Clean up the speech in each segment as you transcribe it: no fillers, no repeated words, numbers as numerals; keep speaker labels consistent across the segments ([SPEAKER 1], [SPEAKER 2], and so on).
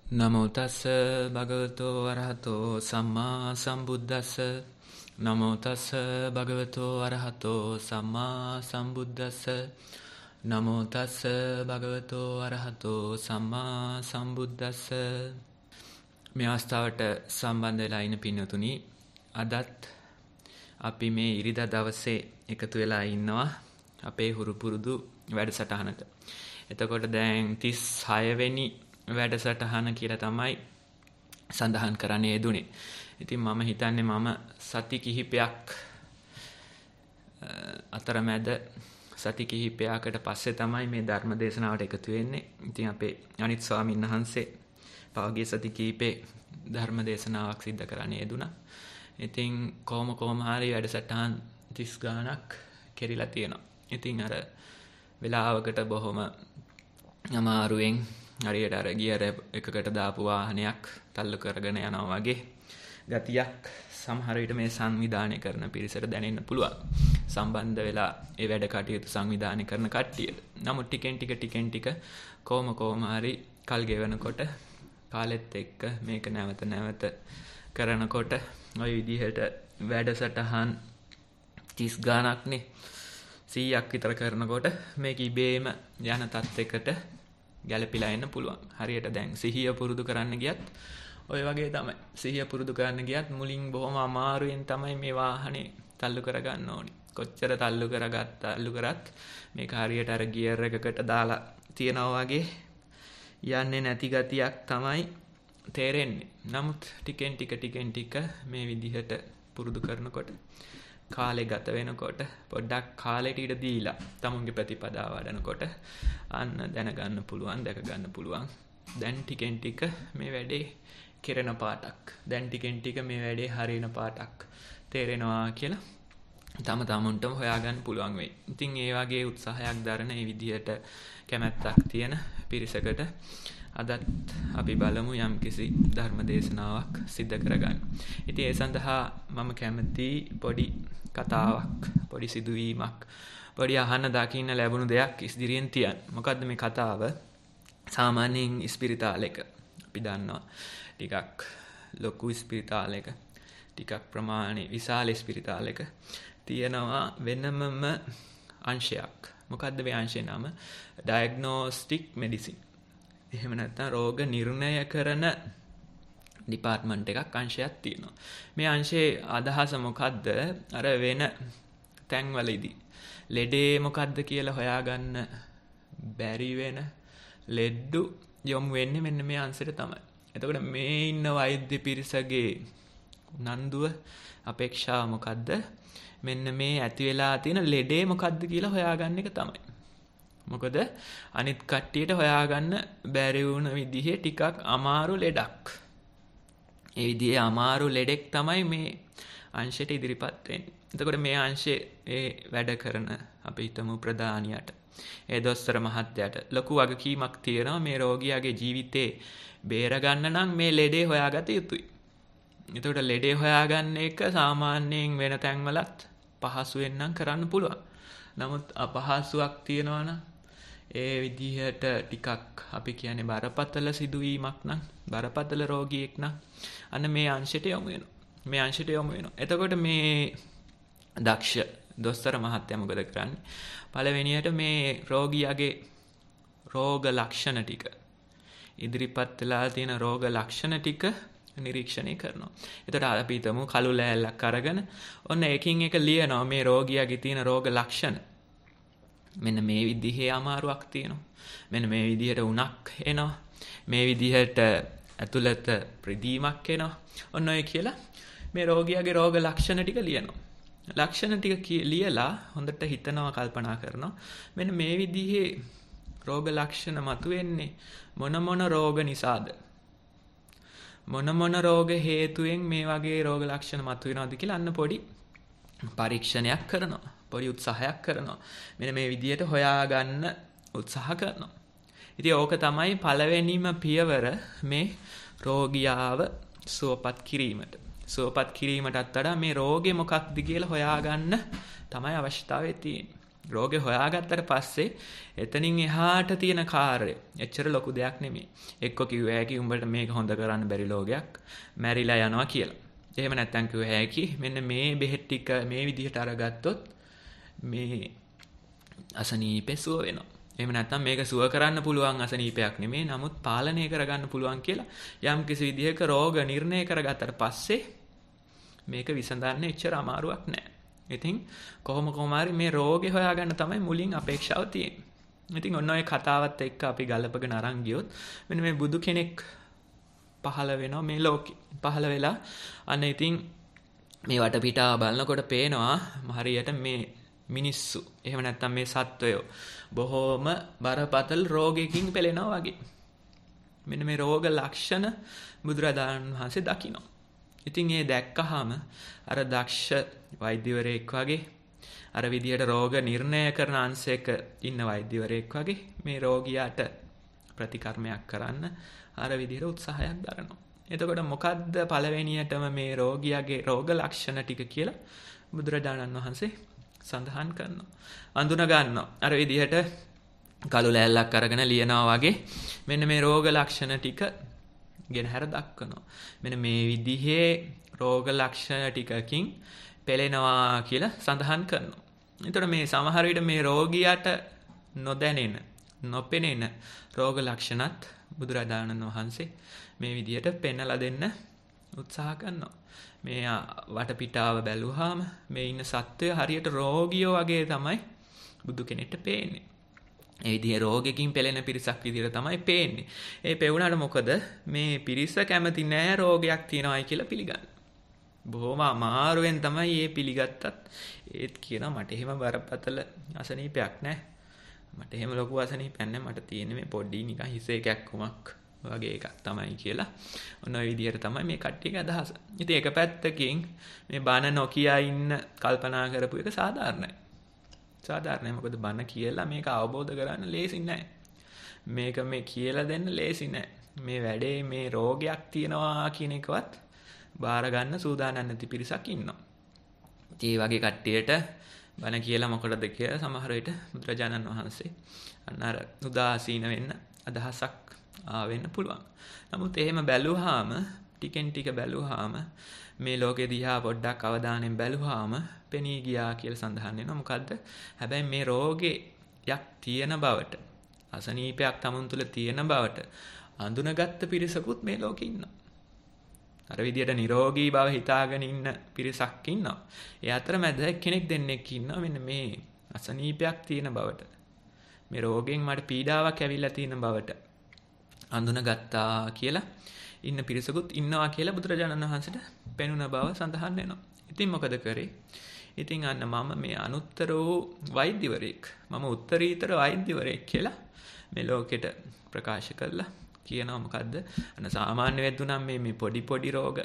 [SPEAKER 1] නමෝ තස්ස භගවතෝ අරහතෝ සම්මා සම්බුද්දස්ස නමෝ තස්ස භගවතෝ අරහතෝ සම්මා සම්බුද්දස්ස නමෝ තස්ස භගවතෝ අරහතෝ සම්මා සම්බුද්දස්ස. මේ අවස්ථාවට සම්බන්ධ වෙලා ඉන්න පින්වතුනි, අදත් අපි මේ ඉරිදා දවසේ එකතු වෙලා ඉන්නවා අපේ හුරු පුරුදු වැඩසටහනට. එතකොට දැන් 36 වෙනි වැඩසටහන කියලා තමයි සඳහන් කරන්නේ යෙදුනේ. ඉතින් මම හිතන්නේ මම සති කිහිපයක් අතරමැද සති කිහිපයකට පස්සේ තමයි මේ ධර්ම දේශනාවට එකතු වෙන්නේ. ඉතින් අපේ අනිත් ස්වාමීන් වහන්සේ පහුගිය සති කිහිපේ ධර්ම දේශනාවක් සිද්ධ කරන්නේ යෙදුණා. ඉතින් කොහොම හරි වැඩසටහන් 30 ගාණක් කෙරිලා තියෙනවා. ඉතින් අර වෙලාවකට බොහොම අමාරුවෙන් හරියට අර ගියර එකකට දාපු වාහනයක් තල්ලු කරගෙන යනවා වගේ ගතියක් සමහර විට මේ සංවිධානය කරන පිරිසට දැනෙන්න පුළුවන්, සම්බන්ධ වෙලා ඒ වැඩ කටයුතු සංවිධානය කරන කට්ටියට. නමුත් ටිකෙන් ටික කොහොම හරි කල් ගෙවනකොට කාලෙත් එක්ක මේක නැවත කරනකොට ওই විදිහට වැඩසටහන් 30 ගාණක්නේ 100ක් විතර කරනකොට මේක ඉබේම යන තත්යකට ගැලපිලා එන්න පුළුවන්. හරියට දැන් සිහිය පුරුදු කරන්න ගියත් ඔය වගේ තමයි. සිහිය පුරුදු කරන්න ගියත් මුලින් බොහොම අමාරුවෙන් තමයි මේ වාහනේ තල්ලු කරගන්න ඕනි. කොච්චර තල්ලු කරත් මේක හරියට අර ගියර් එකකට දාලා තියනවා වගේ යන්නේ නැති ගතියක් තමයි තේරෙන්නේ. නමුත් ටිකෙන් ටික මේ විදිහට පුරුදු කරනකොට කාලේ ගත වෙනකොට පොඩ්ඩක් කාලෙට ඉඩ දීලා තමුන්ගේ ප්‍රතිපදාව වඩනකොට අන්න දැනගන්න පුළුවන්, දැක ගන්න පුළුවන්. දැන් ටිකෙන් ටික මේ වැඩේ කෙරෙන පාටක්, දැන් ටිකෙන් ටික මේ වැඩේ හරියන පාටක් තේරෙනවා කියලා තමුන්ටම හොයාගන්න පුළුවන් වෙයි. ඉතින් ඒ වගේ උත්සාහයක් දරන, මේ විදිහට කැමැත්තක් තියෙන පිරිසකට අදත් අපි බලමු යම්කිසි ධර්ම දේශනාවක් සිද්ධ කරගන්න. ඉතින් ඒ සඳහා මම කැමති පොඩි කතාවක්, පොඩි සිදුවීමක්, පොඩි අහන්න දකින්න ලැබුණු දෙයක් ඉදිරියෙන් තියන්න. මොකද්ද මේ කතාව? සාමාන්‍යයෙන් ඉස්පිරිතාලෙක අපි දන්නවා ටිකක් ලොකු ඉස්පිරිතාලෙක, ටිකක් ප්‍රමාණි විශාල ඉස්පිරිතාලෙක තියෙනවා වෙනමම අංශයක්. මොකද්ද මේ අංශේ නම? Diagnostic medicine. එහෙම නැත්නම් රෝග නිර්ණය කරන ඩිපාර්ට්මන්ට් එකක්, අංශයක් තියෙනවා. මේ අංශයේ අදහස මොකද්ද? අර වෙන තැන්වලදී ලෙඩේ මොකද්ද කියලා හොයාගන්න බැරි වෙන ලෙඩ්ඩු යොමු වෙන්නේ මෙන්න මේ අංශයට තමයි. එතකොට මේ ඉන්න වෛද්‍ය පිරිසගේ උනන්දුව, අපේක්ෂාව මොකද්ද? මෙන්න මේ ඇති වෙලා තියෙන ලෙඩේ මොකද්ද කියලා හොයාගන්න එක තමයි. මොකද අනිත් කට්ටියට හොයාගන්න බැරි වුණ විදිහේ ටිකක් අමාරු ලෙඩක්. ඒ විදිහේ අමාරු ලෙඩෙක් තමයි මේ අංශයට ඉදිරිපත් වෙන්නේ. එතකොට මේ අංශයේ ඒ වැඩ කරන අපි හිතමු ප්‍රධානියට, ඒ දොස්තර මහත්තයාට ලොකු වගකීමක් තියෙනවා මේ රෝගියාගේ ජීවිතේ බේරගන්න නම් මේ ලෙඩේ හොයාගත යුතුයි. එතකොට ලෙඩේ හොයාගන්න එක සාමාන්‍යයෙන් වෙන තැන්වලත් පහසුවෙන් නම් කරන්න පුළුවන්. නමුත් අපහසුයක් තියෙනවා නම්, ඒ විදිහට ටිකක් අපි කියන්නේ බරපතල සිදුවීමක් නම්, බරපතල රෝගියෙක් නම් අන්න මේ අංශයට යොමු වෙනවා. එතකොට මේ දක්ෂ දොස්තර මහත්තයා මොකද කරන්නේ? පළවෙනියට මේ රෝගියාගේ රෝග ලක්ෂණ ටික, ඉදිරිපත් වෙලා තියෙන රෝග ලක්ෂණ ටික නිරීක්ෂණය කරනවා. එතකොට අපි හිතමු කළු ලෑල්ලක් අරගෙන ඔන්න එකින් එක ලියනවා මේ රෝගියාගේ තියෙන රෝග ලක්ෂණ. මෙන්න මේ විදිහේ අමාරුවක් තියෙනවා, මෙන්න මේ විදිහට උණක් එනවා, මේ විදිහට ඇතුළත ප්‍රදීමක් එනවා, ඔන්න ඔය කියලා මේ රෝගියාගේ රෝග ලක්ෂණ ටික ලියනවා. ලක්ෂණ ටික ලියලා හොඳට හිතනවා, කල්පනා කරනවා මෙන්න මේ විදිහේ රෝග ලක්ෂණ මතුවෙන්නේ මොන රෝග නිසාද, මොන රෝග හේතුවෙන් මේ වගේ රෝග ලක්ෂණ මතුවෙනවද කියලා අන්න පොඩි පරීක්ෂණයක් කරනවා, පොඩි උත්සාහයක් කරනවා. මෙන්න මේ විදිහට හොයාගන්න උත්සාහ කරනවා. ඉතින් ඕක තමයි පළවෙනිම පියවර මේ රෝගියාව සුවපත් කිරීමට. සුවපත් කිරීමටත් වඩා මේ රෝගේ මොකක්ද කියලා හොයාගන්න තමයි අවශ්‍යතාවය තියෙන්නේ. රෝගේ හොයාගත්තට පස්සේ එතනින් එහාට තියෙන කාර්යය එච්චර ලොකු දෙයක් නෙමෙයි. එක්ක කිව්ව හැකි උඹට මේක හොඳ කරන්න බැරි රෝගයක් මැරිලා යනවා කියලා. එහෙම නැත්නම් කිව්ව හැකි මෙන්න මේ බෙහෙත් ටික මේ විදිහට අරගත්තොත් මේ අසනීපේ සුව වෙනවා. එහෙම නැත්නම් මේක සුව කරන්න පුළුවන් අසනීපයක් නෙමෙයි. නමුත් පාලනය කරගන්න පුළුවන් කියලා යම් කිසි විදිහක රෝග නිర్ణය කරගත්තට පස්සේ මේක විසඳන්න එච්චර අමාරුවක් නෑ. ඉතින් කොහොම හරි මේ රෝගේ හොයාගන්න තමයි මුලින් අපේක්ෂාව තියෙන්නේ. ඉතින් ඔන්න ඔය කතාවත් එක්ක අපි ගලපගෙන අරන් ගියොත් මෙන්න මේ බුදු කෙනෙක් පහළ වෙනවා මේ ලෝකෙ. පහළ වෙලා අන්න ඉතින් මේ වටපිටාව බලනකොට පේනවා හරියට මේ මිනිස්සු එහෙම නැත්නම් මේ සත්වයෝ බොහෝම බරපතල රෝගයකින් පෙළෙනවා වගේ. මෙන්න මේ රෝග ලක්ෂණ බුදුරජාණන් වහන්සේ දකිනවා. ඉතින් ඒ දැක්කහම අර දක්ෂ වෛද්‍යවරයෙක් වගේ අර විදියට රෝග නිర్ణය කරන අංශයක ඉන්න වෛද්‍යවරයෙක් වගේ මේ රෝගියාට ප්‍රතිකර්මයක් කරන්න අර විදියට උත්සාහයක් දරනවා. එතකොට මොකද්ද පළවෙනියටම මේ රෝගියාගේ රෝග ලක්ෂණ ටික කියලා බුදුරජාණන් වහන්සේ සඳහන් කරනවා. අඳුන ගන්නවා. අර විදිහට කළු ලෑල්ලක් අරගෙන ලියනවා වගේ මෙන්න මේ රෝග ලක්ෂණ ටික ගෙනහැර දක්වනවා. මෙන්න මේ විදිහේ රෝග ලක්ෂණ ටිකකින් පෙළෙනවා කියලා සඳහන් කරනවා. එතකොට මේ සමහර විට මේ රෝගියාට නොදැනෙන, නොපෙනෙන රෝග ලක්ෂණත් බුදුරජාණන් වහන්සේ මේ විදිහට පෙන්වලා දෙන්න උත්සාහ කරනවා. මේ වටපිටාව බැලුවාම මේ ඉන්න සත්වය හරියට රෝගියෝ වගේ තමයි බුදු කෙනෙක්ට පේන්නේ. ඒ විදිහේ රෝගයකින් පෙළෙන පිරිසක් විදිහට තමයි පේන්නේ. ඒ පෙවුනට මොකද මේ පිරිස කැමති නෑ රෝගයක් තියනවායි කියලා පිළිගන්න. බොහොම අමාරුවෙන් තමයි මේ පිළිගත්තත් ඒත් කියනවා මට එහෙම බරපතල අසනීපයක් නෑ. මට එහෙම ලොකු අසනීපයක් නෑ. මට තියෙන්නේ මේ පොඩි නිකන් හිසේ කැක්කුමක් වගේ එකක් තමයි කියලා. ඔන්න ඔය විදිහට තමයි මේ කට්ටියගේ අදහස. ඉතින් එක පැත්තකින් මේ බන නොකිය ඉන්න කල්පනා කරපු එක සාධාරණයි. සාධාරණයි. මොකද බන කියලා මේක අවබෝධ කරගන්න ලේසි නෑ. මේක මේ කියලා දෙන්න ලේසි නෑ. මේ වැඩේ මේ රෝගයක් තියනවා කියන එකවත් බාර ගන්න සූදානම් නැති පිරිසක් ඉන්නවා. ඉතින් මේ වගේ කට්ටියට බන කියලා මොකටද කියලා සමහර විට බුදුරජාණන් වහන්සේ අර උදාසීන වෙන්න අදහසක් වෙන්න පුළුවන්. නමුත් එහෙම බැලුවාම ටිකෙන් ටික බැලුවාම මේ ලෝකෙ දිහා පොඩ්ඩක් අවධානයෙන් බැලුවාම පෙනී ගියා කියලා සඳහන් වෙනවා. මොකද්ද? හැබැයි මේ රෝගයක් තියෙන බවට, අසනීපයක් තමුන් තුළ තියෙන බවට අඳුනගත්ත පිරිසකුත් මේ ලෝකෙ ඉන්නවා. අර විදියට නිරෝගී බව හිතාගෙන ඉන්න පිරිසක් ඉන්නවා. ඒ අතරමැද කෙනෙක් දෙන්නෙක් ඉන්නවා මෙන්න මේ අසනීපයක් තියෙන බවට, මේ රෝගයෙන් මට පීඩාවක් ඇවිල්ලා තියෙන බවට අඳුනගත්තා කියලා ඉන්න පිරිසකුත් ඉන්නවා කියලා බුදුරජාණන් වහන්සේට පෙනුන බව සඳහන් වෙනවා. ඉතින් මොකද කරේ? ඉතින් අන්න මම මේ අනුත්තර වූ වෛද්‍යවරයෙක්, මම උත්තරීතර වෛද්‍යවරයෙක් කියලා මේ ලෝකෙට ප්‍රකාශ කළා. කියනවා මොකද්ද? අන්න සාමාන්‍ය වෙද්දුනම් මේ පොඩි රෝග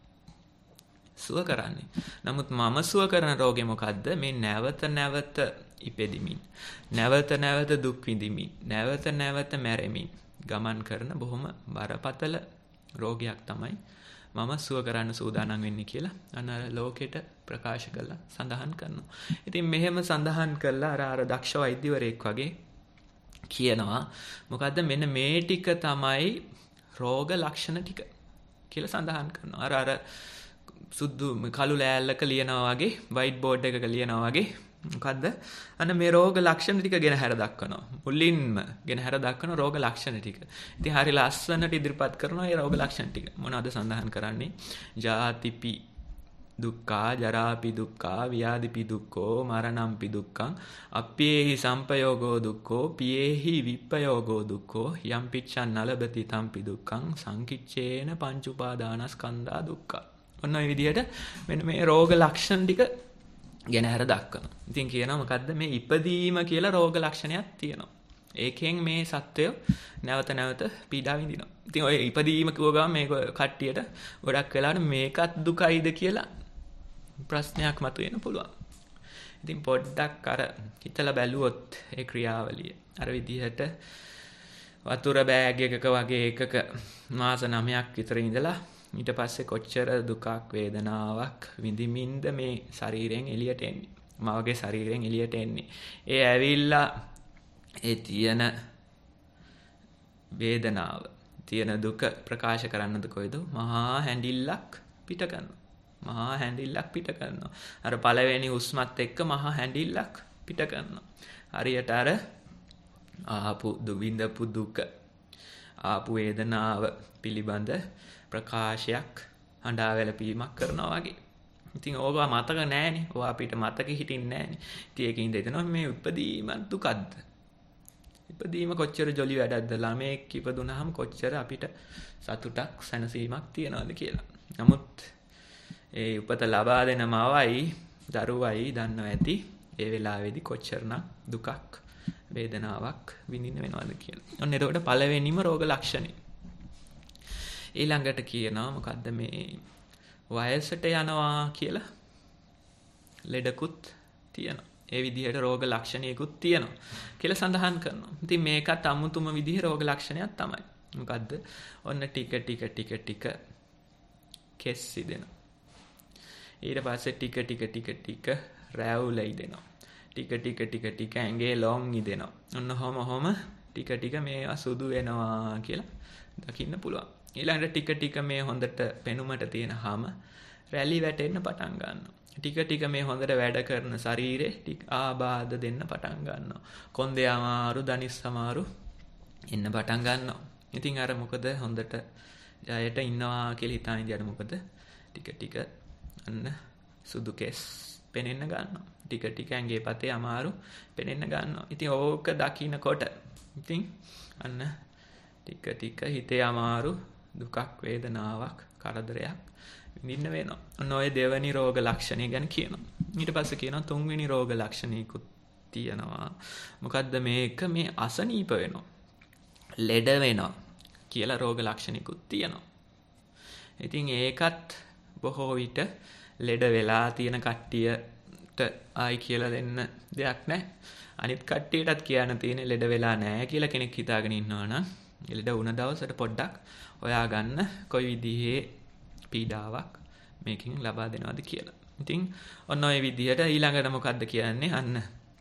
[SPEAKER 1] සුව කරන්නේ. නමුත් මම සුව කරන රෝගේ මොකද්ද? මේ නැවත ඉපෙදිමින්, නැවත දුක් විඳිමින්, නැවත මැරෙමින් ගමන් කරන බොහොම බරපතල රෝගයක් තමයි මම සුව කරන්න සූදානම් වෙන්නේ කියලා අන්න ලෝකෙට ප්‍රකාශ කළා, සඳහන් කරනවා. ඉතින් මෙහෙම සඳහන් කළා අර දක්ෂ වෛද්‍යවරයෙක් වගේ කියනවා මොකද්ද මෙන්න මේ ටික තමයි රෝග ලක්ෂණ ටික කියලා සඳහන් කරනවා. අර සුදු කළු ලෑල්ලක ලියනවා වගේ, වයිට් බෝඩ් එකක ලියනවා වගේ මොකද්ද? අන්න මේ රෝග ලක්ෂණ ටික ගැන හැර දක්වනවා. මුලින්ම ගැන හැර දක්වන රෝග ලක්ෂණ ටික. ඉතින් හරි ලස්සනට ඉදිරිපත් කරනවා මේ රෝග ලක්ෂණ ටික. මොනවද සඳහන් කරන්නේ? ජාතිපි දුක්ඛා, ජරාපි දුක්ඛා, ව්‍යාධිපි දුක්ඛෝ, මරණම්පි දුක්ඛං, අප්පේහි සම්පයෝගෝ දුක්ඛෝ, පියේහි විප්පයෝගෝ දුක්ඛෝ, යම් පිච්ඡන් නලබති තම්පි දුක්ඛං, සංකිච්ඡේන පංච උපාදානස්කන්ධා දුක්ඛ. ඔන්න ඔය විදිහට මෙන්න මේ රෝග ලක්ෂණ ටික ගැන හැර දක්වනවා. ඉතින් කියනවා මොකද්ද? මේ ඉපදීම කියලා රෝග ලක්ෂණයක් තියෙනවා. ඒකෙන් මේ සත්වය නැවත පීඩා විඳිනවා. ඉතින් ඔය ඉපදීම කිව්ව ගමන් මේක කට්ටියට ගොඩක් වෙලාවට මේකත් දුකයිද කියලා ප්‍රශ්නයක් මතුවෙන්න පුළුවන්. ඉතින් පොඩ්ඩක් අර හිතලා බැලුවොත් ඒ ක්‍රියාවලිය අර විදිහට වතුර බෑග් එකක වගේ එකක මාස 9ක් විතර ඉඳලා ඊට පස්සේ කොච්චර දුකක් වේදනාවක් විඳිමින්ද මේ ශරීරයෙන් එළියට එන්නේ. මවගේ ශරීරයෙන් එළියට එන්නේ. ඒ ඇවිල්ලා ඒ තියෙන වේදනාව, තියෙන දුක ප්‍රකාශ කරන්නද කොයිද? මහා හැඬිල්ලක් පිට කරනවා. මහා හැඬිල්ලක් පිට කරනවා. අර පළවෙනි හුස්මත් එක්ක මහා හැඬිල්ලක් පිට කරනවා. හරියට අර ආපු විඳපු දුක, ආපු වේදනාව පිළිබඳ ප්‍රකාශයක් හඬා වැළපීමක් කරනවා වගේ. ඉතින් ඕවා මතක නැහැනේ. ඕවා අපිට මතක හිටින්නේ නැහැනේ. ඉතින් ඒකින්ද හිතනවා මේ උපදීම දුකද්ද? ඉපදීම කොච්චර ජොලි වැඩක්ද? ළමෙක් ඉපදුනහම කොච්චර අපිට සතුටක් සැනසීමක් තියනවද කියලා. නමුත් ඒ උපත ලබා දෙන මවයි දරුවයි දන්නව ඇති ඒ වෙලාවේදී කොච්චරනම් දුකක් වේදනාවක් විඳින්න වෙනවද කියලා. ඔන්න එතකොට පළවෙනිම රෝග ලක්ෂණය. ඊළඟට කියනවා මොකද්ද මේ වයසට යනවා කියලා ලෙඩකුත් තියෙනවා. ඒ විදිහට රෝග ලක්ෂණයකුත් තියෙනවා කියලා සඳහන් කරනවා. ඉතින් මේකත් අමුතුම විදිහේ රෝග ලක්ෂණයක් තමයි. මොකද්ද? ඔන්න ටික කෙස් ඉදෙනවා. ඊට පස්සේ ටික රැවුල ඉදෙනවා. ටික ඇඟේ ලොම් ඉදෙනවා. ඔන්න ඔහොම ටික මේවා සුදු වෙනවා කියලා දකින්න පුළුවන්. ඊළඟට ටික මේ හොඳට පෙනුමට තියෙන හැම රැලි වැටෙන්න පටන් ගන්නවා. ටික මේ හොඳට වැඩ කරන ශරීරේ ටික ආබාධ දෙන්න පටන් ගන්නවා. කොන්දේ අමාරු, දනිස් අමාරු එන්න පටන් ගන්නවා. ඉතින් අර මොකද හොඳට ජයට ඉන්නවා කියලා හිතාන ඉඳියට මොකද ටික අන්න සුදු කෙස් පෙනෙන්න ගන්නවා. ටික ඇඟේ පතේ අමාරු පෙනෙන්න ගන්නවා. ඉතින් ඕක දකින්නකොට ඉතින් අන්න ටික හිතේ අමාරු දුකක්, වේදනාවක්, කරදරයක් විඳින්න වෙනවා. ඔන්න ඔය දෙවෙනි රෝග ලක්ෂණය ගැන කියනවා. ඊට පස්සේ කියනවා තුන්වෙනි රෝග ලක්ෂණයකුත් තියෙනවා. මොකද්ද මේක? මේ අසනීප වෙනවා, ලෙඩ වෙනවා කියලා රෝග ලක්ෂණිකුත් තියෙනවා. ඉතින් ඒකත් බොහෝ විට ලෙඩ වෙලා තියෙන කට්ටියට ආයි කියලා දෙන්න දෙයක් නැහැ. අනිත් කට්ටියටත් කියන්න තියෙන්නේ ලෙඩ වෙලා නැහැ කියලා කෙනෙක් හිතාගෙන ඉන්නවා නම් ලෙඩ වුණ දවසට පොඩ්ඩක් හොයා ගන්න කොයි විදිහේ පීඩාවක් මේකෙන් ලබා දෙනවද කියලා. ඉතින් ඔන්න ඔය විදිහට ඊළඟට මොකද්ද කියන්නේ? අන්න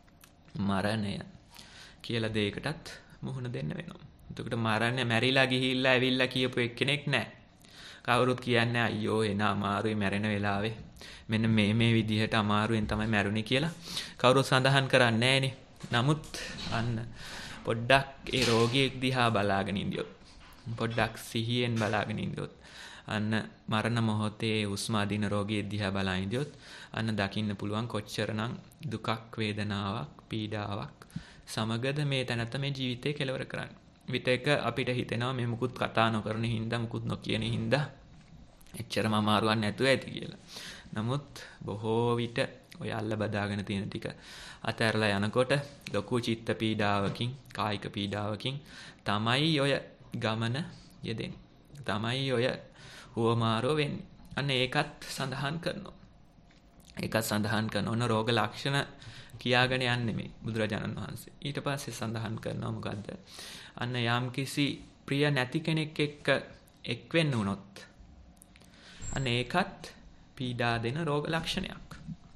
[SPEAKER 1] මරණය කියලා දෙයකටත් මුහුණ දෙන්න වෙනවා. එතකොට මරණය මැරිලා ගිහිල්ලා ඇවිල්ලා කියපු එක්කෙනෙක් නැහැ. කවුරුත් කියන්නේ අයියෝ එන අමාරුයි මැරෙන වෙලාවේ. මෙන්න මේ විදිහට අමාරුවෙන් තමයි මැරුණේ කියලා කවුරුත් සඳහන් කරන්නේ නැහනේ. නමුත් අන්න පොඩ්ඩක් ඒ රෝගියෙක් දිහා බලාගෙන ඉඳියොත්, පොඩ්ඩක් සිහියෙන් බලාගෙන ඉඳියොත්, අන්න මරණ මොහොතේ හුස්ම අදින රෝගියෙක් දිහා බලාගෙන ඉඳියොත් අන්න දකින්න පුළුවන් කොච්චරනම් දුකක්, වේදනාවක්, පීඩාවක් සමගද මේ තැනත්ත මේ ජීවිතේ කෙලවර කරන්නේ. විතක අපිට හිතෙනවා මේ මුකුත් කතා නොකරන හින්දා, මුකුත් නොකියන හින්දා එච්චරම අමාරුවක් නැතුව ඇති කියලා. නමුත් බොහෝ විට ඔය අල්ල බදාගෙන තියෙන ටික අතහැරලා යනකොට ලොකු චිත්ත පීඩාවකින්, කායික පීඩාවකින් තමයි ඔය ගමන යෙදෙන්නේ. තමයි ඔය හුවමාරෝ වෙන්නේ. අන්න ඒකත් සඳහන් කරනවා. ඒකත් සඳහන් කරන ඕන රෝග ලක්ෂණ කියාගෙන යන්නේ මේ බුදුරජාණන් වහන්සේ. ඊට පස්සේ සඳහන් කරනවා මොකද්ද? අන්න යම්කිසි ප්‍රිය නැති කෙනෙක් එක්ක එක් වෙන්න වුණොත් අන්න ඒකත් පීඩා දෙන රෝග ලක්ෂණයක්.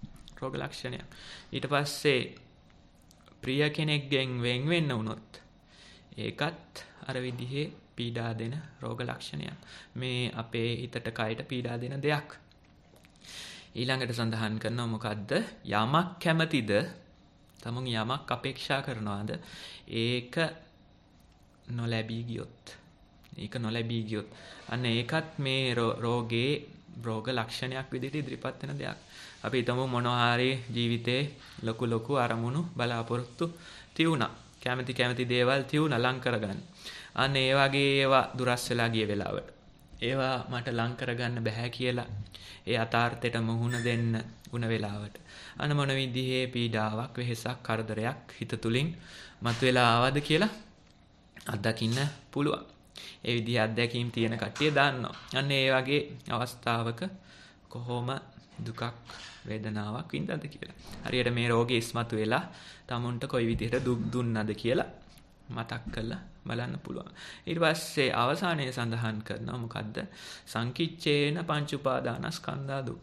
[SPEAKER 1] ඊට පස්සේ ප්‍රිය කෙනෙක්ගෙන් වෙන් වෙන්න වුණොත් ඒකත් අර විදිහේ පීඩා දෙන රෝග ලක්ෂණයක්. මේ අපේ හිතට කයට පීඩා දෙන දෙයක්. ඊළඟට සඳහන් කරනවා මොකද්ද? යමක් කැමතිද? තමුන් යමක් අපේක්ෂා කරනවාද? ඒක නොලැබී ගියොත් අන්න ඒකත් මේ රෝගේ රෝග ලක්ෂණයක් විදිහට ඉදිරිපත් වෙන දෙයක්. අපි හිතමු මොනවා හරි ජීවිතේ ලොකු අරමුණු බලාපොරොත්තු තියුණා. කැමති දේවල් තියුණා ලං කරගන්න. අන්න ඒ වගේ ඒවා දුරස් වෙලා ගිය වෙලාවට ඒවා මට ලං කරගන්න බෑ කියලා ඒ අතාර්ථයට මුහුණ දෙන්න උන වෙලාවට අන්න මොන විදිහේ පීඩාවක්, වෙහෙසක්, කරදරයක් හිත තුලින් මතුවලා ආවද කියලා අත්දකින්න පුළුවන්. ඒ විදිහේ අත්දැකීම් තියෙන කට්ටිය දන්නවා. අන්න ඒ වගේ අවස්ථාවක කොහොම දුකක්, වේදනාවක් විඳද කියලා. හරියට මේ රෝගේ ඉස්මතු වෙලා tamunට කොයි විදිහට දුක් දුන්නද කියලා මතක් කරලා බලන්න පුළුවන්. ඊට පස්සේ අවසානයේ සඳහන් කරනවා මොකද්ද? සංකිච්ඡේන පංච උපාදානස්කන්ධා දුක්ඛ.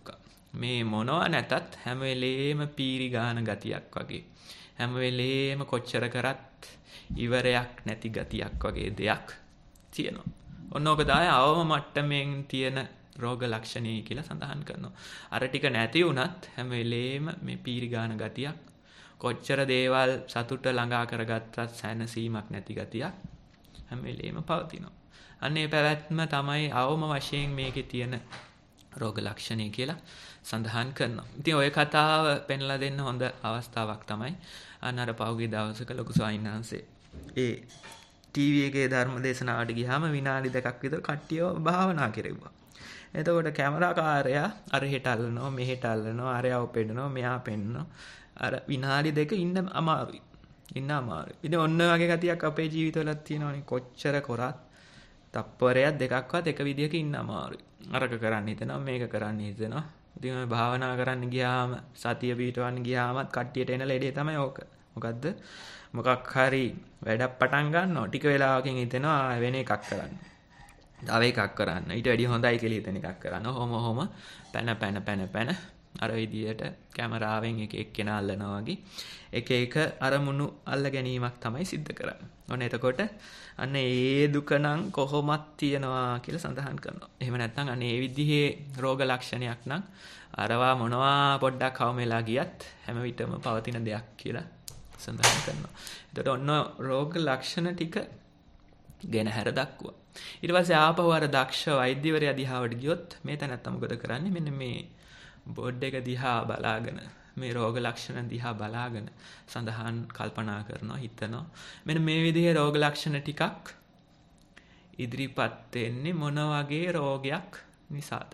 [SPEAKER 1] මේ මොනවා නැතත් හැම වෙලේම පීරි ගාන ගතියක් වගේ. හැම වෙලේම කොච්චර කරත් ඉවරයක් නැති ගතියක් වගේ දෙයක් තියෙනවා. ඔන්න ඔක තමයි අවම මට්ටමින් තියෙන රෝග ලක්ෂණය කියලා සඳහන් කරනවා. අර ටික නැති වුණත් හැම වෙලේම මේ පීරි ගාන ගතියක්, කොච්චර දේවල් සතුට ළඟා කරගත්තත් සැනසීමක් නැති ගතියක් හැම වෙලේම පවතිනවා. අන්නේ පැවැත්ම තමයි අවම වශයෙන් මේකේ තියෙන රෝග ලක්ෂණය කියලා සඳහන් කරනවා. ඉතින් ওই කතාව පෙන්ලා දෙන්න හොඳ අවස්ථාවක් තමයි අර පහුගිය දවසක ලොකු ස්වාමීන් වහන්සේ ඒ ටීවී එකේ ධර්ම දේශනාවට ගියාම විනාඩි 2ක් විතර කට්ටියව භාවනා කෙරෙව්වා. එතකොට කැමරාකාරයා අර හෙට අල්ලනවා, මෙහෙට අල්ලනවා, අරයව පෙන්නනවා, මෙහා පෙන්නනවා. අර විනාඩි 2 ඉන්න අමාරුයි. ඉතින් ඔන්න වගේ ගතියක් අපේ ජීවිතවලත් තියෙනවානේ. කොච්චර කරත් තප්පරයක් දෙකක්වත් එක විදියක ඉන්න අමාරුයි. අරක කරන්න හිතනවා, මේක කරන්න හිතනවා. ඉතින් මේ භාවනා කරන්න ගියාම, සතිය පිටවන්න ගියාමත් කට්ටියට එන ලෙඩේ තමයි ඕක. මොකද්ද? මොකක් හරි වැඩක් පටන් ගන්නවා. ටික වෙලාවකින් හිතෙනවා වෙන එකක් කරන්න. තව එකක් කරන්න. ඊට වැඩිය හොඳයි කියලා හිතෙන එකක් කරන්න. හොම පැන අර විදියට කැමරාවෙන් එක එක්කෙනා අල්ලනවා වගේ එක අරමුණු අල්ල ගැනීමක් තමයි සිද්ධ කරන්නේ. ඔන්න එතකොට අන්න ඒ දුක නම් කොහොමත් තියනවා කියලා සඳහන් කරනවා. එහෙම නැත්නම් අන්න ඒ විදිහේ රෝග ලක්ෂණයක් නම් අරවා මොනවා පොඩ්ඩක් අවම වෙලා ගියත් හැම විටම පවතින දෙයක් කියලා සඳහන් කරනවා. එතකොට ඔන්න රෝග ලක්ෂණ ටික ගෙන හැර දක්වුවා. ඊට පස්සේ ආපහු අර දක්ෂ වෛද්‍යවරයා දිහාවට ගියොත් මේ තැනත්තා මොකද කරන්නේ? මෙන්න මේ බෝඩ් එක දිහා බලාගෙන, මේ රෝග ලක්ෂණ දිහා බලාගෙන සඳහන් කල්පනා කරනවා, හිතනවා. මෙන්න මේ විදිහේ රෝග ලක්ෂණ ටිකක් ඉදිරිපත් වෙන්නේ මොන වගේ රෝගයක් නිසාද?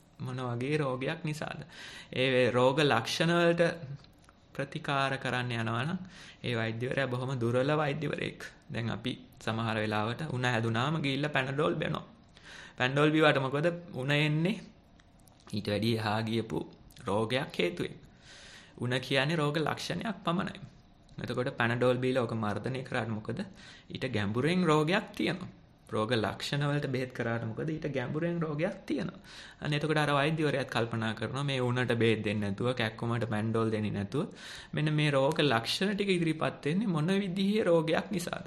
[SPEAKER 1] ඒ රෝග ලක්ෂණ වලට ප්‍රතිකාර කරන්න යනවා නම් ඒ වෛද්‍යවරයා බොහොම දුර්වල වෛද්‍යවරයෙක්. දැන් අපි සමහර වෙලාවට උණ හැදුනාම ගිහිල්ලා පැනඩෝල් බෙනවා. පැනඩෝල් බිවට මොකද උණ එන්නේ? ඊට වැඩි එහා ගියපු රෝගයක් හේතුවෙන්. උණ කියන්නේ රෝග ලක්ෂණයක් පමණයි. එතකොට පැනඩෝල් බීලා ඔක මර්ධනය කරාට මොකද? ඊට ගැඹුරෙන් රෝගයක් තියෙනවා. රෝග ලක්ෂණ වලට බෙහෙත් කරාට මොකද? ඊට ගැඹුරෙන් රෝගයක් තියෙනවා. අන්න එතකොට අර වෛද්‍යවරයාත් කල්පනා කරනවා මේ උණට බෙහෙත් දෙන්නේ නැතුව, කැක්කුමට පැනඩෝල් දෙන්නේ නැතුව මෙන්න මේ රෝග ලක්ෂණ ටික ඉදිරිපත් වෙන්නේ මොන විදිහේ රෝගයක් නිසාද?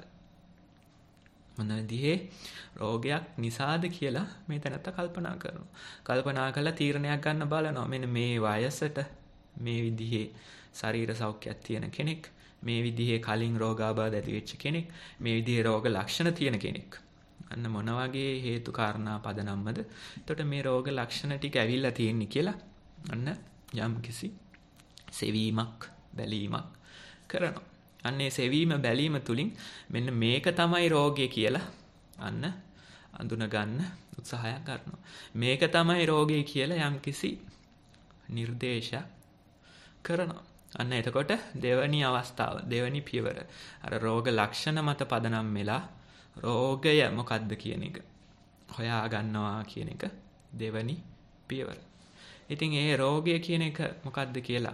[SPEAKER 1] කියලා මේ තැනත්තා කල්පනා කරනවා. කල්පනා කරලා තීරණයක් ගන්න බලනවා. මෙන්න මේ වයසට මේ විදිහේ ශරීර සෞඛ්‍යයක් තියෙන කෙනෙක්, මේ විදිහේ කලින් රෝගාබාධ ඇති වෙච්ච කෙනෙක්, මේ විදිහේ රෝග ලක්ෂණ තියෙන කෙනෙක්. අන්න මොන වගේ හේතු කාරණා පදනම්මද? එතකොට මේ රෝග ලක්ෂණ ටික ඇවිල්ලා තියෙන්නේ කියලා අන්න යම්කිසි සෙවීමක්, බැලීමක් කරනවා. අන්නේ සෙවීම බැලීම තුලින් මෙන්න මේක තමයි රෝගය කියලා අන්න අඳුන ගන්න උත්සාහයක් ගන්නවා. මේක තමයි රෝගය කියලා යම්කිසි නිර්දේශයක් කරනවා. අන්න එතකොට දෙවැනි අවස්ථාව, දෙවැනි පියවර අර රෝග ලක්ෂණ මත පදනම් වෙලා රෝගය මොකක්ද කියන එක හොයා ගන්නවා කියන එක දෙවැනි පියවර. ඉතින් ඒ රෝගය කියන එක මොකක්ද කියලා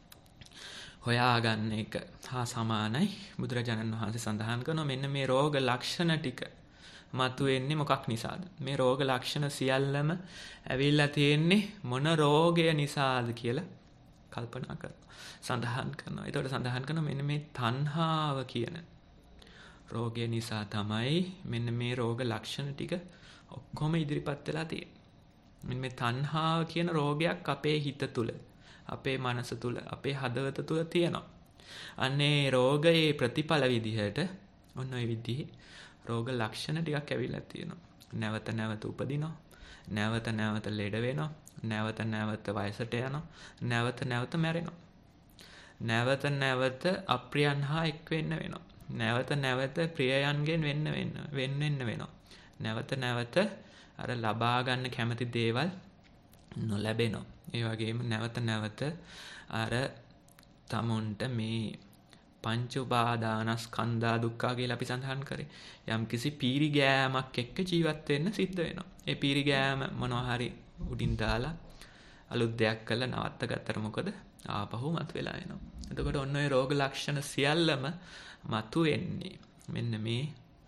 [SPEAKER 1] හොයාගන්න එක හා සමානයි බුදුරජාණන් වහන්සේ සඳහන් කරනවා. මෙන්න මේ රෝග ලක්ෂණ ටික මතුවෙන්නේ මොකක් නිසාද? මේ රෝග ලක්ෂණ සියල්ලම ඇවිල්ලා තියෙන්නේ මොන රෝගය නිසාද කියලා කල්පනා කරනවා. සඳහන් කරනවා. ඒතකොට සඳහන් කරනවා මෙන්න මේ තණ්හාව කියන රෝගය නිසා තමයි මෙන්න මේ රෝග ලක්ෂණ ටික ඔක්කොම ඉදිරිපත් වෙලා තියෙන්නේ. මෙන්න මේ තණ්හාව කියන රෝගයක් අපේ හිත තුල, අපේ මනස තුල, අපේ හදවත තුල තියෙනවා. අන්නේ රෝගයේ ප්‍රතිඵල විදිහට ඔන්න ඔය විදිහේ රෝග ලක්ෂණ ටිකක් ඇවිල්ලා තියෙනවා. නැවත නැවත උපදිනවා. නැවත නැවත ලෙඩ වෙනවා. නැවත නැවත වයසට යනවා. නැවත නැවත මැරෙනවා. නැවත නැවත අප්‍රියයන් හා එක් වෙන්න වෙනවා. නැවත නැවත ප්‍රියයන්ගෙන් වෙන්න වෙනවා. නැවත නැවත අර ලබා ගන්න කැමති දේවල් නොලැබෙනවා. ඒ වගේම නැවත නැවත අර තමුන්ට මේ පංච උපාදානස්කන්ධා දුක්ඛ කියලා අපි සඳහන් කරේ. යම්කිසි පීරි ගෑමක් එක්ක ජීවත් වෙන්න සිද්ධ වෙනවා. ඒ පීරි ගෑම මොනවා හරි උඩින් දාලා අලුත් දෙයක් කළා නවත්ත ගත්තට මොකද? ආපහු මතුවලා එනවා. එතකොට ඔන්න ඔය රෝග ලක්ෂණ සියල්ලම මතුවෙන්නේ මෙන්න මේ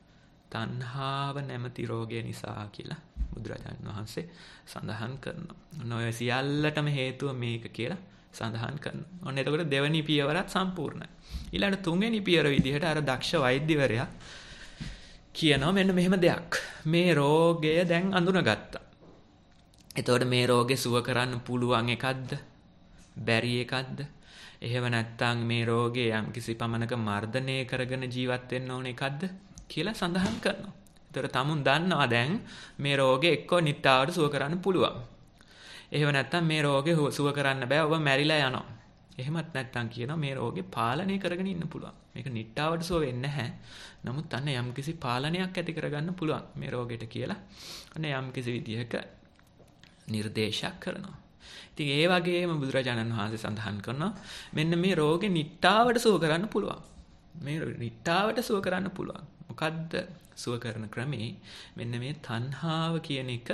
[SPEAKER 1] තණ්හාව නැමැති රෝගය නිසා කියලා බුදුරජාණන් වහන්සේ සඳහන් කරනවා. ඔය සියල්ලටම හේතුව මේක කියලා සඳහන් කරනවා. ඔන්න එතකොට දෙවෙනි පියවරත් සම්පූර්ණයි. ඊළඟ තුන්වෙනි පියවර විදිහට අර දක්ෂ වෛද්‍යවරයා කියනවා මෙන්න මෙහෙම දෙයක්. මේ රෝගය දැන් අඳුනගත්තා. එතකොට මේ රෝගේ සුව කරන්න පුළුවන් එකක්ද? බැරි එකක්ද? එහෙම නැත්නම් මේ රෝගේ යම් කිසි පමණක මර්ධනය කරගෙන ජීවත් වෙන්න ඕන එකක්ද කියලා සඳහන් කරනවා. එතකොට tamun දන්නවා දැන් මේ රෝගේ එක්කෝ නිට්ටාවට සුව කරන්න පුළුවන්. එහෙම නැත්නම් මේ රෝගේ සුව කරන්න බෑ ඔබ මැරිලා යනවා. එහෙමත් නැත්නම් කියනවා මේ රෝගේ පාලනය කරගෙන ඉන්න පුළුවන්. මේක නිට්ටාවට සුව වෙන්නේ නැහැ. නමුත් අන්න යම්කිසි පාලනයක් ඇති කරගන්න පුළුවන් මේ රෝගෙට කියලා. අන්න යම්කිසි විදිහක නිර්දේශයක් කරනවා. ඉතින් ඒ වගේම බුදුරජාණන් වහන්සේ සඳහන් කරනවා මෙන්න මේ රෝගේ නිට්ටාවට සුව කරන්න පුළුවන්. මේ නිට්ටාවට සුව කරන්න පුළුවන්. මොකද්ද සුව කරන ක්‍රමේ? මෙන්න මේ තණ්හාව කියන එක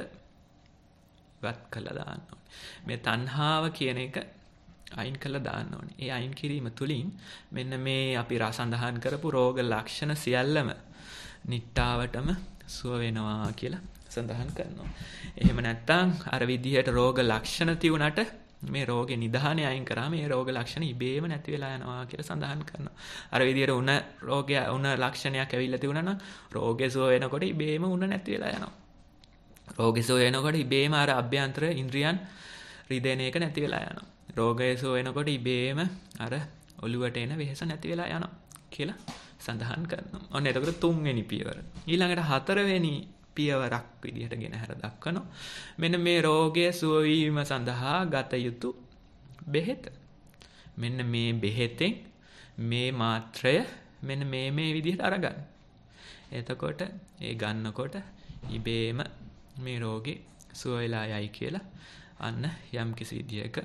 [SPEAKER 1] වත් කළා දාන්න ඕනේ. මේ තණ්හාව කියන එක අයින් කළා දාන්න ඕනේ. ඒ අයින් කිරීම තුළින් මෙන්න මේ අපි සඳහන් කරපු රෝග ලක්ෂණ සියල්ලම නිට්ටාවටම සුව වෙනවා කියලා සඳහන් කරනවා. එහෙම නැත්නම් අර විදිහට රෝග ලක්ෂණ තියුණට මේ රෝගේ නිදානය අයින් කරාම මේ රෝග ලක්ෂණ ඉබේම නැති වෙලා යනවා කියලා සඳහන් කරනවා. අර විදිහට උණ ලක්ෂණයක් ඇවිල්ලා තියුණා නම් රෝගේ සුව වෙනකොට ඉබේම උණ නැති වෙලා යනවා. රෝගේ සුව වෙනකොට ඉබේම අර අභ්‍යන්තර ඉන්ද්‍රියන් රිදෙන එක නැති වෙලා යනවා. රෝගය සුව වෙනකොට ඉබේම අර ඔළුවට එන වෙහෙස නැති වෙලා යනවා කියලා සඳහන් කරනවා. ඔන්න එතකොට තුන්වෙනි පියවර. ඊළඟට හතරවෙනි පියවරක් විදිහට ගෙන හැර දක්වනවා. මෙන්න මේ රෝගය සුව වීම සඳහා ගත යුතු බෙහෙත. මෙන්න මේ බෙහෙතෙන් මේ මාත්‍රය මෙන්න මේ විදිහට අරගන්න. එතකොට ඒ ගන්නකොට ඉබේම මේ රෝගේ සුව වෙලා යයි කියලා අන්න යම් කිසි විදිහක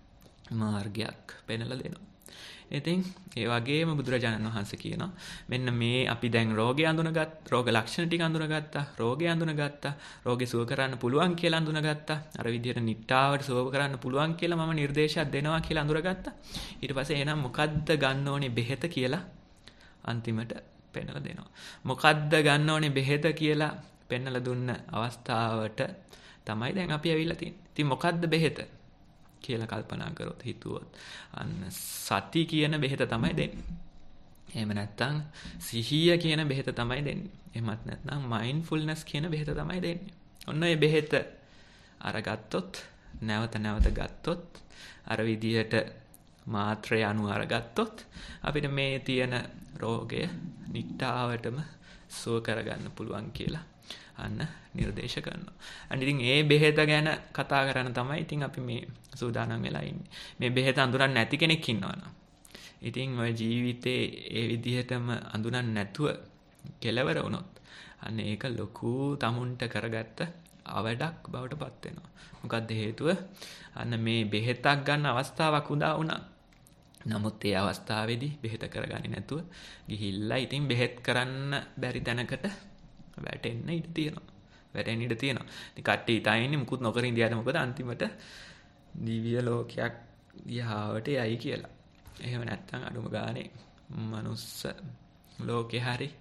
[SPEAKER 1] මාර්ගයක් පෙන්වලා දෙනවා. ඉතින් ඒ වගේම බුදුරජාණන් වහන්සේ කියනවා මෙන්න මේ අපි දැන් රෝගය රෝග ලක්ෂණ ටික අඳුනගත්තා, රෝගය අඳුනගත්තා, රෝගේ සුව කරන්න පුළුවන් කියලා අඳුනගත්තා, අර විදිහට නිට්ටාවට සුව කරන්න පුළුවන් කියලා මම නිර්දේශයක් දෙනවා කියලා අඳුරගත්තා. ඊට පස්සේ එහෙනම් මොකද්ද ගන්න ඕනේ බෙහෙත කියලා අන්තිමට පෙන්වලා දෙනවා. මොකද්ද ගන්න ඕනේ බෙහෙත කියලා පෙන්වලා දුන්න අවස්ථාවට තමයි දැන් අපි ඇවිල්ලා තියෙන්නේ. ඉතින් මොකද්ද බෙහෙත කියලා කල්පනා කරොත් හිතුවොත් අන්න සති කියන බෙහෙත තමයි දෙන්නේ. එහෙම නැත්නම් සිහිය කියන බෙහෙත තමයි දෙන්නේ. එහෙමත් නැත්නම් මයින්ඩ්ෆුල්නස් කියන බෙහෙත තමයි දෙන්නේ. ඔන්න ඒ බෙහෙත අරගත්තොත් නැවත ගත්තොත් අර විදියට මාත්‍රය අනුව අරගත්තොත් අපිට මේ තියෙන රෝගය නිට්ටාවටම සුව කරගන්න පුළුවන් කියලා අන්න නිර්දේශ කරනවා. අන්න ඉතින් ඒ බෙහෙත ගැන කතා කරන තමයි ඉතින් අපි මේ සූදානම් වෙලා ඉන්නේ. මේ බෙහෙත අඳුරන්නේ නැති කෙනෙක් ඉන්නවනම් ඉතින් ඔය ජීවිතේ ඒ විදිහටම අඳුරන්නේ නැතුව කෙලවර වුණොත් අන්න ඒක ලොකු තමුන්ට කරගත්ත අවඩක් බවට පත් වෙනවා. මොකද්ද හේතුව? අන්න මේ බෙහෙතක් ගන්න අවස්ථාවක් උදා වුණා. නමුත් ඒ අවස්ථාවේදී බෙහෙත කරගන්නේ නැතුව ගිහිල්ලා ඉතින් බෙහෙත් කරන්න බැරි තැනකට වැටෙන්න ඉඩ තියෙනවා. ඉතින් කට්ටිය ඉතින් මුකුත් නොකර ඉඳියාද මොකද අන්තිමට දිව්‍ය ලෝකයක් යහවට යයි කියලා. එහෙම නැත්නම් අඩුම ගානේ මනුස්ස ලෝකේ හරි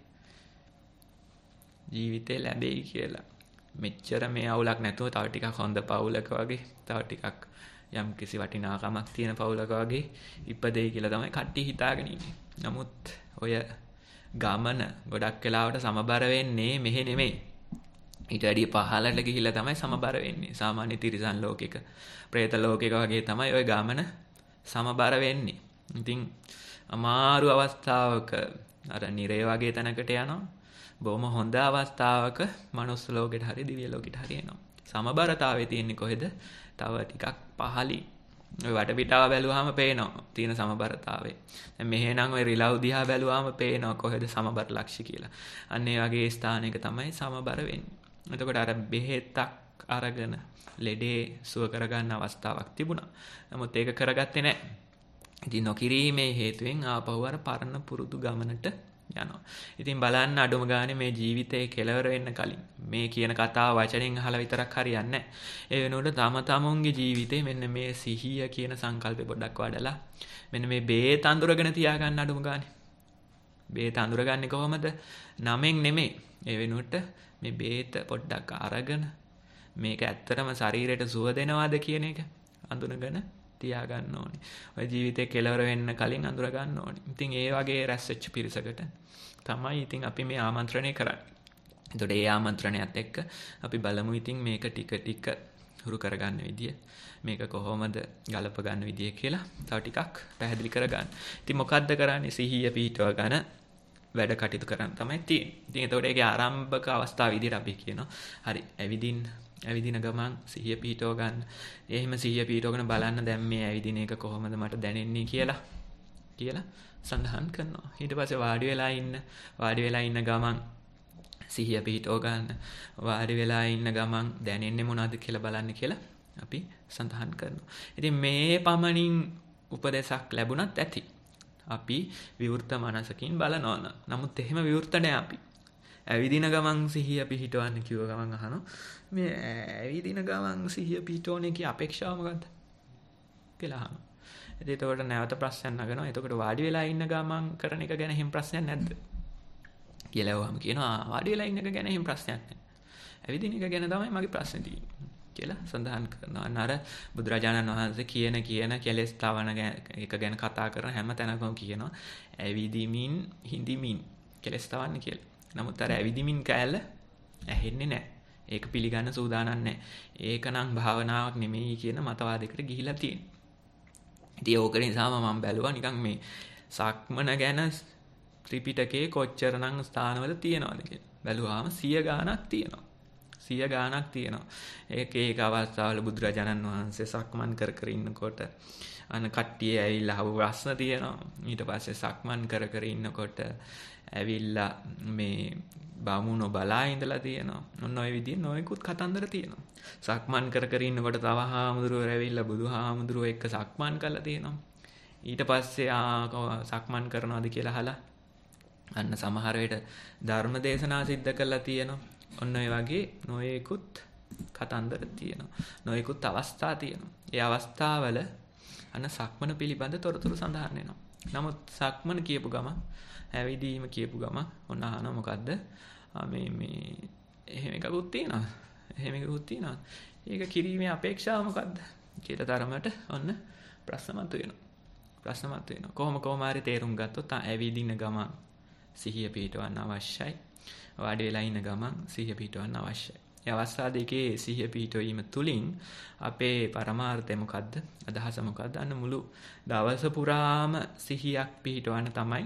[SPEAKER 1] ජීවිතේ ලැබෙයි කියලා. මෙච්චර මේ අවුලක් නැතුව තව ටිකක් හොඳ පවුලක වගේ තව ටිකක් යම් කිසි වටිනාකමක් තියෙන පවුලක වගේ ඉපදෙයි කියලා තමයි කට්ටිය හිතාගෙන ඉන්නේ. නමුත් ඔය ගමන ගොඩක් වෙලාවට සමබර වෙන්නේ මෙහෙ නෙමෙයි. ඊට වැඩිය පහළට ගිහිල්ලා තමයි සමබර වෙන්නේ. සාමාන්‍ය තිරිසන් ලෝකෙක, പ്രേත ලෝකෙක වගේ තමයි ওই ගමන සමබර වෙන්නේ. ඉතින් අමාරු අවස්ථාවක අර නිරේ වගේ තැනකට යනවා. බොහොම හොඳ අවස්ථාවක මනුස්ස ලෝකෙට හරි දිව්‍ය ලෝකෙට හරි එනවා. සමබරතාවයේ තියෙන්නේ කොහෙද? තව ටිකක් පහළින්. ඔය වටපිටාව බැලුවාම පේනවා තියෙන සමබරතාවය. දැන් මෙහෙනම් ඔය රිලව් දිහා බැලුවාම පේනවා කොහෙද සමබර ලක්ෂ්‍ය කියලා. අන්න ඒ වගේ ස්ථානයක තමයි සමබර වෙන්නේ. එතකොට අර බෙහෙතක් අරගෙන ලෙඩේ සුව කරගන්න අවස්ථාවක් තිබුණා. නමුත් ඒක කරගත්තේ නැහැ. ඉතින් නොකිරීමේ හේතුවෙන් ආපහු අර පරණ පුරුදු ගමනට යනවා. ඉතින් බලන්න අඩුම ගානේ මේ ජීවිතේ කෙලවර වෙන්න කලින් මේ කියන කතාව වචනෙන් අහලා විතරක් හරියන්නේ නැහැ. ඒ වෙනුවට තම තමුන්ගේ ජීවිතේ මෙන්න මේ සිහිය කියන සංකල්පෙ පොඩ්ඩක් වඩලා මෙන්න මේ බේත අඳුරගෙන තියාගන්න අඩුම ගානේ. බේත අඳුරගන්නේ කොහොමද? නමෙන් නෙමෙයි. ඒ වෙනුවට මේ බේත පොඩ්ඩක් අරගෙන මේක ඇත්තටම ශරීරයට සුව දෙනවද කියන එක අඳුනගෙන තියාගන්න ඕනේ. ඔය ජීවිතේ කෙලවර වෙන්න කලින් අඳුර ගන්න ඕනේ. ඉතින් ඒ වගේ රැස් වෙච්ච පිරිසකට තමයි ඉතින් අපි මේ ආමන්ත්‍රණය කරන්නේ. එතකොට ඒ ආමන්ත්‍රණයත් එක්ක අපි බලමු ඉතින් මේක ටික ටික හුරු කරගන්න විදිය. මේක කොහොමද ගලප ගන්න විදිය කියලා තව ටිකක් පැහැදිලි කරගන්න. ඉතින් මොකද්ද කරන්නේ? සිහිය පිහිටව ගන්න වැඩ කටයුතු කරන්න තමයි තියෙන්නේ. ඉතින් එතකොට ඒකේ ආරම්භක අවස්ථාව විදිහට අපි කියනවා. හරි, ඇවිදින ගමන් සිහිය පිහිටව ගන්න. එහෙම සිහිය පිහිටවගෙන බලන්න දැන් මේ ඇවිදින එක කොහොමද මට දැනෙන්නේ කියලා සඳහන් කරනවා. ඊට පස්සේ වාඩි වෙලා ඉන්න ගමන් සිහිය පිහිටව ගන්න. වාඩි වෙලා ඉන්න ගමන් දැනෙන්නේ මොනවද කියලා බලන්න කියලා අපි සඳහන් කරනවා. ඉතින් මේ පමණින් උපදේශක් ලැබුණත් ඇති. අපි විවෘත මනසකින් බලනවා. නමුත් එහෙම විවෘත නෑ අපි. ඇවිදින ගමන් සිහිය පිහිටවන්න කිව්ව ගමන් අහනවා. මේ ඇවිදින ගමන් සිහිය පිහිටවන්නේ කී අපේක්ෂාව මොකද්ද කියලා අහනවා. ඉතින් එතකොට නැවත ප්‍රශ්නයක් නගනවා. එතකොට වාඩි වෙලා ඉන්න ගමන් කරන එක ගැන හිම් ප්‍රශ්නයක් නැද්ද කියලා වහම කියනවා. වාඩි වෙලා ඉන්න එක ගැන හිම් ප්‍රශ්නයක් නැහැ. ඇවිදින එක ගැන තමයි මගේ ප්‍රශ්නේ තියෙන්නේ කියලා සඳහන් කරනවා. අර බුදුරජාණන් වහන්සේ කියන කෙලෙස් තවන එක ගැන කතා කරන හැම තැනකම කියනවා ඇවිදිමින් හිඳිමින් කෙලෙස් තවන්නේ කියලා. නමුත් අර ඇවිදිමින් කැලල ඇහෙන්නේ නැහැ. ඒක පිළිගන්න සූදානම් නැහැ. ඒකනම් භාවනාවක් නෙමෙයි කියන මතවාදයකට ගිහිලා තියෙනවා. ඉතින් ඕක නිසාම මම බැලුවා නිකන් මේ සක්මන ගැන ත්‍රිපිටකයේ කොච්චරනම් ස්ථානවල තියෙනවද කියලා. බැලුවාම 100 ගාණක් තියෙනවා. 100 ගාණක් තියෙනවා. ඒක අවස්ථාවල බුදුරජාණන් වහන්සේ සක්මන් කර ඉන්නකොට කට්ටිය ඇවිල්ලා අහපු ප්‍රශ්න තියෙනවා. ඊට පස්සේ සක්මන් කර ඉන්නකොට ඇවිල්ලා මේ බමුණෝ බලා ඉඳලා තියෙනවා. ඔන්න ඔය විදිහේ නොයෙකුත් කතන්දර තියෙනවා. සක්මන් කර ඉන්නකොට තව හාමුදුරුවෝ ඇවිල්ලා බුදුහාමුදුරුවෝ එක්ක සක්මන් කරලා තියෙනවා. ඊට පස්සේ සක්මන් කරනවාද කියලා අහලා අන්න සමහර වෙලට ධර්ම දේශනා සිද්ධ කරලා තියෙනවා. ඔන්න ඔය වගේ නොයෙකුත් කතන්දර තියෙනවා. නොයෙකුත් අවස්ථා තියෙනවා. ඒ අවස්ථාවල අන්න සක්මන පිළිබඳ තොරතුරු සඳහන් වෙනවා. නමුත් සක්මන කියපු ගම ඇවිදීම කියපු ගම ඔන්න අහනවා මොකද්ද? මේ එහෙම එකකුත් තියෙනවා. ඒක කිරීමේ අපේක්ෂාව මොකද්ද කියලා තරමට ඔන්න ප්‍රශ්න මතුවෙනවා. කොහොම හරි තේරුම් ගත්තොත් ඇවිදින ගමන් සිහිය පිහිටවන්න අවශ්‍යයි. වාඩි වෙලා ඉන්න ගමන් සිහිය පිහිටවන්න අවශ්‍යයි. ඒ අවස්ථා දෙකේ සිහිය පිහිටවීම තුලින් අපේ පරමාර්ථය මොකද්ද? අදහස මොකද්ද? අන්න මුළු දවස පුරාම සිහියක් පිහිටවන්න තමයි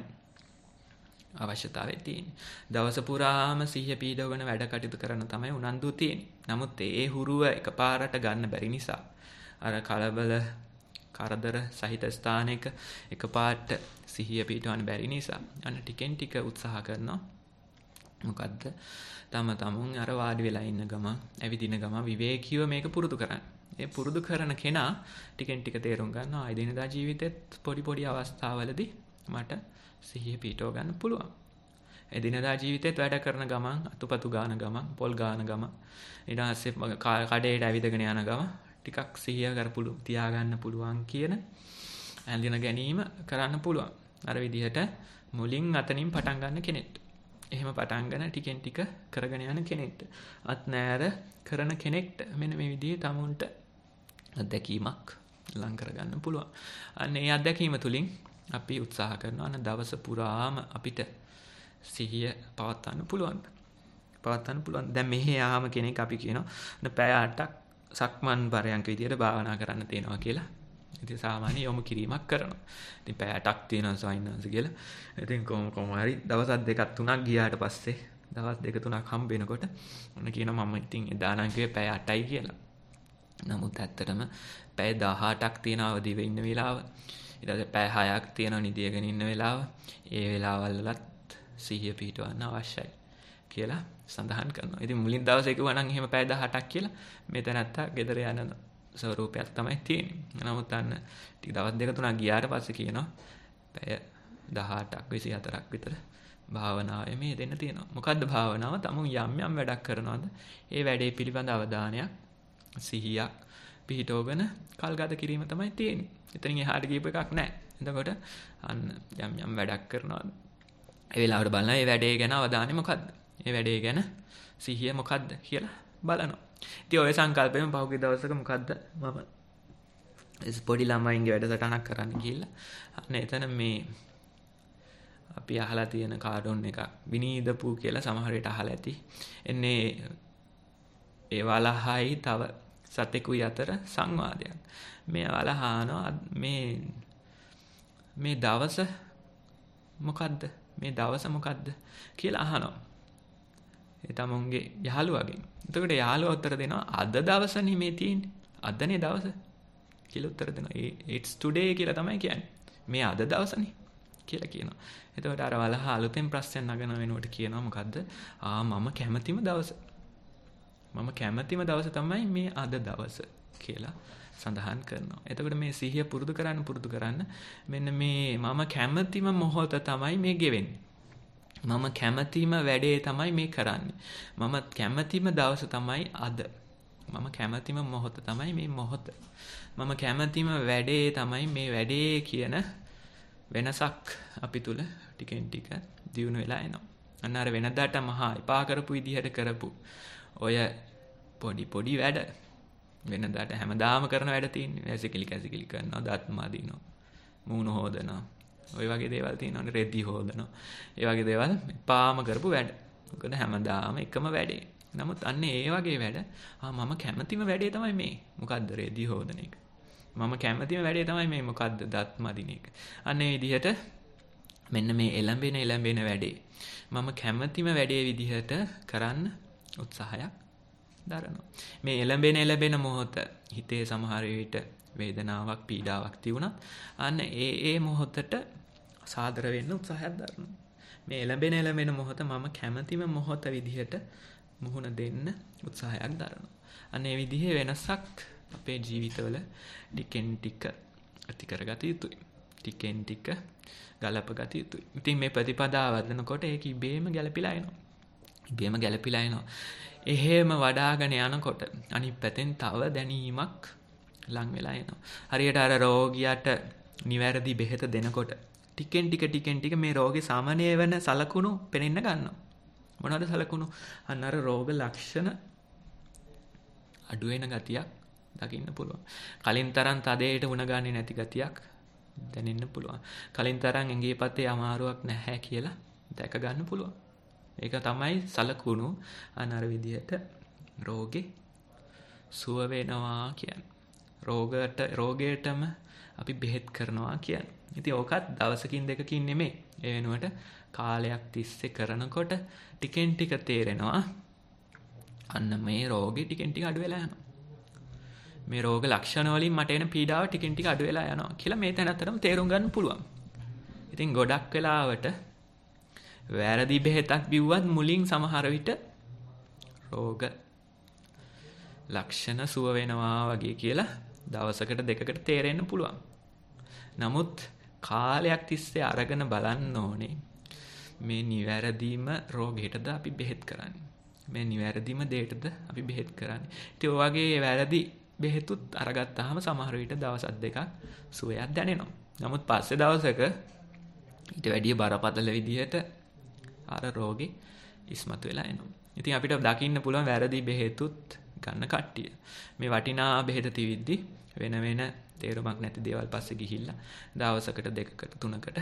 [SPEAKER 1] අවශ්‍යතාවය තියෙන්නේ. දවස පුරාම සිහිය පිහිටවගෙන වැඩ කටයුතු කරන තමයි උනන්දුව තියෙන්නේ. නමුත් ඒ හුරුව එකපාරට ගන්න බැරි නිසා අර කලබල කරදර සහිත ස්ථානයක එකපාරට සිහිය පිහිටවන්න බැරි නිසා අන්න ටිකෙන් ටික උත්සාහ කරනවා. මොකද්ද? තමුන් අර වාඩි වෙලා ඉන්න ගමන් ඇවිදින ගමන් විවේකීව මේක පුරුදු කරන්න. ඒ පුරුදු කරන කෙනා ටිකෙන් ටික තේරුම් ගන්නවා එදිනෙදා ජීවිතෙත් පොඩි අවස්ථාවලදී මට සිහිය පිහිටව ගන්න පුළුවන්. එදිනෙදා ජීවිතෙත් වැඩ කරන ගමන් අතුපතු ගාන ගමන් පොල් ගාන ගමන් ඊට පස්සේ කඩේට ඇවිදගෙන යන ගමන් ටිකක් සිහිය කරපුළු තියාගන්න පුළුවන් කියන ඇඳින ගැනීම කරන්න පුළුවන්. අර විදිහට මුලින් අතනින් පටන් ගන්න කෙනෙක්ට. එහෙම පටන් ගන්න ටිකෙන් ටික කරගෙන යන කෙනෙක්ට. අත් නෑර කරන කෙනෙක්ට මෙන්න මේ විදිහේ තමුන්ට අත්දැකීමක් ලං කරගන්න පුළුවන්. අන්න ඒ අත්දැකීම තුලින් අපි උත්සාහ කරනවා අන්න දවස පුරාම අපිට සිහිය පවත්වන්න පුළුවන්. දැන් මෙහි ආම කෙනෙක් අපි කියනවා පැය 8ක් සක්මන් පරයන්ක විදියට භාවනා කරන්න තියෙනවා කියලා. ඉතින් සාමාන්‍ය යොමු කිරීමක් කරනවා. ඉතින් පැය 8ක් තියෙනවා සයින්ස් කියලා. ඉතින් කොහොම හරි දවස් 2-3ක් ගියාට පස්සේ දවස් 2-3ක් හම්බ වෙනකොට ඔන්න කියනවා මම ඉතින් එදා නම් කිව්වේ පැය 8යි කියලා. නමුත් ඇත්තටම පැය 18ක් තියෙනවා අවදි වෙ ඉන්න වෙලාව. ඊට පස්සේ පැය 6ක් තියෙනවා නිදියගෙන ඉන්න වෙලාව. ඒ වෙලාවල් වලත් සිහිය පිහිටවන්න අවශ්‍යයි කියලා සඳහන් කරනවා. ඉතින් මුලින් දවසේ කිව්වා නම් එහෙම පැය 18ක් කියලා මෙතන නැත්තා ගෙදර යන ස්වරූපයක් තමයි තියෙන්නේ. නමුත් අන්න ටික දවස් 2-3ක් ගියාට පස්සේ කියනවා පැය 18ක් 24ක් විතර භාවනාවේ මේ දෙන්න තියෙනවා. මොකද්ද භාවනාව? තමුන් යම් වැඩක් කරනවාද? ඒ වැඩේ පිළිබඳ අවධානයක් සිහියක් පිහිටවගෙන කල්ගත කිරීම තමයි තියෙන්නේ. එතනින් එහාට ගියප එකක් නැහැ. එතකොට අන්න යම් වැඩක් කරනවාද? ඒ වෙලාවට බලනවා ඒ වැඩේ ගැන අවධානය මොකද්ද? ඒ වැඩේ ගැන සිහිය මොකද්ද කියලා බලනවා. ඉතින් ඔය සංකල්පයෙන් පහුගිය දවසක මොකද්ද මම පොඩි ළමයින්ගේ වැඩසටහනක් කරන්න ගිහිල්ලා අන්න එතන මේ අපි අහලා තියෙන කාටුන් එකක් විනීදපු කියලා සමහර විට අහලා ඇති. එන්නේ ඒ වලහයි තව සතෙකුයි අතර සංවාදයක්. මේ වලහ අහනවා මේ දවස මොකද්ද? මේ දවස මොකද්ද කියලා අහනවා. ඒ තමුන්ගේ යහළුවගෙන්. එතකොට යාළුවා උත්තර දෙනවා අද දවසනේ මේ තියෙන්නේ. අදනේ දවස කියලා උත්තර දෙනවා. it's today කියලා තමයි කියන්නේ. මේ අද දවසනේ කියලා කියනවා. එතකොට අර වලහ අලුතෙන් ප්‍රශ්න නගන වෙනුවට කියනවා මොකද්ද? මම කැමතිම දවස. මම කැමතිම දවස තමයි මේ අද දවස කියලා සඳහන් කරනවා. එතකොට මේ සිහිය පුරුදු කරන්න මෙන්න මේ මම කැමතිම මොහොත තමයි මේ ගෙවෙන්නේ. මම කැමතිම වැඩේ තමයි මේ කරන්නේ. මම කැමතිම දවස තමයි අද. මම කැමතිම මොහොත තමයි මේ මොහොත. මම කැමතිම වැඩේ තමයි මේ වැඩේ කියන වෙනසක් අපි තුල ටිකෙන් ටික දියුණු වෙලා එනවා. අන්න අර වෙනදාට මහා එපා කරපු විදිහට කරපු ඔය පොඩි වැඩ වෙනදාට හැමදාම කරන වැඩ තියෙන්නේ. කැසිකිලි කරනවා, දත් මදිනවා, මූණ හොදනවා. ඔය වගේ දේවල් තියෙනවානේ, රෙදි හොදනවා. ඒ වගේ දේවල් එපාම කරපු වැඩ. මොකද හැමදාම එකම වැඩේ. නමුත් අන්න ඒ වගේ වැඩ මම කැමතිම වැඩේ තමයි මේ. මොකද්ද? රෙදි හොදන එක. මම කැමතිම වැඩේ තමයි මේ මොකද්ද? දත් මදින එක. අන්න ඒ විදිහට මෙන්න මේ එළඹෙන වැඩේ මම කැමතිම වැඩේ විදිහට කරන්න උත්සාහයක් දරනවා. මේ එළඹෙන මොහොත හිතේ සමහර විට වේදනාවක් පීඩාවක් තියුණත් අන්න ඒ මොහොතට සාදර වෙන්න උත්සාහයක් දරනවා. මේ එළඹෙන මොහොත මම කැමතිම මොහොත විදිහට මුහුණ දෙන්න උත්සාහයක් දරනවා. අන්න ඒ විදිහේ වෙනසක් අපේ ජීවිතවල ටිකෙන් ටික ඇති කරගත යුතුයි. ටිකෙන් ටික ගලපගත යුතුයි. ඉතින් මේ ප්‍රතිපදාව වදනකොට ඒක ඉබේම ගැලපිලා එනවා. එහෙම වඩාගෙන යනකොට අනිත් පැත්තෙන් තව දැනීමක් ලං වෙලා එනවා. හරියට අර රෝගියාට නිවැරදි බෙහෙත දෙනකොට ටිකෙන් ටික මේ රෝගේ සාමාන්‍ය වෙන සලකුණු පෙනෙන්න ගන්නවා. මොනවද සලකුණු? අන්න අර රෝග ලක්ෂණ අඩු වෙන ගතියක් දකින්න පුළුවන්. කලින් තරම් තදේට වුණ ගන්නේ නැති ගතියක් දැනෙන්න පුළුවන්. කලින් තරම් ඇඟේ පතේ අමාරුවක් නැහැ කියලා දැක ගන්න පුළුවන්. ඒක තමයි සලකුණු අනර විදිහට රෝගේ සුව වෙනවා කියන්නේ. රෝගයටම අපි බෙහෙත් කරනවා කියන්නේ. ඉතින් ඕකත් දවසකින් දෙකකින් නෙමෙයි. ඒ වෙනුවට කාලයක් තිස්සේ කරනකොට ටිකෙන් ටික තේරෙනවා අන්න මේ රෝගේ ටිකෙන් ටික අඩු වෙලා යනවා. මේ රෝග ලක්ෂණ වලින් මට එන පීඩාව ටිකෙන් ටික අඩු වෙලා යනවා කියලා මේ තැනතරම තේරුම් ගන්න පුළුවන්. ඉතින් ගොඩක් වෙලාවට වැරදි බෙහෙතක් බිව්වත් මුලින් සමහර විට රෝග ලක්ෂණ සුව වෙනවා වගේ කියලා දවසකට දෙකකට තේරෙන්න පුළුවන්. නමුත් කාලයක් තිස්සේ අරගෙන බලන්න ඕනේ මේ නිවැරදිම රෝගයටද අපි බෙහෙත් කරන්නේ. මේ නිවැරදිම දෙයටද අපි බෙහෙත් කරන්නේ. ඉතින් ඔය වගේ වැරදි බෙහෙතුත් අරගත්තාම සමහර විට දවස් දෙකක් සුවයක් දැනෙනවා. නමුත් පස්සේ දවසක ඊට වැඩිය බරපතල විදිහට අර රෝගේ ඉස්මතු වෙලා එනවා. ඉතින් අපිට දකින්න පුළුවන් වැරදි බෙහෙතුත් ගන්න කට්ටිය. මේ වටිනා බෙහෙත තිවිද්දි වෙන තේරුමක් නැති දේවල් පස්සේ ගිහිල්ලා දවසකට දෙකකට තුනකට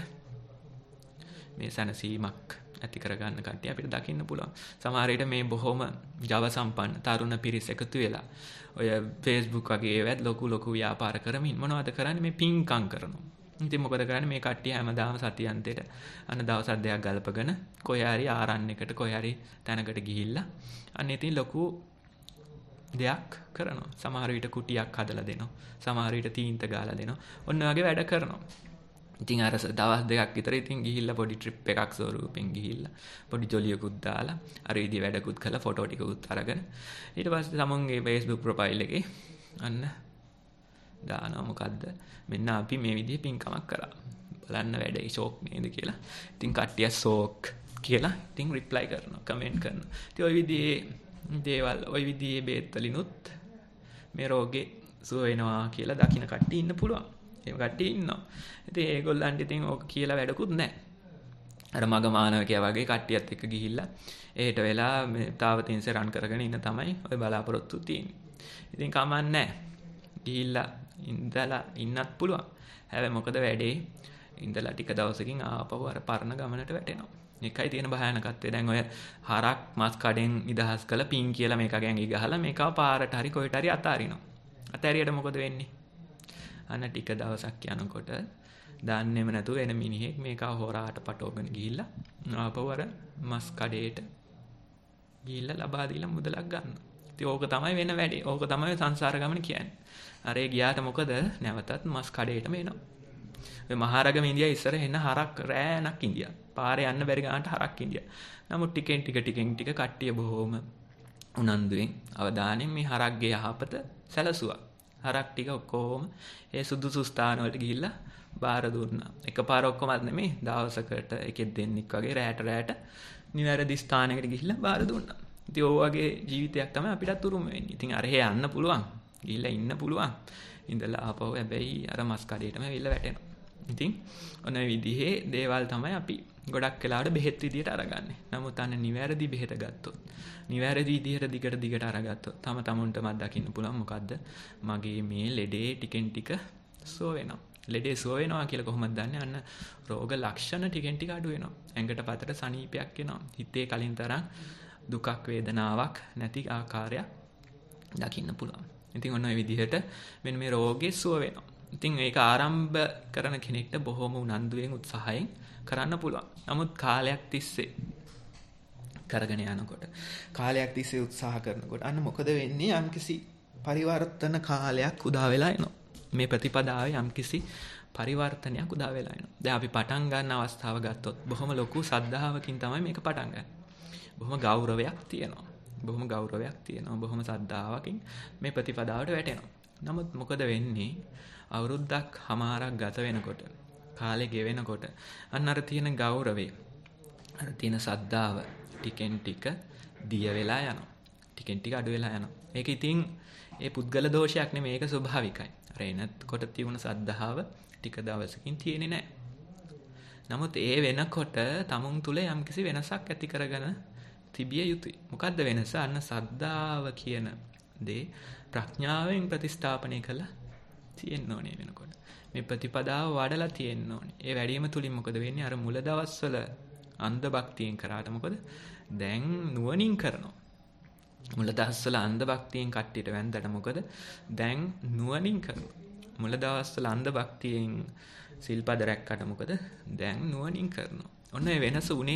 [SPEAKER 1] මේ සනසීමක් ඇති කරගන්න කට්ටිය අපිට දකින්න පුළුවන්. සමහර විට මේ බොහොම ජව සම්පන්න තරුණ පිරිස එකතු වෙලා ඔය Facebook වගේ ඒවත් ලොකු ව්‍යාපාර කරමින් මොනවද කරන්නේ? මේ පින්කම් කරනවා. ඉතින් මොකද කරන්නේ? මේ කට්ටිය හැමදාම සතියන්තේට අන්න දවස් දෙකක් ගල්පගෙන කොහේ හරි ආරණ්‍යයකට කොහේ හරි තැනකට ගිහිල්ලා අන්න ඉතින් ලොකු දෙයක් කරනවා. සමහර විට කුටියක් හදලා දෙනවා. සමහර විට තීන්ත ගාලා දෙනවා. ඔන්න වගේ වැඩ කරනවා. ඉතින් අර දවස් දෙකක් විතර ඉතින් ගිහිල්ලා පොඩි ට්‍රිප් එකක් ස්වරූපෙන් ගිහිල්ලා පොඩි ජොලියකුත් දාලා අර විදිහ වැඩකුත් කළා ෆොටෝ ටිකකුත් අරගෙන ඊට පස්සේ තමන්ගේ Facebook ප්‍රොෆයිල් එකේ අන්න දානවා මොකද්ද මෙන්න අපි මේ විදිහ පින්කමක් කරා බලන්න වැඩේ ෂෝක් නේද කියලා. ඉතින් කට්ටිය ෂෝක් කියලා ඉතින් රිප්ලයි කරනවා කමෙන්ට් කරනවා. ඉතින් ওই විදිහේ දේවල් ওই විදිහේ බේත් වලිනුත් මේ රෝගේ සුව වෙනවා කියලා දකින්න කට්ටිය ඉන්න පුළුවන්. ඒ කට්ටිය ඉන්නවා. ඉතින් ඒගොල්ලන්ට ඉතින් ඕක කියලා වැඩකුත් නැහැ. අර මග මානවකයා වගේ කට්ටියත් එක්ක ගිහිල්ලා එහෙට වෙලා මේ තාවතින්සේ රන් කරගෙන ඉන්න තමයි ඔය බලාපොරොත්තු තියෙන්නේ. ඉතින් කමන්නේ නැහැ. ගිහිල්ලා ඉඳලා ඉන්නත් පුළුවන්. හැබැයි මොකද වැඩේ? ඉඳලා ටික දවසකින් ආපහු අර පරණ ගමනට වැටෙනවා. එකයි තියෙන භයානකත්වය. දැන් ඔය හරක් මස් කඩෙන් නිදහස් කළ පින් කියලා මේක ගැඟි ගහලා මේකව පාරට හරි කොහෙට හරි අතාරිනවා. අතාරියට මොකද වෙන්නේ? අන්න ටික දවසක් යනකොට දන්නේම නැතුව එන මිනිහෙක් මේකව හොරාට පටවගෙන ගිහිල්ලා ආපහු අර මස් කඩේට ගිහිල්ලා ලබා දීලා මුදලක් ගන්නවා. ඉතින් ඕක තමයි වෙන වැඩේ. ඕක තමයි සංසාර ගමන කියන්නේ. අර ඒ ගියාට මොකද? නැවතත් මස් කඩේටම එනවා. ඔය මහරගම ඉන්දියා ඉස්සර එන හරක් රෑනක් ඉන්දියා. පාරේ යන්න බැරි ගන්නට හරක් ඉන්දියා. නමුත් ටිකෙන් ටික කට්ටිය බොහොම උනන්දුවෙන් අවධානයෙන් මේ හරක්ගේ යහපත සැලසුවා. හරක් ටික ඔක්කොම ඒ සුදුසු ස්ථාන වලට ගිහිල්ලා බාර දුන්නා. එකපාර ඔක්කොමත් නෙමෙයි දවසකට එකෙක් දෙන්නෙක් වගේ රැට නිවැරදි ස්ථානයකට ගිහිල්ලා බාර දුන්නා. ඉතින් ඔය වගේ ජීවිතයක් තමයි අපිටත් උරුම වෙන්නේ. ඉතින් අර එහෙ යන්න පුළුවන්. ගිහිල්ලා ඉන්න පුළුවන්. ඉඳලා ආපහු හැබැයි අර මස් කඩේටම වෙලා වැටෙනවා. ඉතින් ඔන්න ඔය විදිහේ දේවල් තමයි අපි ගොඩක් වෙලාවට බෙහෙත් විදියට අරගන්නේ. නමුත් අන්න නිවැරදි බෙහෙත ගත්තොත්, නිවැරදි විදියට දිගට අරගත්තොත් තම තමුන්ටමත් දකින්න පුළුවන් මොකද්ද? මගේ මේ ලෙඩේ ටිකෙන් ටික සුව වෙනවා. ලෙඩේ සුව වෙනවා කියලා කොහොමද දන්නේ? අන්න රෝග ලක්ෂණ ටිකෙන් ටික අඩු වෙනවා. ඇඟට පතට සනීපයක් එනවා. හිතේ කලින් තරම් දුකක් වේදනාවක් නැති ආකාරයක් දකින්න පුළුවන්. ඉතින් ඔන්න ඔය විදිහට මෙන්න මේ රෝගේ සුව වෙනවා. ඉතින් ඒක ආරම්භ කරන කෙනෙක්ට බොහොම උනන්දුවෙන් උත්සාහයෙන් කරන්න පුළුවන්. නමුත් කාලයක් තිස්සේ කරගෙන යනකොට, කාලයක් තිස්සේ උත්සාහ කරනකොට අන්න මොකද වෙන්නේ? යම්කිසි පරිවර්තන කාලයක් උදා වෙලා එනවා. මේ ප්‍රතිපදාවේ යම්කිසි පරිවර්තනයක් උදා වෙලා එනවා. දැන් අපි පටන් ගන්න අවස්ථාව ගත්තොත් බොහොම ලොකු ශ්‍රද්ධාවකින් තමයි මේක පටන් ගන්න. බොහොම ගෞරවයක් තියෙනවා. බොහොම ශ්‍රද්ධාවකින් මේ ප්‍රතිපදාවට වැටෙනවා. නමුත් මොකද වෙන්නේ? අවුරුද්දක් හමාරක් ගත වෙනකොට, කාලේ ගෙවෙනකොට අන්න අර තියෙන ගෞරවය, අර තියෙන ශ්‍රද්ධාව ටිකෙන් ටික දිය වෙලා යනවා. ටිකෙන් ටික අඩු වෙලා යනවා. ඒක ඉතින් ඒ පුද්ගල දෝෂයක් නෙමෙයි, ඒක ස්වභාවිකයි. අර එනකොට තියුණු ශ්‍රද්ධාව ටික දවසකින් තියෙන්නේ නැහැ. නමුත් ඒ වෙනකොට තමුන් තුල යම්කිසි වෙනසක් ඇති කරගෙන තිබිය යුතුයි. මොකද්ද වෙනස? අන්න ශ්‍රද්ධාව කියන දේ ප්‍රඥාවෙන් ප්‍රතිස්ථාපනය කළා තියෙන්න ඕනේ වෙනකොට. මේ ප්‍රතිපදාව වඩලා තියෙන්න ඕනේ. ඒ වැඩිම තුලින් මොකද වෙන්නේ? අර මුල දවස්වල අන්ධ භක්තියෙන් කරාට මොකද? දැන් නුවණින් කරනවා. මුල දවස්වල අන්ධ භක්තියෙන් කට්ටියට වැන්දට මොකද? දැන් නුවණින් කරනවා. මුල දවස්වල අන්ධ භක්තියෙන් සිල්පද රැක්කට මොකද? දැන් නුවණින් කරනවා. ඔන්න ඒ වෙනස උනේ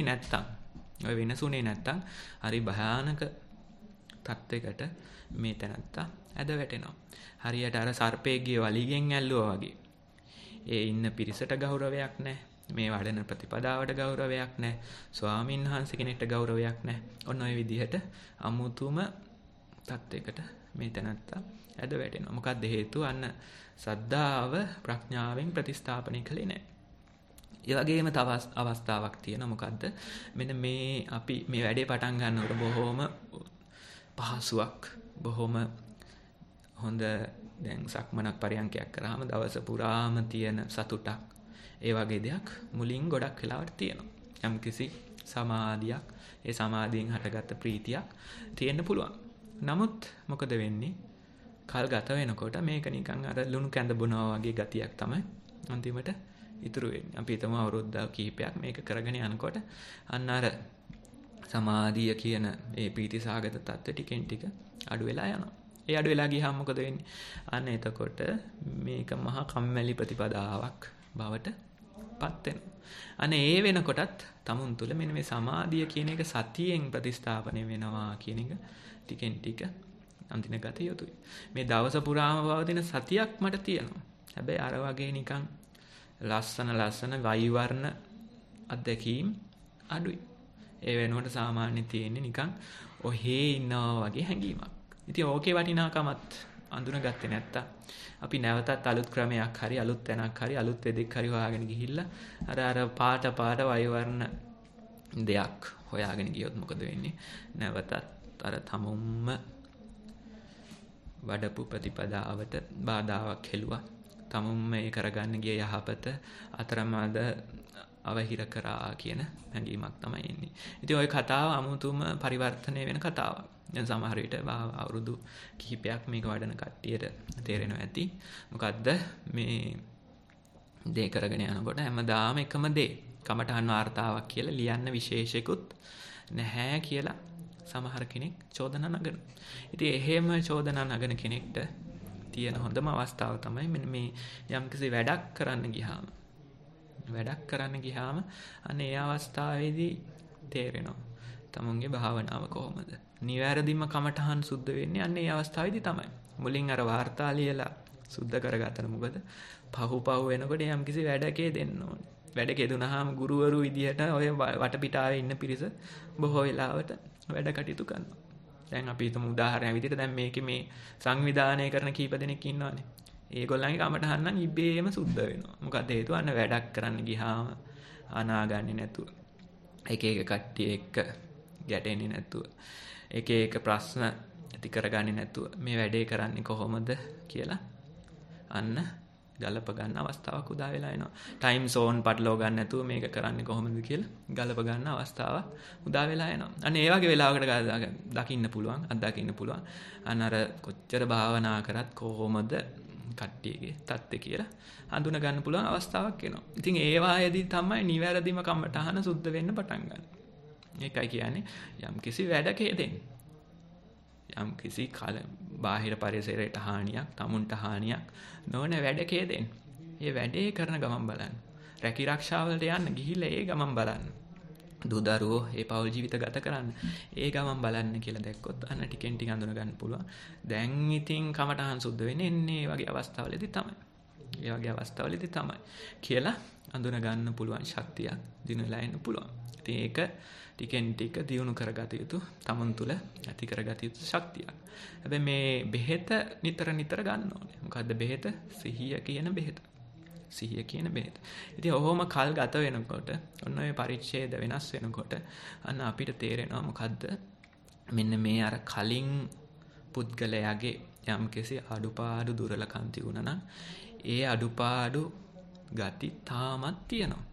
[SPEAKER 1] නැත්තම් හරි භයානක තත්වයකට මේ තැනත්තා ඇද වැටෙනවා. හරියට අර සර්පයෙක්ගේ වලිගෙන් ඇල්ලුවා වගේ. ඒ ඉන්න පිරිසට ගෞරවයක් නැහැ. මේ වඩන ප්‍රතිපදාවට ගෞරවයක් නැහැ. ස්වාමීන් වහන්සේ කෙනෙක්ට ගෞරවයක් නැහැ. ඔන්න ඔය විදිහට අමුතුම තත්වයකට මේ තැනත්තා ඇද වැටෙනවා. මොකක්ද හේතුව? අන්න සද්ධාව ප්‍රඥාවෙන් ප්‍රතිස්ථාපනය කළේ නැහැ. ඒ වගේම තව අවස්ථාවක් තියෙනවා. මොකද්ද? මෙන්න මේ අපි මේ වැඩේ පටන් ගන්නකොට බොහොම පහසුවක්, බොහොම හොඳ දැන් සක්මනක් පරියන්කයක් කරාම දවස පුරාම තියෙන සතුටක්, ඒ වගේ දෙයක් මුලින් ගොඩක් වෙලාවට තියෙනවා. යම්කිසි සමාධියක්, ඒ සමාධියෙන් හටගත්ත ප්‍රීතියක් තියෙන්න පුළුවන්. නමුත් මොකද වෙන්නේ? කල් ගත වෙනකොට මේක නිකන් අර ලුණු කැඳ බොනවා වගේ ගතියක් තමයි අන්තිමට ඉතුරු වෙන්නේ. අපි හිතමු අවුරුද්ද කිහිපයක් මේක කරගෙන යනකොට අන්න අර සමාධිය කියන ඒ ප්‍රීතිසහගත තත්ත්වය ටිකෙන් ටික අඩු වෙලා යනවා. ඒ අඩු වෙලා ගියාම මොකද වෙන්නේ? අන්න එතකොට මේක මහා කම්මැලි ප්‍රතිපදාවක් බවට පත් වෙනවා. අනේ ඒ වෙනකොටත් තමුන් තුළ මෙන්න මේ සමාධිය කියන එක සතියෙන් ප්‍රතිස්ථාපනය වෙනවා කියන එක ටිකෙන් ටික අන්තිම ගත යුතුයි. මේ දවස පුරාම පවතින සතියක් මට තියෙනවා. හැබැයි අර වගේ නිකන් ලස්සන වෛවර්ණ අත්දැකීම් අඩුයි. ඒ වෙනුවට සාමාන්‍ය තියෙන්නේ නිකන් ඔහේ ඉන්නවා වගේ හැඟීමක්. ඉතින් ඕකේ වටිනාකමත් අඳුනගත්තේ නැත්තම් අපි නැවතත් අලුත් ක්‍රමයක් හරි අලුත් තැනක් හරි අලුත් වෙදෙක් හරි හොයාගෙන ගිහිල්ලා අර පාට වෛවර්ණ දෙයක් හොයාගෙන ගියොත් මොකද වෙන්නේ? නැවතත් අර තමුම්ම වඩපු ප්‍රතිපදාවට බාධාවක් හෙළුවා. තමුම්ම ඒ කරගන්න ගිය යහපත අතරමැද අවහිර කරා කියන හැඟීමක් තමයි එන්නේ. ඉතින් ওই කතාව අමුතුම පරිවර්තනය වෙන කතාවක්. දැන් සමහර විට අවුරුදු කිහිපයක් මේක වඩන කට්ටියට තේරෙනවා ඇති. මොකද්ද මේ දේ කරගෙන යනකොට හැමදාම එකම දේ. කමඨහන් වාර්තාවක් කියලා ලියන්න විශේෂිකුත් නැහැ කියලා සමහර කෙනෙක් චෝදනා නගනවා. ඉතින් එහෙම චෝදනා නගන කෙනෙක්ට තියෙන හොඳම අවස්ථාව තමයි මෙන්න මේ යම්කිසි වැඩක් කරන්න ගියාම අන්න ඒ අවස්ථාවේදී තේරෙනවා තමුන්ගේ භාවනාව කොහොමද. නිවැරදිම කමඨහන් සුද්ධ වෙන්නේ අන්න ඒ අවස්ථාවේදී තමයි. මුලින් අර වාර්තා ලියලා සුද්ධ කරගත්තම මොකද පහු වෙනකොට යම්කිසි වැඩකේ දෙන්න ඕනේ. වැඩකේ දුනහම ගුරුවරු විදිහට ඔය වටපිටාවේ ඉන්න පිරිස බොහෝ වෙලාවට වැඩ කටයුතු කරනවා. දැන් අපි හිතමු උදාහරණයක් විදිහට දැන් මේකේ මේ සංවිධානය කරන කීප දෙනෙක් ඉන්නවනේ. ඒගොල්ලන්ගේ කමටහන් නම් ඉබේම සුද්ධ වෙනවා. මොකද හේතුව අන්න වැඩක් කරන්න ගියාම අනාගන්නේ නැතුව එක කට්ටිය එක්ක ගැටෙන්නේ නැතුව එක ප්‍රශ්න ඇති කරගන්නේ නැතුව මේ වැඩේ කරන්නේ කොහොමද කියලා අන්න ගලප ගන්න අවස්ථාවක් උදා වෙලා එනවා. ටයිම් සෝන් පටලව ගන්න නැතුව මේක කරන්නේ කොහොමද කියලා ගලප ගන්න අවස්ථාවක් උදා වෙලා එනවා. අන්න ඒ වගේ වෙලාවකට දකින්න පුළුවන්, අත්දකින්න පුළුවන්. අන්න අර කොච්චර භාවනා කරත් කොහොමද කට්ටියගේ தත්ත්වය කියලා හඳුන ගන්න පුළුවන් අවස්ථාවක් එනවා. ඉතින් ඒ වායේදී තමයි නිවැරදිම කමඨහන සුද්ධ වෙන්න පටන් ගන්න. ඒකයි කියන්නේ යම්කිසි වැඩකේ දෙන්නේ. යම්කිසි බාහිර පරිසරයට හානියක්, තමුන්ට හානියක් නොවන වැඩකේ දෙන්න. ඒ වැඩේ කරන ගමන් බලන්න. රැකී ආරක්ෂාවලට යන්න ගිහිල්ලා ඒ ගමන් බලන්න. දුදරුවෝ ඒ පෞල් ජීවිත ගත කරන්න. ඒ ගමන් බලන්න කියලා දැක්කොත් අන්න ටිකෙන් ටික අඳුන ගන්න පුළුවන්. දැන් ඉතින් කමඨහන් සුද්ධ වෙන්නේ එන්නේ මේ වගේ අවස්ථාවලදී තමයි. කියලා අඳුන ගන්න පුළුවන් ශක්තියක් දිනලා එන්න පුළුවන්. ඉතින් ඒක ටිකෙන් ටික දියුණු කරගත යුතු තමන් තුළ ඇති කරගත යුතු ශක්තියක්. හැබැයි මේ බෙහෙත නිතර ගන්න ඕනේ. මොකද්ද බෙහෙත? සිහිය කියන බෙහෙත. ඉතින් ඔහොම කල් ගත වෙනකොට ඔන්න ඔය පරිච්ඡේද වෙනස් වෙනකොට අන්න අපිට තේරෙනවා මොකද්ද මෙන්න මේ අර කලින් පුද්ගලයාගේ යම්කිසි අඩුපාඩු දුර්වලකම් තිබුණා නම් ඒ අඩුපාඩු ගති තාමත් තියෙනවා.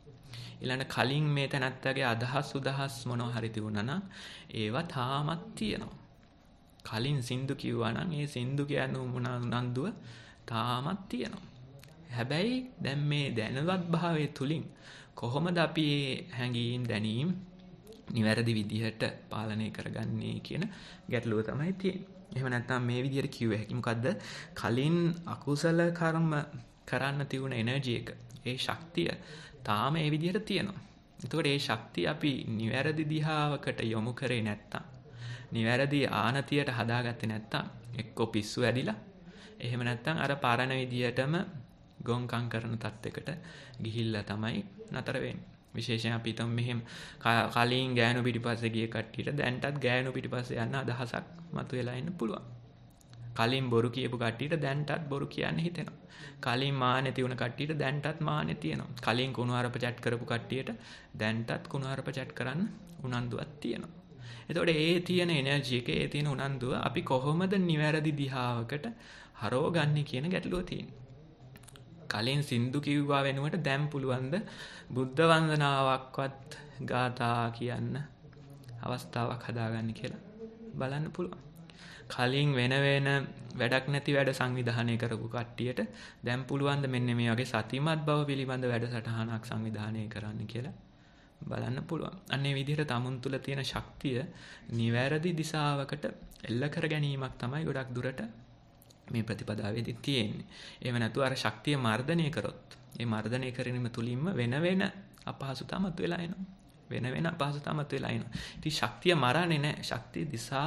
[SPEAKER 1] ඊළඟ කලින් මේ තැනත්තගේ අදහස් මොනවා හරි තිබුණා නම් ඒවා තාමත් තියෙනවා. කලින් සින්දු කිව්වා නම් ඒ සින්දු කියන උනන්දුව තාමත් තියෙනවා. හැබැයි දැන් මේ දැනවත් භාවයේ තුලින් කොහොමද අපි හැඟීම් දැනීම් නිවැරදි විදිහට පාලනය කරගන්නේ කියන ගැටලුව තමයි තියෙන්නේ. එහෙම නැත්නම් මේ විදිහට කිව්ව හැකි මොකද්ද? කලින් අකුසල කර්ම කරන්න තිබුණ එනර්ජි එක, ඒ ශක්තිය තාම ඒ විදිහට තියෙනවා. එතකොට ඒ ශක්තිය අපි නිවැරදි දිහාවකට යොමු කරේ නැත්තම්, නිවැරදි ආනතියට හදාගත්තේ නැත්තම් එක්ක පිස්සු ඇදිලා, එහෙම නැත්තම් අර පාරණ විදිහටම ගොංකම් කරන තත්යකට ගිහිල්ලා තමයි නතර වෙන්නේ. විශේෂයෙන් අපි හිතමු මෙහෙම කලින් ගෑනු පිටිපස්සේ ගිය කට්ටියට දැන්ටත් ගෑනු පිටිපස්සේ යන්න අදහසක් මතුවලා ඉන්න පුළුවන්. කලින් බොරු කියපු කට්ටියට දැන්ටත් බොරු කියන්න හිතෙනවා. කලින් මාන්නේ තියුණ කට්ටියට දැන්ටත් මාන්නේ තියෙනවා. කලින් කුණුහරුප chat කරපු කට්ටියට දැන්ටත් කුණුහරුප chat කරන්න උනන්දුවක් තියෙනවා. එතකොට ඒ තියෙන එනර්ජි එක, ඒ තියෙන උනන්දුව අපි කොහොමද නිවැරදි දිහාවකට හරවගන්නේ කියන ගැටලුව තියෙනවා. කලින් සින්දු කිව්වා වෙනුවට දැන් පුළුවන් ද බුද්ධ වන්දනාවක්වත් ගාථා කියන්න අවස්ථාවක් හදාගන්න කියලා බලන්න පුළුවන්. කලින් වෙන වැඩක් නැති වැඩ සංවිධානය කරපු කට්ටියට දැන් පුළුවන් ද මෙන්න මේ වගේ සතිමත් බව පිළිබඳ වැඩසටහනක් සංවිධානය කරන්න කියලා බලන්න පුළුවන්. අන්න ඒ විදිහට තමුන් තුළ තියෙන ශක්තිය නිවැරදි දිශාවකට එල්ල කර ගැනීමක් තමයි ගොඩක් දුරට මේ ප්‍රතිපදාවේදී තියෙන්නේ. එහෙම නැතුව අර ශක්තිය මර්ධනය කරොත්, ඒ මර්ධනය කිරීම තුලින්ම වෙන අපහසුතාවක් වෙලා එනවා. වෙන අපහසුතාවක් වෙලා එනවා. ඉතින් ශක්තිය මරන්නේ නැහැ. ශක්තිය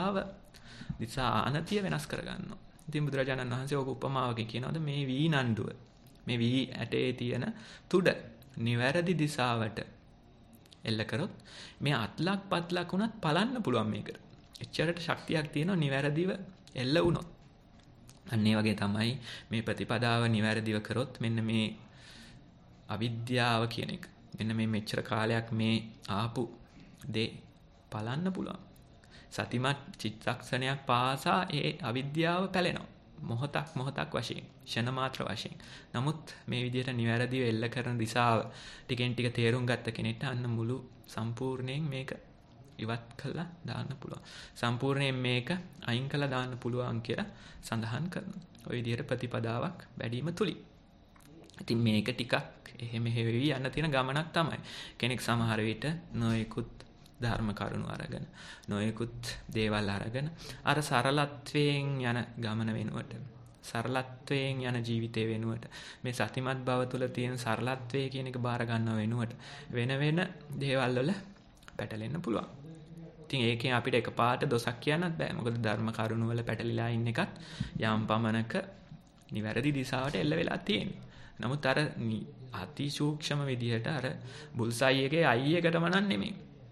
[SPEAKER 1] දිසා ආනතිය වෙනස් කරගන්නවා. ඉතින් බුදුරජාණන් වහන්සේ ඔක උපමාවකින් කියනවාද මේ වී නණ්ඩුව, මේ වී ඇටේ තියෙන තුඩ නිවැරදි දිශාවට එල්ල කරොත් මේ අත්ලක් පත්ලක් උනත් පලන්න පුළුවන් මේකට. එච්චරට ශක්තියක් තියෙනවා නිවැරදිව එල්ල වුණොත්. අන්න ඒ වගේ තමයි මේ ප්‍රතිපදාව නිවැරදිව කරොත් මෙන්න මේ අවිද්‍යාව කියන එක. මෙන්න මේ මෙච්චර කාලයක් මේ ආපු දේ පලන්න පුළුවන්. සතිමත් චිත්තක්ෂණයක් පාසා ඒ අවිද්‍යාව පැලෙනවා. මොහොතක් වශයෙන් ෂණ මාත්‍ර වශයෙන්. නමුත් මේ විදිහට නිවැරදිව එල්ල කරන දිශාව ටිකෙන් ටික තේරුම් ගත්ත කෙනෙක්ට අන්න මුළු සම්පූර්ණයෙන් මේක ඉවත් කළා දාන්න පුළුවන්. සම්පූර්ණයෙන් මේක අයින් කළා දාන්න පුළුවන් කියලා සඳහන් කරනවා. ওই විදිහට ප්‍රතිපදාවක් වැඩිම තුලින්. ඉතින් මේක ටිකක් එහෙම වෙවි යන්න තියෙන ගමනක් තමයි. කෙනෙක් සමහර විට නොයෙකුත් ධර්ම කරුණු අරගෙන නොයෙකුත් දේවල් අරගෙන අර සරලත්වයෙන් යන ගමන වෙනුවට සරලත්වයෙන් යන ජීවිතය වෙනුවට මේ සතිමත් බව තුළ තියෙන සරලත්වය කියන එක බාර ගන්නව වෙනුවට වෙන වෙන දේවල් වල පැටලෙන්න පුළුවන්. ඉතින් ඒකෙන් අපිට එකපාරට දොසක් කියන්නත් බෑ. මොකද ධර්ම කරුණු වල පැටලිලා ඉන්න එකත් යම් පමණක නිවැරදි දිශාවට එල්ල වෙලා තියෙනවා. නමුත් අර අති සූක්ෂම විදිහට අර බුල්සයි එකේ අයියකටම නෙමෙයි.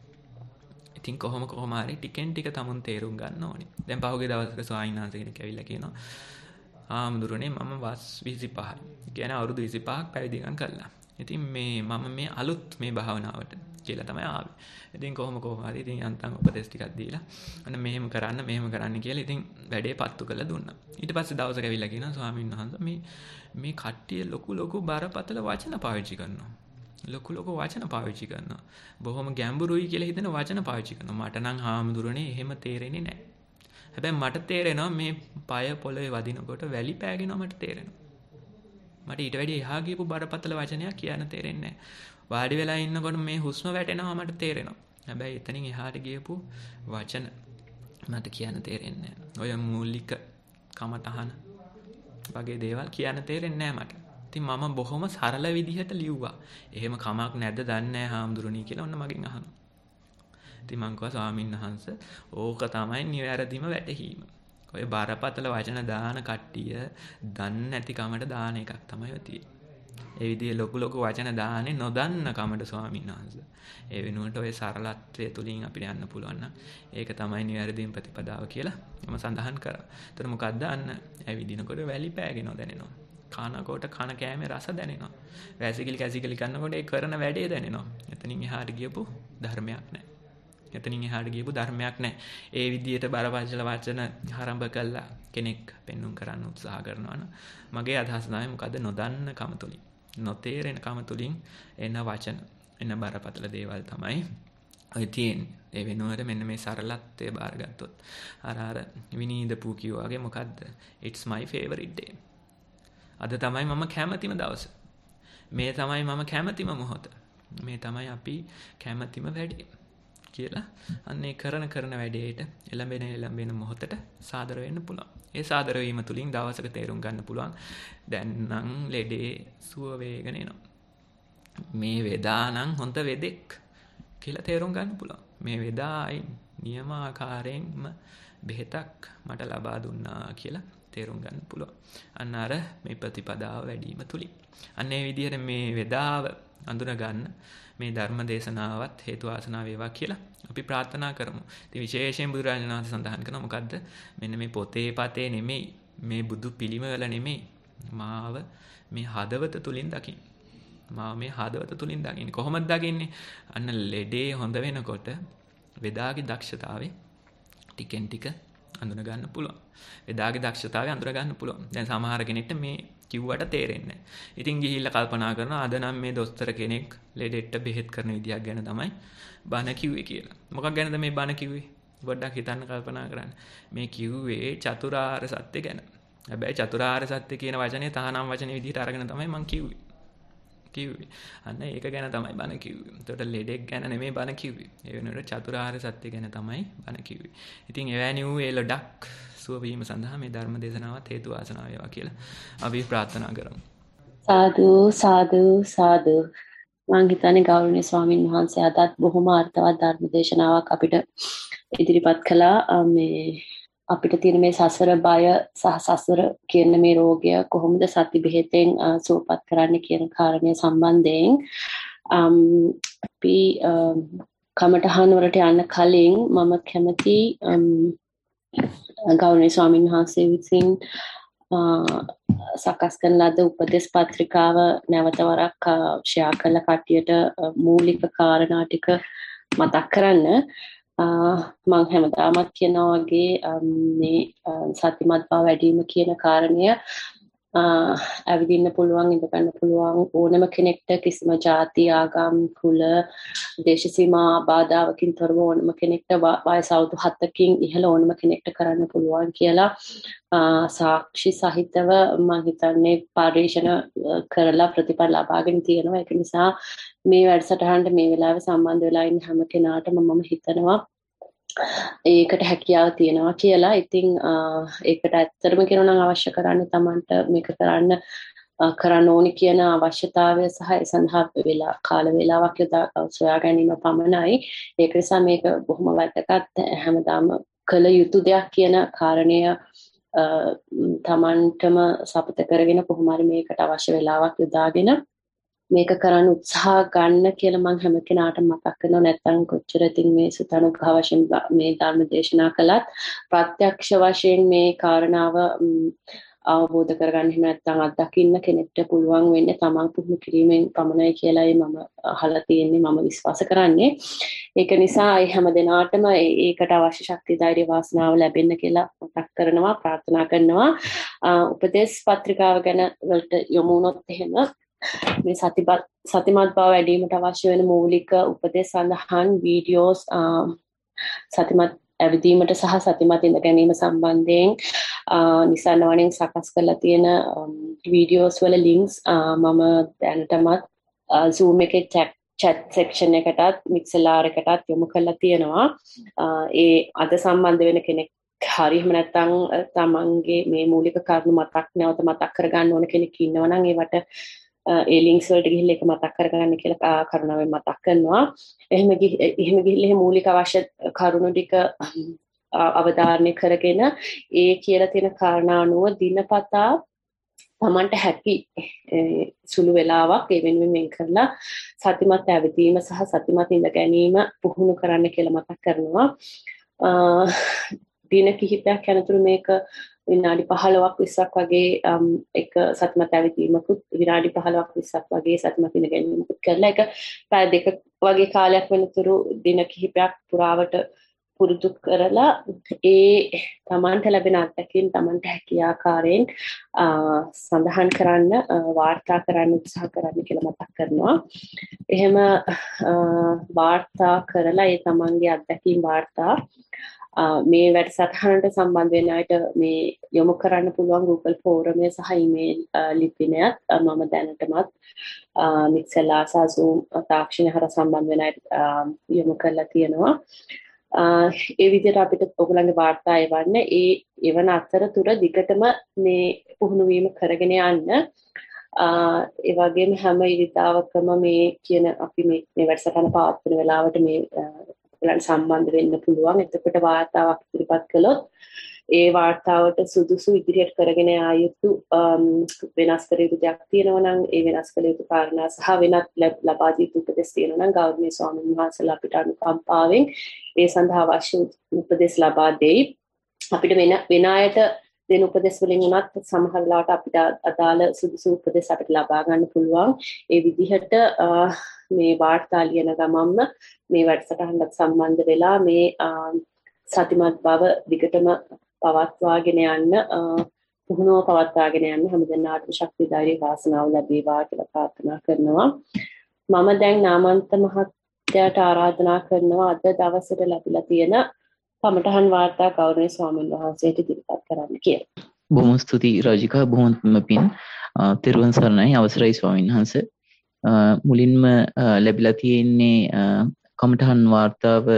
[SPEAKER 1] ඉතින් කොහොම හරි ටිකෙන් ටික තමුන් තේරුම් ගන්න ඕනේ. දැන් පහුගිය දවසක ස්වාමීන් වහන්සේ කෙනෙක් ඇවිල්ලා කියනවා ආමුදුරනේ මම වස් 25යි. කියන්නේ අවුරුදු 25ක් පැවිදිකම් කළා. ඉතින් මම මේ අලුත් මේ භාවනාවට කියලා තමයි ආවේ. ඉතින් කොහොම හරි ඉතින් යන්තම් උපදෙස් ටිකක් දීලා අන්න මෙහෙම කරන්න කියලා ඉතින් වැඩේ පත්තු කරලා දුන්නා. ඊට පස්සේ දවසක ඇවිල්ලා කියනවා ස්වාමීන් වහන්සේ මේ කට්ටිය ලොකු බරපතල වචන පාවිච්චි කරනවා. ලොකු වචන පාවිච්චි කරනවා. බොහොම ගැඹුරුයි කියලා හිතන වචන පාවිච්චි කරනවා. මට නම් හාමුදුරනේ එහෙම තේරෙන්නේ නැහැ. හැබැයි මට තේරෙනවා මේ පය පොළවේ වදිනකොට වැලි පෑගෙනවා මට තේරෙනවා. මට ඊට වැඩි එහා ගියපු බරපතල වචනයක් කියන්න තේරෙන්නේ නැහැ. වාඩි වෙලා ඉන්නකොට මේ හුස්ම වැටෙනවා මට තේරෙනවා. හැබැයි එතනින් එහාට ගියපු වචන මට කියන්න තේරෙන්නේ නැහැ. ඔය මූලික කමටහන වගේ දේවල් කියන්න තේරෙන්නේ නැහැ මට. ඉතින් මම බොහොම සරල විදිහට ලිව්වා. එහෙම කමක් නැද්ද දන්නේ නැහැ හාමුදුරනේ කියලා ඔන්න මගෙන් අහනවා. ඉතින් මං කිව්වා ස්වාමීන් වහන්සේ ඕක තමයි නිවැරදිම වැටහීම. ඔය බරපතල වචන දාන කට්ටිය දන්නේ නැති කමට දාන එකක් තමයි ඔය තියෙන්නේ. ඒ විදිහේ ලොකු වචන දාන්නේ නොදන්න කමට ස්වාමීන් වහන්සේ. ඒ වෙනුවට ඔය සරලත්වයේ තුලින් අපිට යන්න පුළුවන් නම් ඒක තමයි නිවැරදිම ප්‍රතිපදාව කියලා මම සඳහන් කරා. ඒතර මොකද්ද අන්න ඇවිදිනකොට වැලි පෑගෙනව දැනෙනවා. කනකොට කන කෑමේ රස දැනෙනවා. කැසිකිලි කරනකොට ඒ කරන වැඩේ දැනෙනවා. එතනින් එහාට ගියපු ධර්මයක් නැහැ. ඒ විදිහට බරපතල වචන ආරම්භ කළා කෙනෙක් පෙන්눔 කරන්න උත්සාහ කරනවා නම් මගේ අදහස තමයි මොකද්ද නොදන්න කම තුලින් නොතේරෙන කම තුලින් එන වචන එන බරපතල දේවල් තමයි ඔය තියෙන්නේ. ඒ වෙනුවට මෙන්න මේ සරලත්වය බාරගත්තොත් අර විනීද පූ කිව්වා වගේ මොකද්ද it's my favorite day. අද තමයි මම කැමතිම දවස. මේ තමයි මම කැමතිම මොහොත. මේ තමයි අපි කැමතිම වැඩේ කියලා අන්නේ කරන වැඩේට එළඹෙන මොහොතට සාදර වෙන්න පුළුවන්. ඒ සාදර වීම තුලින් දවසක තේරුම් ගන්න පුළුවන් දැන් නම් ලෙඩේ සුව වේගන එනවා. මේ වේදා නම් හොඳ වෙදෙක් කියලා තේරුම් ගන්න පුළුවන්. මේ වේදායි නියමාකාරයෙන්ම බෙහෙතක් මට ලබා දුන්නා කියලා තේරුම් ගන්න පුළුවන්. අන්න අර මේ ප්‍රතිපදාව වැඩිම තුලින්. අන්න ඒ විදිහට මේ වේදාව අඳුන ගන්න මේ ධර්ම දේශනාවත් හේතු වාසනා වේවා කියලා අපි ප්‍රාර්ථනා කරමු. ඉතින් විශේෂයෙන් බුදුරජාණන් වහන්සේ සඳහන් කරනවා මොකද්ද? මෙන්න මේ පොතේ පතේ නෙමෙයි, මේ බුදු පිළිම වල නෙමෙයි. මාව මේ හදවත තුලින් දකින්න. කොහොමද දකින්නේ? අන්න ලෙඩේ හොඳ වෙනකොට වේදාගේ දක්ෂතාවේ ටිකෙන් ටික අඳුන ගන්න පුළුවන්. වේදාගේ දක්ෂතාවය අඳුර ගන්න පුළුවන්. දැන් සමහර කෙනෙක්ට මේ කිව්වට තේරෙන්නේ නැහැ. ඉතින් ගිහිල්ලා කල්පනා කරනවා අද නම් මේ දොස්තර කෙනෙක් ලෙඩෙට්ට බෙහෙත් කරන විදියක් ගැන තමයි බණ කිව්වේ කියලා. මොකක් ගැනද මේ බණ කිව්වේ? පොඩ්ඩක් හිතන්න කල්පනා කරන්න. මේ කිව්වේ චතුරාර්ය සත්‍ය ගැන. හැබැයි චතුරාර්ය සත්‍ය කියන වචනේ තහනම් වචනේ විදිහට අරගෙන තමයි මං කිව්වේ. අන්න ඒක ගැන තමයි බණ කිව්වේ. එතකොට ලෙඩෙක් ගැන නෙමෙයි බණ කිව්වේ. ඒ වෙනුවට චතුරාර්ය සත්‍ය ගැන තමයි බණ කිව්වේ. ඉතින් එවැනි වූ ඒ ලඩක් සුව වීම සඳහා මේ ධර්ම දේශනාවත් හේතු වාසනා වේවා කියලා අපි ප්‍රාර්ථනා කරමු.
[SPEAKER 2] සාදු මම හිතන්නේ ගෞරවනීය ස්වාමින් වහන්සේ අදත් බොහොම අර්ථවත් ධර්ම දේශනාවක් අපිට ඉදිරිපත් කළා. මේ අපිට තියෙන මේ සසර බය සහ සසර කියන මේ රෝගය කොහොමද සති බෙහෙතෙන් සුවපත් කරන්න කියන කාරණය සම්බන්ධයෙන් අපි කමටහන් වලට යන්න කලින් මම කැමති ගෞරවනීය ස්වාමීන් වහන්සේ විසින් සකස් කරන ලද උපදේශ පත්‍රිකාව නැවත වරක් ෂෙයා කළ කට්ටියට මූලික කාරණා ටික මතක් කරන්න. මං හැමදාමත් කියනවා වගේ මේ සතිමත් බව වැඩිම කියන කාරණය ඇවිදින්න පුළුවන් ඉඳගන්න පුළුවන් ඕනම කෙනෙක්ට කිසිම ජාති ආගම් කුල දේශ සීමා බාධාවකින් තොරව ඕනම කෙනෙක්ට වයස අවුරුදු 7කින් ඉහළ ඕනම කෙනෙක්ට කරන්න පුළුවන් කියලා සාක්ෂි සහිතව මම හිතන්නේ පරීක්ෂණ කරලා ප්‍රතිඵල ලබාගෙන තියෙනවා. ඒක නිසා මේ වැඩසටහනට මේ වෙලාවේ සම්බන්ධ වෙලා ඉන්න හැම කෙනාටම මම හිතනවා ඒකට හැකියාව තියෙනවා කියලා. ඉතින් ඒකට ඇත්තටම කියනවා නම් අවශ්‍ය කරන්නේ Tamanට මේක කරන්න ඕනි කියන අවශ්‍යතාවය සහ ඒ සඳහා කාල වේලාවක් සොයා ගැනීම පමණයි. ඒක නිසා මේක බොහොම වැදගත් හැමදාම කළ යුතු දෙයක් කියන කාරණය Tamanටම සපත කරගෙන කොහොම හරි මේකට අවශ්‍ය වෙලාවක් යොදාගෙන මේක කරන්න උත්සාහ ගන්න කියලා මම හැම කෙනාටම මතක් කරනවා. නැත්නම් කොච්චර ඉතින් මේ සුතනුග්‍රහ වශයෙන් මේ ධර්ම දේශනා කළත් ප්‍රත්‍යක්ෂ වශයෙන් මේ කාරණාව අවබෝධ කරගන්න එහෙම නැත්නම් අත්දකින්න කෙනෙක්ට පුළුවන් වෙන්නේ තමන් පුහුණු කිරීමෙන් පමණයි කියලායි මම අහලා තියෙන්නේ, මම විශ්වාස කරන්නේ. ඒක නිසා ඒ හැම දිනාටම ඒකට අවශ්‍ය ශක්තිය ධෛර්ය වාසනාව ලැබෙන්න කියලා මතක් කරනවා, ප්‍රාර්ථනා කරනවා. උපදේශ පත්‍රිකාව ගැන වලට යොමු වුණොත් එහෙම මේ සතිමත් බව වැඩිවීමට අවශ්‍ය වෙන මූලික උපදෙස් සඳහන් වීඩියෝස් සතිමත් ඇවිදීමට සහ සතිමත් ඉඳ ගැනීම සම්බන්ධයෙන් නිසන්න වලින් සකස් කරලා තියෙන වීඩියෝස් වල ලින්ක්ස් මම දැනටමත් Zoom එකේ chat section එකටත් Mixlr එකටත් යොමු කරලා තියෙනවා. ඒ අද සම්බන්ධ වෙන කෙනෙක් හරි එහෙම නැත්නම් තමන්ගේ මේ මූලික කරුණු නැවත මතක් කරගන්න ඕන කෙනෙක් ඉන්නවා නම් ඒවට ඒ ලින්ක්ස් වලට ගිහිල්ලා ඒක මතක් කරගන්න කියලා කරුණාවෙන් මතක් කරනවා. එහෙම ගිහිල්ලා මූලික අවශ්‍ය කරුණු ටික අවධාරණය කරගෙන ඒ කියලා තියෙන කාරණා අනුව දිනපතා තමන්ට හැකි සුළු වෙලාවක් ඒ වෙනුවෙන් වෙන් කරලා සතිමත් ඇවිදීම සහ සතිමත් ඉඳ ගැනීම පුහුණු කරන්න කියලා මතක් කරනවා. දින කිහිපයක් යනතුරු මේක විනාඩි 15ක් 20ක් වගේ එක සතිමත් ඇවිදීමකුත් විනාඩි 15ක් 20ක් වගේ සතිමත් ඉඳ ගැනීමකුත් කරලා ඒක පැය දෙක වගේ කාලයක් වෙනතුරු දින කිහිපයක් පුරාවට පුරුදු කරලා ඒ තමන්ට ලැබෙන අත්දැකීම් තමන්ට හැකිය ආකාරයෙන් සඳහන් කරන්න වාර්තා කරන්න උත්සාහ කරන්න කියලා මතක් කරනවා. එහෙම වාර්තා කරලා ඒ තමන්ගේ අත්දැකීම් වාර්තා මේ වැඩසටහනට සම්බන්ධ වෙන අයට මේ යොමු කරන්න පුළුවන් Google ෆෝරමය සහ ඊමේල් ලිපිනයත් මම දැනටමත් Mixlr සහ Zoom තාක්ෂණය හරහා සම්බන්ධ වෙන අයට යොමු කරලා තියෙනවා. ඒ විදිහට අපිට ඔයගොල්ලන්ගේ වාර්තා එවන්න එවන අතරතුර දිගටම මේ පුහුණු වීම කරගෙන යන්න. ඒ වගේම හැම ඉරිදාවකම මේ කියන අපි මේ වැඩසටහන පවත්වන වෙලාවට මේ ඔයගොල්ලන් සම්බන්ධ වෙන්න පුළුවන්. එතකොට වාර්තාවක් ඉදිරිපත් කළොත් ඒ වාර්තාවට සුදුසු ඉදිරියට කරගෙන යා යුතු වෙනස් කළ යුතු දෙයක් තියෙනවා නම් ඒ වෙනස් කළ යුතු කාරණා සහ වෙනත් ලබා දී යුතු උපදෙස් තියෙනවා නම් ගෞරවනීය ස්වාමීන් වහන්සේලා අපිට අනුකම්පාවෙන් ඒ සඳහා අවශ්‍ය උපදෙස් ලබා දෙයි. අපිට වෙන අයට දෙන උපදෙස් වලින් උනත් සමහර වෙලාවට අපිට අදාළ සුදුසු උපදෙස් අපිට ලබා ගන්න පුළුවන්. ඒ විදිහට මේ වාර්තා ලියන ගමන්ම මේ වැඩසටහනට සම්බන්ධ වෙලා මේ සතිමත් බව දිගටම පවත්වාගෙන යන්න පුහුණුව පවත්වාගෙන යන්න හැමදෙනාටම ශක්තිය ධෛර්ය වාසනාව ලැබේවා කියලා ප්‍රාර්ථනා කරනවා. මම දැන් නාමන්ත මහත්තයාට ආරාධනා කරනවා අද දවසට ලැබිලා තියෙන කමඨහන් වාර්තා ගෞරවනීය ස්වාමීන් වහන්සේට ඉදිරිපත් කරන්න කියලා.
[SPEAKER 3] බොහොම ස්තුතියි රාජිකා, බොහොම පින්. තෙරුවන් සරණයි, අවසරයි ස්වාමීන් වහන්සේ. මුලින්ම ලැබිලා තියෙන්නේ කමඨහන් වාර්තාව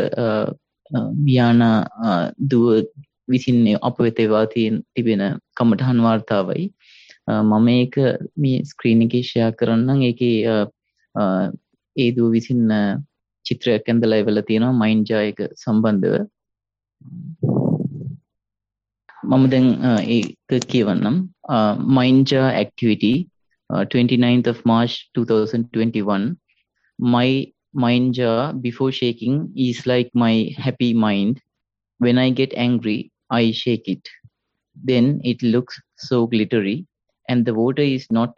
[SPEAKER 3] වියානා දුව විසින් අප වෙත එවා තිබෙන කමඨහන් වාර්තාවයි. මම ඒක මේ ස්ක්‍රීන් එකේ ෂෙයා කරන්නම්. ඒකේ ඒ දුව විසින් චිත්‍රයක් ඇඳලා එවලා තියෙනවා මයින්ඩ්ජා එක සම්බන්ධව. මම දැන් ඒක කියවන්නම්. මයින්ඩ්ජා activity 29th of March 2021. My mind jar before shaking is like my happy mind. When I get angry, I shake it. Then it looks so glittery and the water is not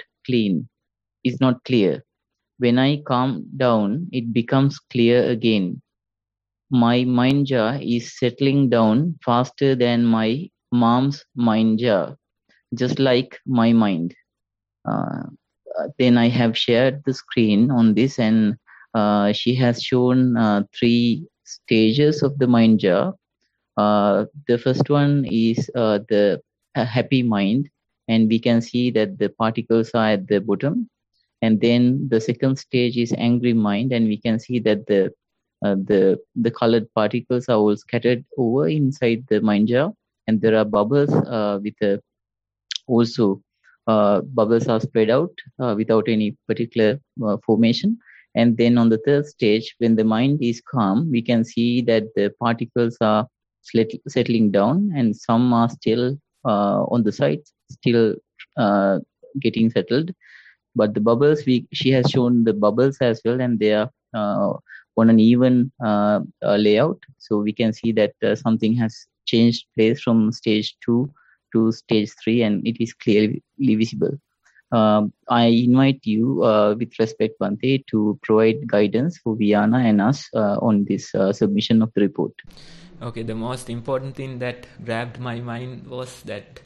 [SPEAKER 3] clear. When I calm down, it becomes clear again. my mind jar is settling down faster than my mom's mind jar, just like my mind. Then I have shared the screen on this, and she has shown 3 stages of the mind jar. The first one is the happy mind, and we can see that the particles are at the bottom. And then the second stage is angry mind, and we can see that the colored particles are all scattered over inside the mind jar, and there are bubbles with also bubbles are spread out without any particular formation. And then on the third stage, when the mind is calm, we can see that the particles are settling down, and some are still on the side, still getting settled. But the bubbles, she has shown the bubbles as well, and they are on an even layout. So we can see that something has changed place from stage 2 to stage 3, and it is clearly visible. I invite you, with respect, Bhante, to provide guidance for Viana and us on this submission of the report.
[SPEAKER 1] Okay, the most important thing that grabbed my mind was that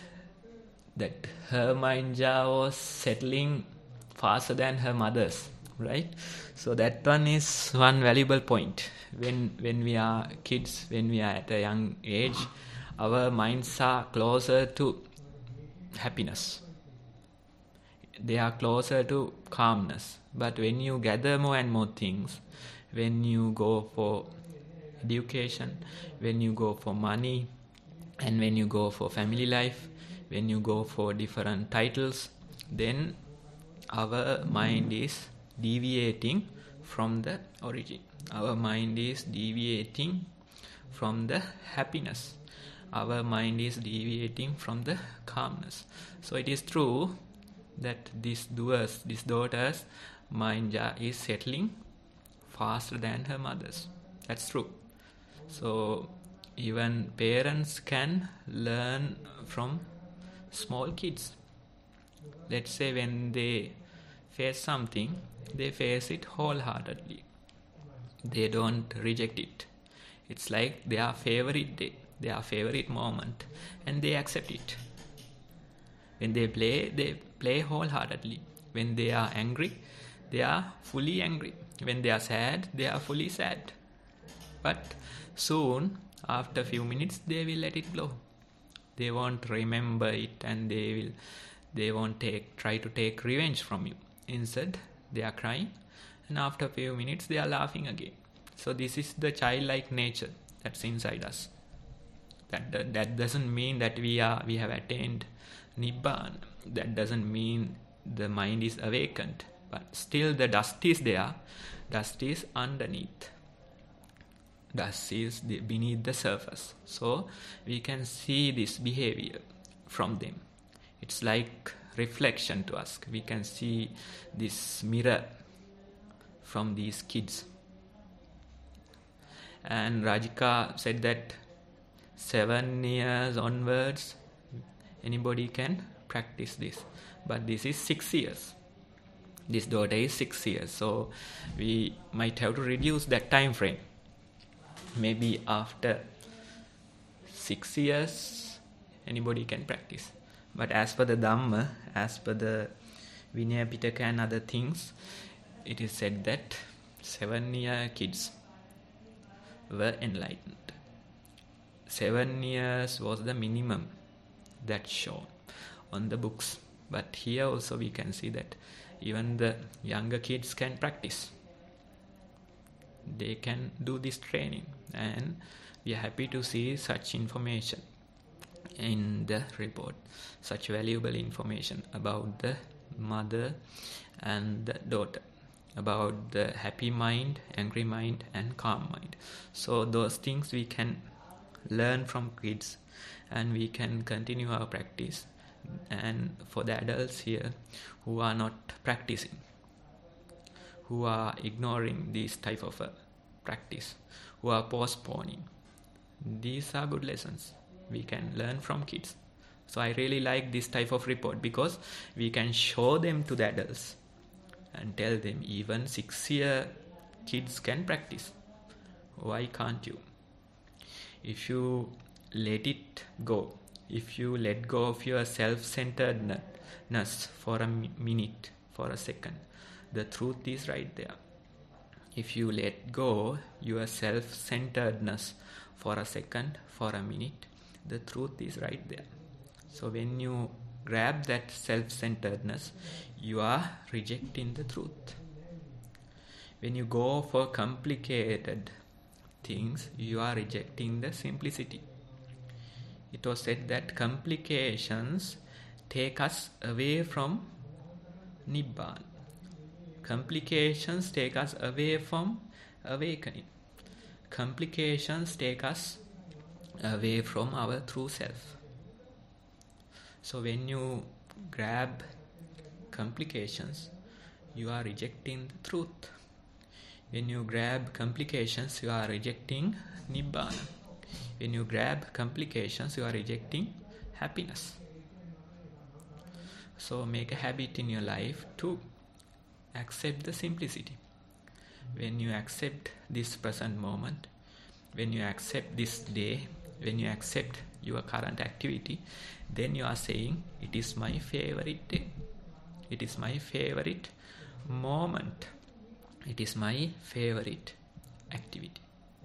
[SPEAKER 1] her mind jar was settling faster than her mother's, right? So that one is one valuable point. When we are kids, when we are at a young age, our minds are closer to happiness. They are closer to calmness. But when you gather more and more things, when you go for education, when you go for money, and when you go for family life, when you go for different titles, then our mind is deviating from the origin. Our mind is deviating from the happiness. Our mind is deviating from the calmness. So it is true that this daughter's mind jar is settling faster than her mother's. That's true. So even parents can learn from small kids. Let's say when they face something, they face it wholeheartedly. They don't reject it. It's like their favorite day, their favorite moment, and they accept it. When they play wholeheartedly. When they are angry, they are fully angry. When they are sad, they are fully sad. But soon, after a few minutes, they will let it go. They won't remember it, and they won't try to take revenge from you. Instead, they are crying, and after a few minutes, they are laughing again. So this is the childlike nature that's inside us. That doesn't mean that we have attained Nibbana. That doesn't mean the mind is awakened. But still the dust is there. Dust is underneath. Dust is beneath the surface. So we can see this behavior from them. It's like reflection to us. We can see this mirror from these kids. And Rajika said that 7 years onwards, anybody can practice this. But this is 6 years. This daughter is 6 years. So we might have to reduce that time frame. Maybe after 6 years, anybody can practice. But as per the Dhamma, as per the Vinaya Pitaka and other things, it is said that 7-year kids were enlightened. 7 years was the minimum that's shown on the books. But here also we can see that even the younger kids can practice. They can do this training, and we are happy to see such information in the report, such valuable information about the mother and the daughter, about the happy mind, angry mind, and calm mind. So those things we can learn from kids, and we can continue our practice. And for the adults here who are not practicing, who are ignoring this type of a practice, who are postponing, these are good lessons we can learn from kids. So I really like this type of report, because we can show them to the adults and tell them even 6-year kids can practice. Why can't you? If you let it go, if you let go of your self-centeredness for a minute, for a second, the truth is right there. If you let go your self-centeredness for a second, for a minute, the truth is right there. So when you grab that self-centeredness, you are rejecting the truth. When you go for complicated things, you are rejecting the simplicity. It was said that complications take us away from Nibbana. Complications take us away from awakening. Complications take us away from our true self. So when you grab complications, you are rejecting the truth. When you grab complications, you are rejecting Nibbana. When you grab complications, you are rejecting happiness. So make a habit in your life to accept the simplicity. When you accept this present moment, when you accept this day, when you accept your current activity, then you are saying, it is my favorite day. It is my favorite moment. It is my favorite activity.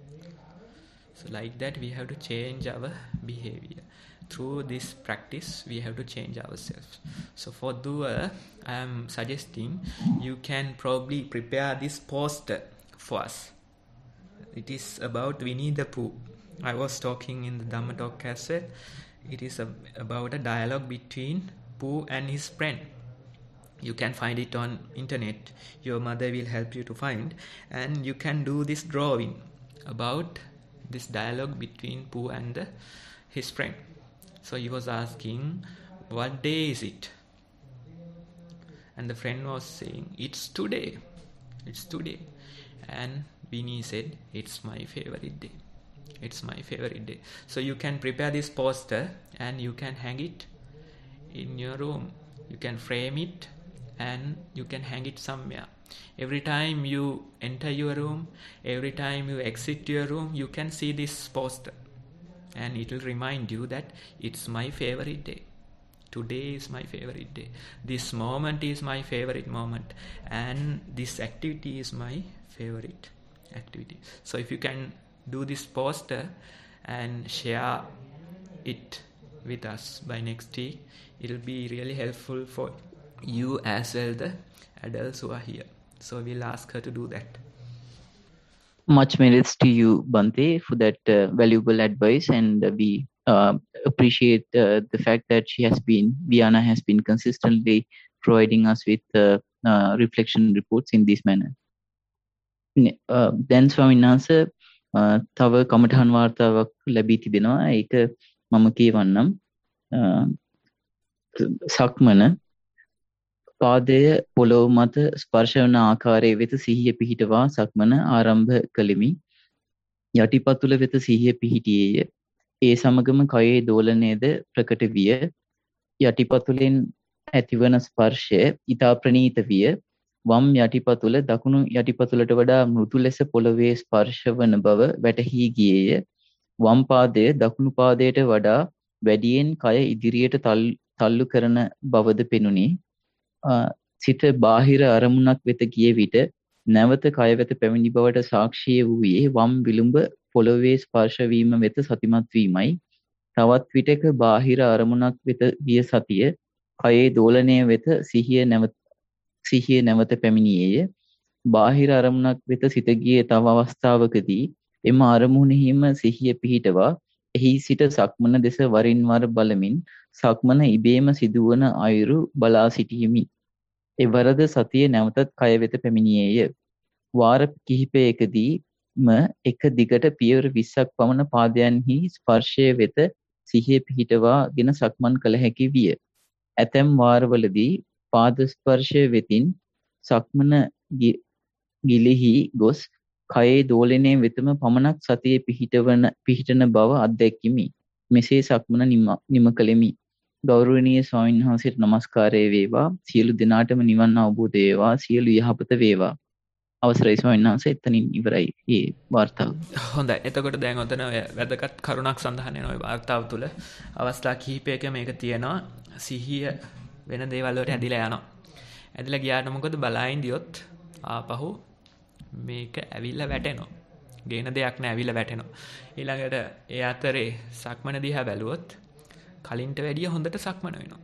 [SPEAKER 1] So like that we have to change our behavior. Through this practice we have to change ourselves. So for doer, I am suggesting you can probably prepare this poster for us. It is about Winnie the Pooh. I was talking in the Dhamma talk as well. It is about a dialogue between Pooh and his friend. You can find it on internet. Your mother will help you to find, and you can do this drawing about this dialogue between Pooh and his friend. So he was asking, what day is it? And the friend was saying, it's today. It's today. And Winnie said, it's my favorite day. It's my favorite day. So you can prepare this poster and you can hang it in your room. You can frame it and you can hang it somewhere. Every time you enter your room, every time you exit your room, you can see this poster. And it will remind you that it's my favorite day. Today is my favorite day. This moment is my favorite moment. And this activity is my favorite activity. So if you can do this poster and share it with us by next week, it will be really helpful for you as well, the adults who are here. So we'll ask her to do that.
[SPEAKER 3] Much merits to you, Bante, for that valuable advice, and we appreciate the fact that Viana has been consistently providing us with reflection reports in this manner. Then ස්වාමීන් වහන්සේ තව කමඨහන් වාර්තාවක් ලැබී තිබෙනවා. ඒක මම කියවන්නම්. සක්මන පාදය පොළොව මත ස්පර්ශ වන ආකාරයේ වෙත සිහිය පිහිටවා සක්මන ආරම්භ කළෙමි. යටිපතුල වෙත සිහිය පිහිටියේය. ඒ සමගම කයේ දෝලනයේද ප්‍රකට විය. යටිපතුලෙන් ඇතිවන ස්පර්ශය ඊතා ප්‍රණීත විය. වම් යටිපතුල දකුණු යටිපතුලට වඩා මෘදු ලෙස පොළවේ ස්පර්ශ වන බව වැටහි ගියේය. වම් පාදය දකුණු පාදයට වඩා වැඩියෙන් කය ඉදිරියට තල්ලු කරන බවද පෙනුනි. සිත බාහිර අරමුණක් වෙත ගිය විට නැවත කය වෙත පැමිණි බවට සාක්ෂිය වූයේ වම් විලුඹ පොළවේ ස්පර්ශ වීම වෙත සතිමත් වීමයි. තවත් විටක බාහිර අරමුණක් වෙත ගිය සතිය කයේ දෝලනය වෙත සිහිය නැවත පැමිණියේය. බාහිර අරමුණක් වෙත සිත ගියේ තව අවස්ථාවකදී එම අරමුණෙහිම සිහිය පිහිටවා එහි සිට සක්මන දෙස වරින් වර බලමින් සක්මන ඉබේම සිදුවන අයුරු බලා සිටියෙමි. එවරද සතිය නැවතත් කය වෙත පැමිණියේය. වාර කිහිපයකදීම එක දිගට පියවර 20ක් පමණ පාදයන්හි ස්පර්ශය වෙත සිහිය පිහිටවාගෙන සක්මන් කළ හැකි විය. ඇතැම් වාරවලදී පාද ස්පර්ශය වෙතින් සක්මන ගිලිහි ගොස් කයේ දෝලනය වෙතම පමණක් සතිය පිහිටන බව අත්දැක්කිමි. මෙසේ සක්මන නිම කළෙමි. ගෞරවනීය ස්වාමීන් වහන්සේට නමස්කාරය වේවා. සියලු දෙනාටම නිවන් අවබෝධ වේවා. සියලු යහපත වේවා. අවසරයි ස්වාමීන් වහන්සේ, එතනින් ඉවරයි මේ වාර්තාව.
[SPEAKER 1] හොඳයි. එතකොට දැන් ඔතන වැදගත් කරුණක් සඳහන් වෙනවා මේ වාර්තාව තුළ. අවස්ථා කිහිපයක මේක තියෙනවා. සිහිය වෙන දේවල් වලට ඇදිලා යනවා. ඇදිලා ගියාට මොකද බලයින් දියොත් ආපහු මේක ඇවිල්ලා වැටෙනවා. ගේන දෙයක් නෑ, ඇවිල්ලා වැටෙනවා. ඊළඟට ඒ අතරේ සක්මන දිහා බැලුවොත් කලින්ට වැඩිය හොඳට සක්මන වෙනවා.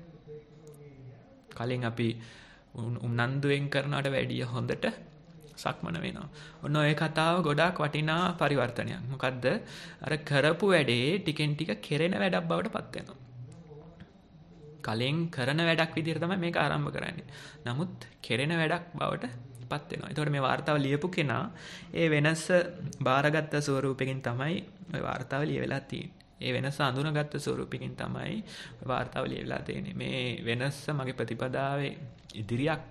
[SPEAKER 1] කලින් අපි උනන්දුවෙන් කරනවට වැඩිය හොඳට සක්මන වෙනවා. ඔන්න ඔය කතාව ගොඩාක් වටිනා පරිවර්තනයක්. මොකද්ද? අර කරපු වැඩේ ටිකෙන් ටික කෙරෙන වැඩක් බවට පත් වෙනවා. කලින් කරන වැඩක් විදිහට තමයි මේක ආරම්භ කරන්නේ. නමුත් කෙරෙන වැඩක් බවට පත් වෙනවා. ඒතකොට මේ වාර්තාව ලියපු කෙනා ඒ වෙනස බාරගත්ත ස්වරූපකින් තමයි ওই වාර්තාව ලියවිලා තියෙන්නේ. ඒ වෙනස අඳුනගත්ත ස්වරූපකින් තමයි ওই වාර්තාව ලියවිලා තියෙන්නේ. මේ වෙනස මගේ ප්‍රතිපදාවේ ඉදිරියක්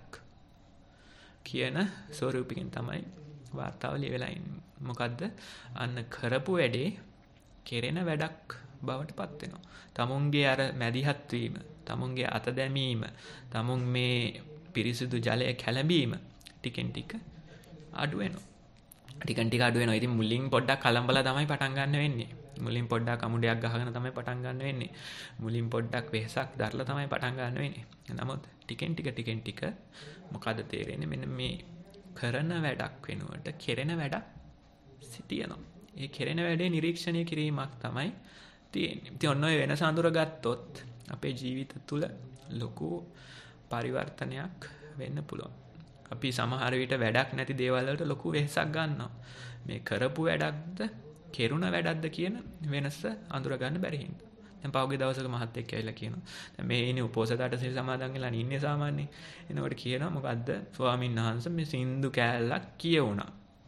[SPEAKER 1] කියන ස්වරූපකින් තමයි වාර්තාව ලියවිලා ඉන්නේ. මොකද්ද? අන්න කරපු වැඩේ කෙරෙන වැඩක් බවට පත් වෙනවා. තමුන්ගේ අර මැදිහත් වීම, තමුන්ගේ අත දැමීම, තමුන් මේ පිරිසිදු ජලය කැළඹීම ටිකෙන් ටික අඩු වෙනවා. ටිකෙන් ටික අඩු වෙනවා. ඉතින් මුලින් පොඩ්ඩක් කලම්බලා තමයි පටන් ගන්න වෙන්නේ. මුලින් පොඩ්ඩක් අමුඩයක් ගහගෙන තමයි පටන් ගන්න වෙන්නේ. මුලින් පොඩ්ඩක් වෙහසක් දරලා තමයි පටන් ගන්න වෙන්නේ. නමුත් ටිකෙන් ටික මොකද තේරෙන්නේ? මෙන්න මේ කරන වැඩක් වෙනුවට කෙරෙන වැඩක් සිටිනවා. ඒ කෙරෙන වැඩේ නිරීක්ෂණය කිරීමක් තමයි තියෙන්නේ. ඉතින් ඔන්න ඔය වෙනස අඳුරගත්තොත් අපේ ජීවිත තුළ ලොකු පරිවර්තනයක් වෙන්න පුළුවන්. අපි සමහර විට වැඩක් නැති දේවල් වලට ලොකු වෙහසක් ගන්නවා. මේ කරපු වැඩක්ද කෙරුණ වැඩක්ද කියන වෙනස අඳුර ගන්න බැරි හින්දා. දැන් පහුගිය දවසක මහත්තයෙක් ඇවිල්ලා කියනවා. දැන් මේ ඉන්නේ උපෝසතට සිල් සමාදන් වෙලා ඉන්නේ සාමාන්‍යයෙන්. එනකොට කියනවා මොකද්ද? ස්වාමීන් වහන්සේ මේ සින්දු කෑල්ලක් කියවුණා.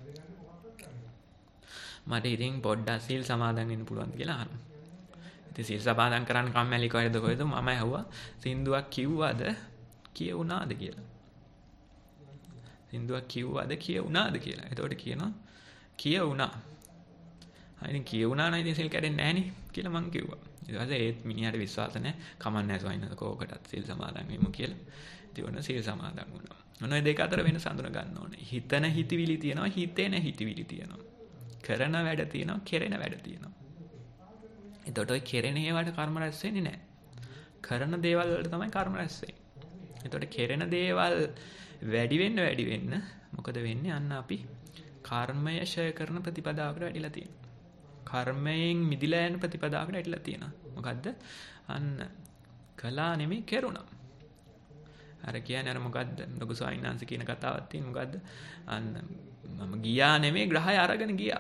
[SPEAKER 1] මට ඉතින් පොඩ්ඩක් සිල් සමාදන් වෙන්න පුළුවන්ද කියලා අහනවා. ඉතින් සිල් සමාදන් කරන්න කම්මැලි කොහෙද මම ඇහුවා සින්දුවක් කිව්වද කියවුණාද කියලා. සින්දුවක් කිව්වද කියවුණාද කියලා. එතකොට කියනවා කියවුණා. ඉතින් කියවුණා නම් ඉතින් සිල් කැඩෙන්නේ නැහනේ කියලා මං කිව්වා. ඊට පස්සේ ඒත් මිනිහට විශ්වාස නැහැ. කමන්නේ නැහැ සොයින්නද කෝකටත් සිල් සමාදන් වෙමු කියලා. ඉතින් ඔන්න සිල් සමාදන් වුණා. ඔන්න ඔය දෙක අතර වෙනස අඳුන ගන්න ඕනේ. හිතන හිතවිලි තියෙනවා, හිතෙන හිතවිලි තියෙනවා. කරන වැඩ තියෙනවා, කෙරෙන වැඩ තියෙනවා. එතකොට ඔය කෙරෙන ඒවාට කර්ම රැස් වෙන්නේ නැහැ. කරන දේවල් වලට තමයි කර්ම රැස් වෙන්නේ. එතකොට කෙරෙන දේවල් වැඩි වෙන්න මොකද වෙන්නේ? අන්න අපි කර්මය ෂය කරන ප්‍රතිපදාවකට වැඩිලා තියෙනවා. කර්මයෙන් මිදිලා යන ප්‍රතිපදාවකට වැඩිලා තියෙනවා. මොකද්ද? අන්න කළා නෙමෙයි කෙරුණා. අර කියන්නේ අර මොකද්ද? ලොකු සායිනාංශ කියන කතාවක් තියෙන මොකද්ද? අන්න මම ගියා නෙමෙයි ග්‍රහය අරගෙන ගියා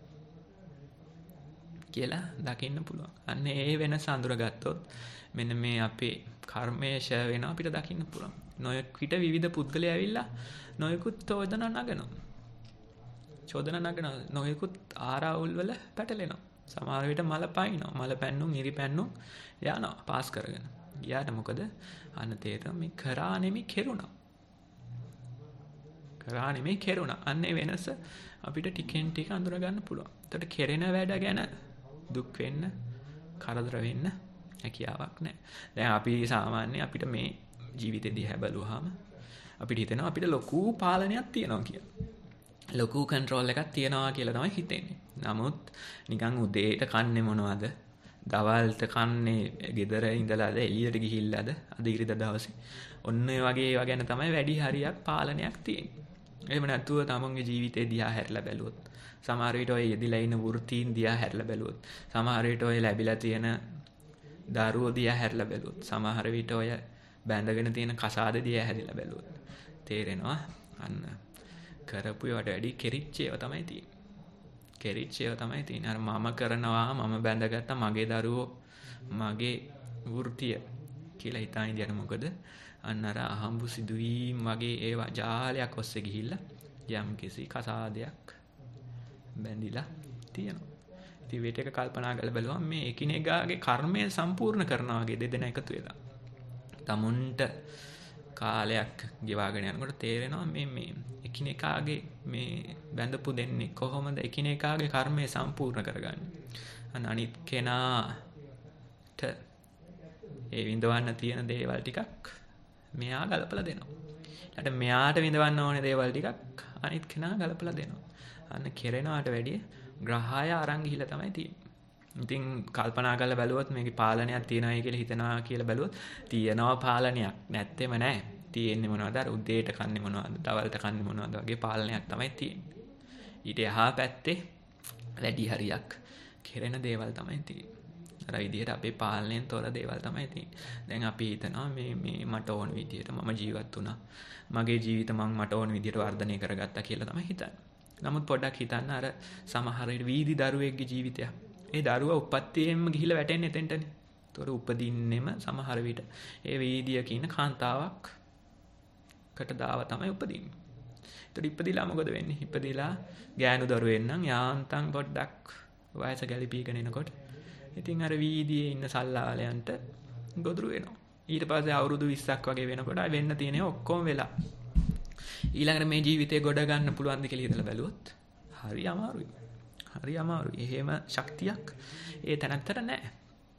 [SPEAKER 1] කියලා දකින්න පුළුවන්. අන්න ඒ වෙනස අඳුරගත්තොත් මෙන්න මේ අපේ කර්මය ෂය වෙනවා අපිට දකින්න පුළුවන්. නොයෙක් විට විවිධ පුද්ගලයා ඇවිල්ලා නොයෙකුත් චෝදනා නගනවා. නොයෙකුත් ආරාවුල් වල පැටලෙනවා. සමහර විට මල පයින්නවා. මල පැන්නුම්, ඉරි පැන්නුම් යනවා පාස් කරගෙන. ගියාට මොකද? අන්න තේරෙනවා මේ කරා නෙමෙයි කෙරුණා. කරා නෙමෙයි කෙරුණා. අන්න ඒ වෙනස අපිට ටිකෙන් ටික අඳුර ගන්න පුළුවන්. එතකොට කෙරෙන වැඩ ගැන දුක් වෙන්න, කරදර වෙන්න හැකියාවක් නැහැ. දැන් අපි සාමාන්‍ය අපිට මේ ජීවිතේ දිහා බලුවාම අපිට හිතෙනවා අපිට ලොකු පාලනයක් තියෙනවා කියලා. ලොකු කන්ට්‍රෝල් එකක් තියෙනවා කියලා තමයි හිතෙන්නේ. නමුත් නිකන් උදේට කන්නේ මොනවද? දවල්ට කන්නේ ගෙදර ඉඳලාද එළියට ගිහිල්ලාද? අද ඉරිදා දවසේ. ඔන්න ඔය වගේ ඒවා ගැන තමයි වැඩි හරියක් පාලනයක් තියෙන්නේ. එහෙම නැතුව තමන්ගේ ජීවිතේ දිහා හැරිලා බැලුවොත්, සමහර විට ඔය යෙදිලා ඉන්න වෘත්තීන් දිහා හැරිලා බැලුවොත්, සමහර විට ඔය ලැබිලා තියෙන දරුවෝ දිහා හැරිලා බැලුවොත්, සමහර විට ඔය බැඳගෙන තියෙන කසාද දිහා හැරිලා බැලුවොත් තේරෙනවා අන්න කරපු ඒවාට වැඩි කෙරිච්ච ඒවා තමයි තියෙන්නේ. කෙරිච්ච ඒවා තමයි තියෙන්නේ. අර මම කරනවා, මම බැඳගත්ත මගේ දරුවෝ, මගේ වෘත්තිය කියලා හිතාගෙන ඉඳියන මොකද? අන්න අර අහම්බු සිදුවීම් වගේ ඒවා ජාලයක් ඔස්සේ ගිහිල්ලා යම් කිසි කසාදයක් බැඳිලා තියෙනවා. ඉතින් මේක එක කල්පනා කරලා බලුවම මේ එකිනෙකාගේ කර්මය සම්පූර්ණ කරනවා වගේ දෙදෙනා එකතු වෙලා. තමුන්ට කාලයක් ගෙවාගෙන යනකොට තේරෙනවා මේ එකිනෙකාගේ මේ බැඳපු දෙන්නේ කොහොමද එකිනෙකාගේ කර්මය සම්පූර්ණ කරගන්නේ. අනිත් කෙනාට ඒ විඳවන්න තියෙන දේවල් ටිකක් මෙයා ගලපලා දෙනවා. ඊට මෙයාට විඳවන්න ඕනේ දේවල් ටිකක් අනිත් කෙනා ගලපලා දෙනවා. අන්න කෙරෙනවට වැඩිය ග්‍රහය අරන් ගිහිල්ලා තමයි තියෙන්නේ. ඉතින් කල්පනා කරලා බැලුවොත් මේකේ පාලනයක් තියනවායි කියලා හිතනවා කියලා බැලුවොත් තියෙනවා පාලනයක් නැත්තේම නැහැ. තියෙන්නේ මොනවද? අර උදේට කන්නේ මොනවද? දවල්ට කන්නේ මොනවද වගේ පාලනයක් තමයි තියෙන්නේ. ඊට එහා පැත්තේ වැඩි හරියක් කෙරෙන දේවල් තමයි තියෙන්නේ. අර විදිහට අපේ පාලනයෙන් තොර දේවල් තමයි තියෙන්නේ. දැන් අපි හිතනවා මේ මට ඕන විදිහට මම ජීවත් වුණා. මගේ ජීවිත මට ඕන විදිහට වර්ධනය කරගත්තා කියලා තමයි හිතන්නේ. නමුත් පොඩ්ඩක් හිතන්න අර සමහර වීදි දරුවෙක්ගේ ජීවිතයක්. ඒ දරුවා උපත්තියෙන්ම ගිහිල්ලා වැටෙන්නේ එතෙන්ටනේ. ඒතොර උපදින්නෙම සමහර විට ඒ වීදිය කියන කාන්තාවක්කට දාව තමයි උපදින්නේ. ඒතොර ඉපදිලා මොකද වෙන්නේ? ඉපදිලා ගෑනු දරුවෙන් නම් යාන්තම් පොඩ්ඩක් වයස ගැලිපීගෙන එනකොට ඉතින් අර වීදියේ ඉන්න සල්ලාලයන්ට ගොදුරු වෙනවා. ඊට පස්සේ අවුරුදු 20ක් වගේ වෙනකොට වෙන්න තියෙන ඔක්කොම වෙලා ඊළඟට මේ ජීවිතේ ගොඩ ගන්න පුළුවන්ද කියලා හිතලා බැලුවොත් හරි අමාරුයි. හරි අමාරුයි. එහෙම ශක්තියක් ඒ තැනත්තට නැහැ.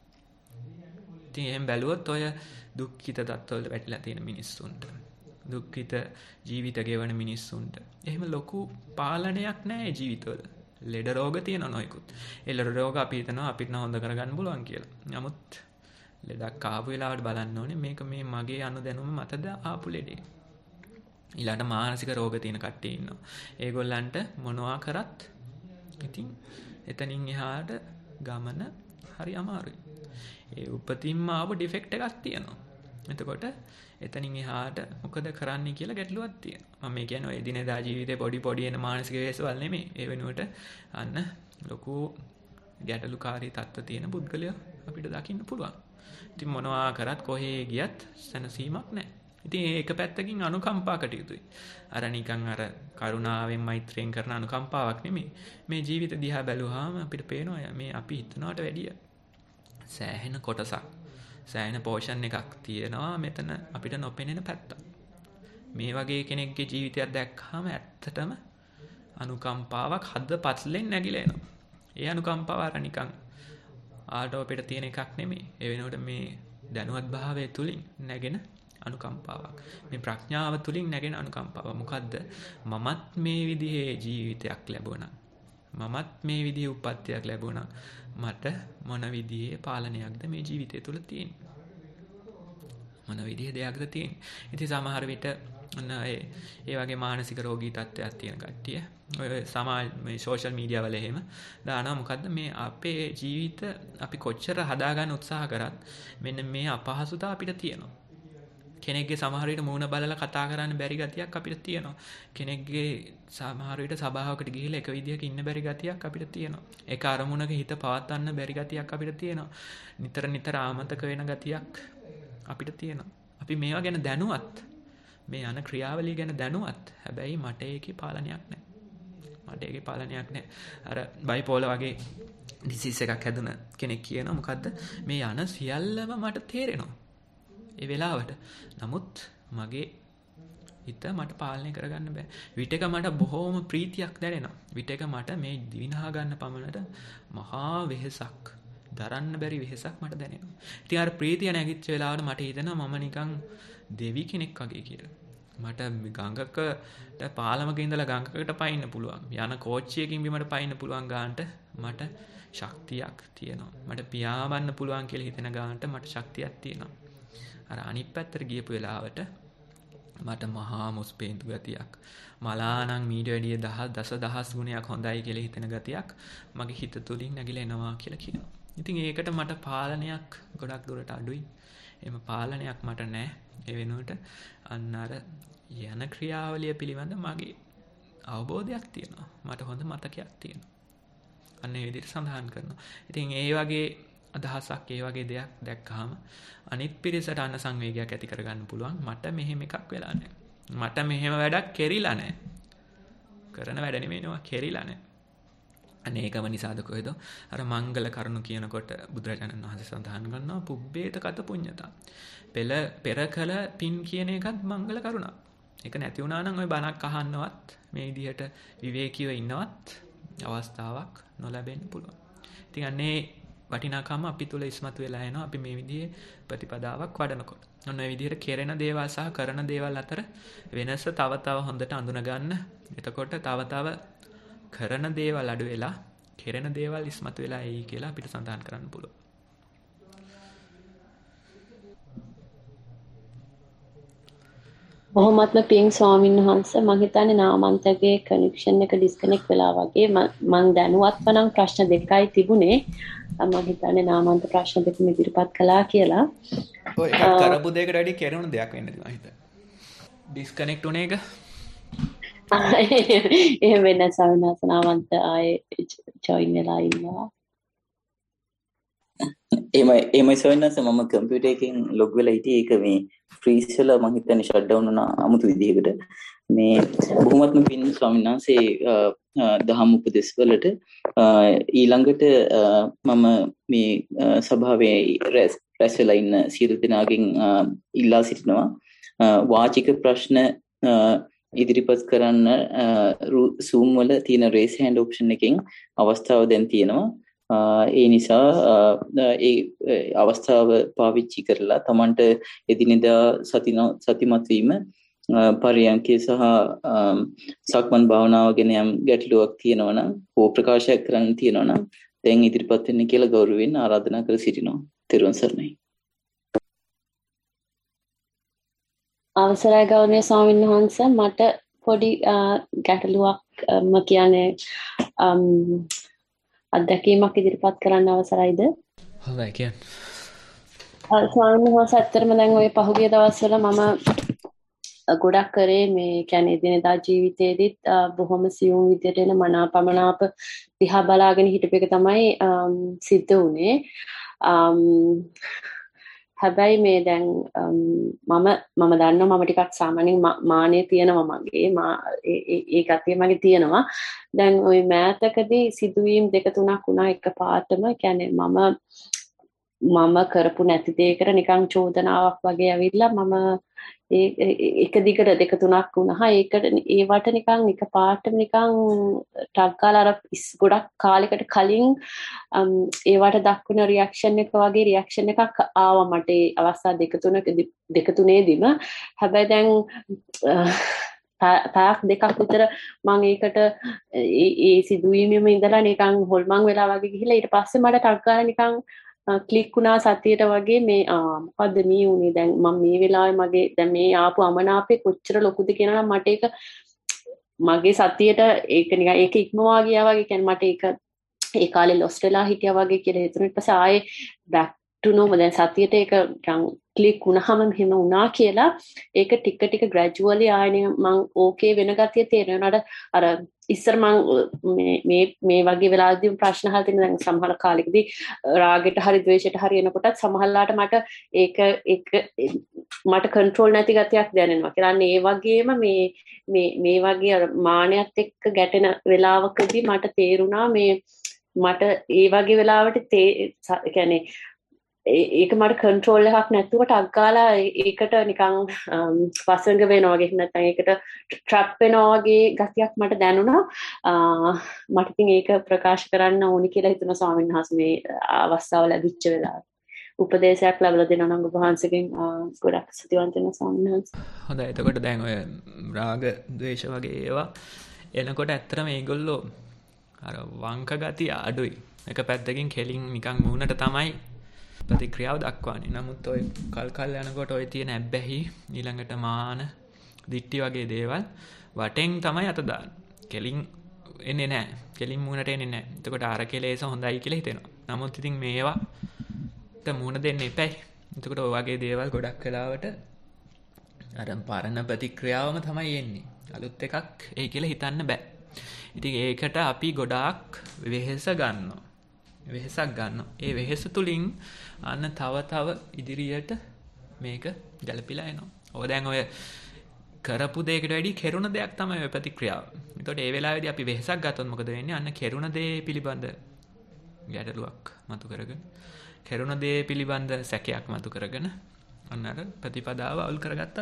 [SPEAKER 1] ඉතින් එහෙම බැලුවොත් ඔය දුක්ඛිත තත්ත්වවල වැටිලා තියෙන මිනිස්සුන්ට දුක්ඛිත ජීවිත ගෙවන මිනිස්සුන්ට එහෙම ලොකු පාලනයක් නැහැ ජීවිතවල. ලෙඩ රෝග තියෙනවා නොයිකුත්. ඒ ලෙඩ රෝග අපි හිතනවා අපිට හොඳ කරගන්න පුළුවන් කියලා. නමුත් ලෙඩක් ආපු වෙලාවට බලන්න ඕනේ මේක මේ මගේ අනුදැනුම මතද ආපු ලෙඩේ. ඊළඟට මානසික රෝග තියෙන කට්ටිය ඉන්නවා. ඒගොල්ලන්ට මොනවා කරත් ඉතින් එතනින් එහාට ගමන හරි අමාරුයි. ඒ උපතින්ම ආව ඩිෆෙක්ට් එකක් තියෙනවා. එතකොට එතනින් එහාට මොකද කරන්න කියලා ගැටලුවක් තියෙනවා. මම කියන්නේ ඔය දිනදා ජීවිතේ පොඩි එන මානසික වේසවල් නෙමෙයි. ඒ වෙනුවට අන්න ලොකු ගැටලුකාරී තත්ත්ව තියෙන පුද්ගලයා අපිට දකින්න පුළුවන්. ඉතින් මොනවා කරත් කොහේ ගියත් සැනසීමක් නැහැ. ඉතින් ඒක පැත්තකින් අනුකම්පා කටයුතුයි. අර නිකන් අර කරුණාවෙන් මෛත්‍රියෙන් කරන අනුකම්පාවක් නෙමෙයි. මේ ජීවිත දිහා බැලුවාම අපිට පේනවා මේ අපි හිතනවට වැඩිය සෑහෙන කොටසක් සෑහෙන පෝෂන් එකක් තියෙනවා මෙතන අපිට නොපෙනෙන පැත්ත. මේ වගේ කෙනෙක්ගේ ජීවිතයක් දැක්කම ඇත්තටම අනුකම්පාවක් හද පත්ලෙන් නැగిලා එනවා. ඒ අනුකම්පාව අර නිකන් ආටෝ පිට තියෙන එකක් නෙමෙයි. ඒ වෙනකොට මේ දැනුවත් භාවය තුලින් නැගෙන අනුකම්පාවක්. මේ ප්‍රඥාව තුලින් නැගෙන අනුකම්පාව. මොකද්ද? මමත් මේ විදිහේ ජීවිතයක් ලැබුණා. මමත් මේ විදිහේ උප්පත්තියක් ලැබුණා. මට මොන විදිහේ පාලනයක්ද මේ ජීවිතය තුළ තියෙන්නේ? මොන විදිහේ දෙයක්ද තියෙන්නේ? ඉතින් සමහර විට ඒ වගේ මානසික රෝගී තත්ත්වයක් තියෙන කට්ටිය ඔය සමාජ මේ සෝෂල් මීඩියා වල එහෙම දානවා මොකද්ද මේ අපේ ජීවිත අපි කොච්චර හදාගන්න උත්සාහ කරත් මෙන්න මේ අපහසුතාව අපිට තියෙනවා. කෙනෙක්ගේ සමහර විට මූණ බලලා කතා කරන්න බැරි ගතියක් අපිට තියෙනවා. කෙනෙක්ගේ සමහර විට සභාවකට ගිහිල්ලා එක විදියක ඉන්න බැරි ගතියක් අපිට තියෙනවා. ඒක අරමුණක හිත පවත්වන්න බැරි ගතියක් අපිට තියෙනවා. නිතර ආමතක වෙන ගතියක් අපිට තියෙනවා. අපි මේවා ගැන දැනුවත්. මේ යන ක්‍රියාවලිය ගැන දැනුවත්. හැබැයි මට ඒකේ පාලනයක් නැහැ. අර බයිපෝලර් වගේ ඩිසීස් එකක් හැදුන කෙනෙක් කියනවා මොකද්ද? මේ යන සියල්ලම මට තේරෙනවා. ඒ වෙලාවට නමුත් මගේ හිත මට පාලනය කරගන්න බෑ. විටක මට බොහෝම ප්‍රීතියක් දැනෙනවා. විටක මට මේ දිවිනහා ගන්න පමණට මහා වෙහෙසක් දරන්න බැරි වෙහෙසක් මට දැනෙනවා. ඉතින් අර ප්‍රීතිය නැගිච්ච වෙලාවට මට හිතෙනවා මම නිකන් දෙවි කෙනෙක් වගේ කියලා. මට ගඟකට පාලමක ඉඳලා ගඟකට පයින්න පුළුවන්. යන කෝච්චියකින් බිමට පයින්න පුළුවන් ගානට මට ශක්තියක් තියෙනවා. මට පියාඹන්න පුළුවන් කියලා හිතෙන ගානට මට ශක්තියක් තියෙනවා. අර අනිත් පැත්තට ගියපු වෙලාවට මට මහා මුස්පේන්තු ගතියක් මලානම් මීට වැඩිය දසදහස් ගුණයක් හොඳයි කියලා හිතෙන ගතියක් මගේ හිත තුලින් නැగిලා එනවා කියලා කියනවා. ඉතින් ඒකට මට පාලනයක් ගොඩක් දුරට අඩුයි. එහෙම පාලනයක් මට නැහැ. ඒ වෙනුවට අන්න අර යන ක්‍රියාවලිය පිළිබඳ මගේ අවබෝධයක් තියෙනවා. මට හොඳ මතකයක් තියෙනවා. අන්න ඒ විදිහට සඳහන් කරනවා. ඉතින් ඒ වගේ අදහසක් ඒ වගේ දෙයක් දැක්කහම අනිත් පිරිසට අන්න සංවේගයක් ඇති කරගන්න පුළුවන්. මට මෙහෙම එකක් වෙලා නැහැ. මට මෙහෙම වැඩක් කෙරිලා නැහැ. කරන වැඩ නෙමෙයි නෝ කෙරිලා නැහැ. අනේකම නිසාද කොහෙද අර මංගල කරුණු කියනකොට බුදුරජාණන් වහන්සේ සඳහන් කරනවා පුබ්බේත කත පුඤ්ඤතා. පෙර කළ පින් කියන එකත් මංගල කරුණා. ඒක නැති වුණා නම් ওই බණක් අහන්නවත් මේ විදිහට විවේකීව ඉන්නවත් අවස්ථාවක් නොලැබෙන්න පුළුවන්. ඉතින් අන්නේ වටිනාකම අපි තුල ඉස්මතු වෙලා එනවා අපි මේ විදිහේ ප්‍රතිපදාවක් වඩනකොට. ඔන්න ඔය විදිහට කෙරෙන දේවල් සහ කරන දේවල් අතර වෙනස තව තව හොඳට අඳුන ගන්න. එතකොට තව තව කරන දේවල් අඩු වෙලා කෙරෙන දේවල් ඉස්මතු වෙලා එයි කියලා අපිට සඳහන් කරන්න පුළුවන්.
[SPEAKER 2] බොහොමත්ම පිං ස්වාමීන් වහන්සේ මම හිතන්නේ නාමන්තගේ කනෙක්ෂන් එක ඩිස්කනෙක්ට් වෙලා වගේ මම දැනුවත්ව නම් ප්‍රශ්න දෙකයි තිබුණේ. මම හිතන්නේ නාමන්ත ප්‍රශ්න දෙකම ඉදිරිපත් කළා කියලා.
[SPEAKER 1] ඔය එකක් කරපු දෙයකට වැඩි කෙරුණු දෙයක් වෙන්න තියෙනවා හිත. ඩිස්කනෙක්ට් උනේ එක.
[SPEAKER 2] එහෙම වෙන්නේ ස්වාමීන් වහන්සේ නාමන්ත ආයේ ජොයින් වෙලා ඉන්නවා.
[SPEAKER 3] එමයි සොයනස මම කම්පියුටර් එකෙන් ලොග් වෙලා හිටියේ ඒක මේ ෆ්‍රීස් වෙලා මම හිතන්නේ ෂට් ඩවුන් වුණා 아무තු විදිහකට මේ බොහොමත්ම පින් ස්වාමීන් වහන්සේ දහම් උපදෙස් වලට ඊළඟට මම මේ සභාවේ රැස් වෙලා ඉන්න සියලු දෙනාගෙන් ඉල්ලා සිටිනවා වාචික ප්‍රශ්න ඉදිරිපත් කරන්න Zoom වල තියෙන raise hand option එකෙන් අවස්ථාව දැන් තියෙනවා ඒ නිසා ඒ අවස්ථාව පාවිච්චි කරලා Tamanට එදිනෙදා සතිමත් වීම පරියන්කේ සහ සක්මන් භාවනාව ගැන යම් ගැටලුවක් තියෙනවා නම් ඕ ප්‍රකාශයක් කරන්න තියෙනවා නම් දැන් ඉදිරිපත් වෙන්න කියලා ගෞරවයෙන් ආරාධනා කර සිටිනවා. ත්වන් සරණයි.
[SPEAKER 2] අවසරයි ගෞරවනීය ස්වාමීන් වහන්සේ මට පොඩි ගැටලුවක් කියන්නේ අත්දැකීමක් ඉදිරිපත් කරන්න අවසරයිද?
[SPEAKER 1] හොඳයි කියන්න.
[SPEAKER 2] ස්වාමීන් වහන්සේ ඇත්තටම දැන් ওই පහුගිය දවස්වල මම ගොඩක් කරේ මේ කියන්නේ දිනදා ජීවිතේදීත් බොහොම සියුම් විදියට එන මනාපමනාප දිහා බලාගෙන හිටපු එක තමයි සිද්ධ වුනේ. හැබැයි මේ දැන් මම දන්නවා මම ටිකක් සාමාන්‍යයෙන් මානෙ තියෙනවා මගේ ඒ ගතිය මගේ තියෙනවා. දැන් ওই මෑතකදී සිදුවීම් දෙක තුනක් වුණා එකපාරටම. කියන්නේ මම කරපු නැති දෙයකට නිකන් චෝදනාවක් වගේ ඇවිල්ලා මම එක දිගට දෙක තුනක් වුණා. ඒවට නිකන් එකපාරටම නිකන් ටක් ගාලා අර ගොඩක් කාලයකට කලින් ඒවට දක්වන රියැක්ෂන් එක වගේ රියැක්ෂන් එකක් ආවා මට ඒ අවස්ථා දෙක තුනේදීම. හැබැයි දැන් පැයක් දෙකක් විතර මම ඒකට ඒ සිදුවීමෙම ඉඳලා නිකන් හොල්මන් වෙලා වගේ ගිහිල්ලා ඊට පස්සේ මට ටක් ගාලා නිකන් ක්ලික් වුණා සතියට වගේ මේ මොකද්ද මේ උනේ දැන් මම මේ වෙලාවේ මගේ දැන් මේ ආපු අමනාපේ කොච්චර ලොකුද කියනවා නම් මට ඒක මගේ සතියට ඒක නිකන් ඒක ඉක්මවා ගියා වගේ. කියන්නේ මට ඒක ඒ කාලේ ලොස්ට් වෙලා හිටියා වගේ කියලා හිතුණා. ඊට පස්සේ ආයේ බෑක් ටු නෝම දැන් සතියට ඒක ක්ලික් වුණාම මෙහෙම වුණා කියලා ඒක ටික ටික ග්‍රැජුවලි ආයෙ මම ඕකේ වෙන ගතිය තේරෙනවා. අර ඉස්සර මම මේ වගේ වෙලාවදී ප්‍රශ්න අහලා තියෙන දැන් සමහර කාලෙකදී රාගෙට හරි ද්වේෂයට හරි එනකොටත් සමහරලාට මට ඒක මට කන්ට්‍රෝල් නැති ගතියක් දැනෙනවා කියලා. අන්න ඒ වගේම මේ වගේ අර මානයත් එක්ක ගැටෙන වෙලාවකදී මට තේරුණා මට ඒ වගේ වෙලාවට කියන්නේ ඒක මට කන්ට්‍රෝල් එකක් නැතුව ටක් ගාලා ඒකට නිකන් වසඟ වෙනවා වගේ නැත්නම් ඒකට ට්‍රැප් වෙනවා වගේ ගතියක් මට දැනුණා. මට ඉතින් ඒක ප්‍රකාශ කරන්න ඕනි කියලා හිතුණා ස්වාමීන් වහන්සේ මේ අවස්ථාව ලැබිච්ච වෙලාවට. උපදේශයක් ලැබලා දෙනවා නම් ඔබ වහන්සේගෙන් ගොඩක් ස්තුතිවන්ත වෙනවා ස්වාමීන් වහන්සේ.
[SPEAKER 1] හොඳයි. එතකොට දැන් ඔය රාග, ද්වේෂ වගේ ඒවා එනකොට ඇත්තටම මේගොල්ලෝ අර වංක ගතිය අඩුයි. එක පැත්තකින් කෙලින් නිකන් මූණට තමයි ප්‍රතික්‍රියාව දක්වන්නේ. නමුත් ඔය කල් යනකොට ඔය තියෙන ඇබ්බැහි ඊළඟට මාන, දිට්ටි වගේ දේවල් වටෙන් තමයි අත දාන්නේ. කෙලින් එන්නේ නැහැ. කෙලින් මූණට එන්නේ නැහැ. එතකොට අර කෙලෙස හොඳයි කියලා හිතෙනවා. නමුත් ඉතින් මේවට මූණ දෙන්න එපයි. එතකොට ඔය වගේ දේවල් ගොඩක් වෙලාවට අර පරණ ප්‍රතික්‍රියාවම තමයි එන්නේ. අලුත් එකක් ඒ කියලා හිතන්න බෑ. ඉතින් ඒකට අපි ගොඩාක් වෙහෙස ගන්නවා. වෙහෙසක් ගන්නවා. ඒ වෙහෙස තුලින් අන්න තව ඉදිරියට මේක ගැලපිලා එනවා. ඔය දැන් ඔය කරපු දෙයකට වැඩි කෙරුණ දෙයක් තමයි ඔය ප්‍රතික්‍රියාව. ඒතකොට ඒ වෙලාවේදී අපි වෙහෙසක් ගත්තොත් මොකද වෙන්නේ? අන්න කෙරුණ දේ පිළිබඳ ගැටලුවක් මතු කරගෙන, කෙරුණ දේ පිළිබඳ සැකයක් මතු කරගෙන අන්න අර ප්‍රතිපදාව අවුල් කරගත්තා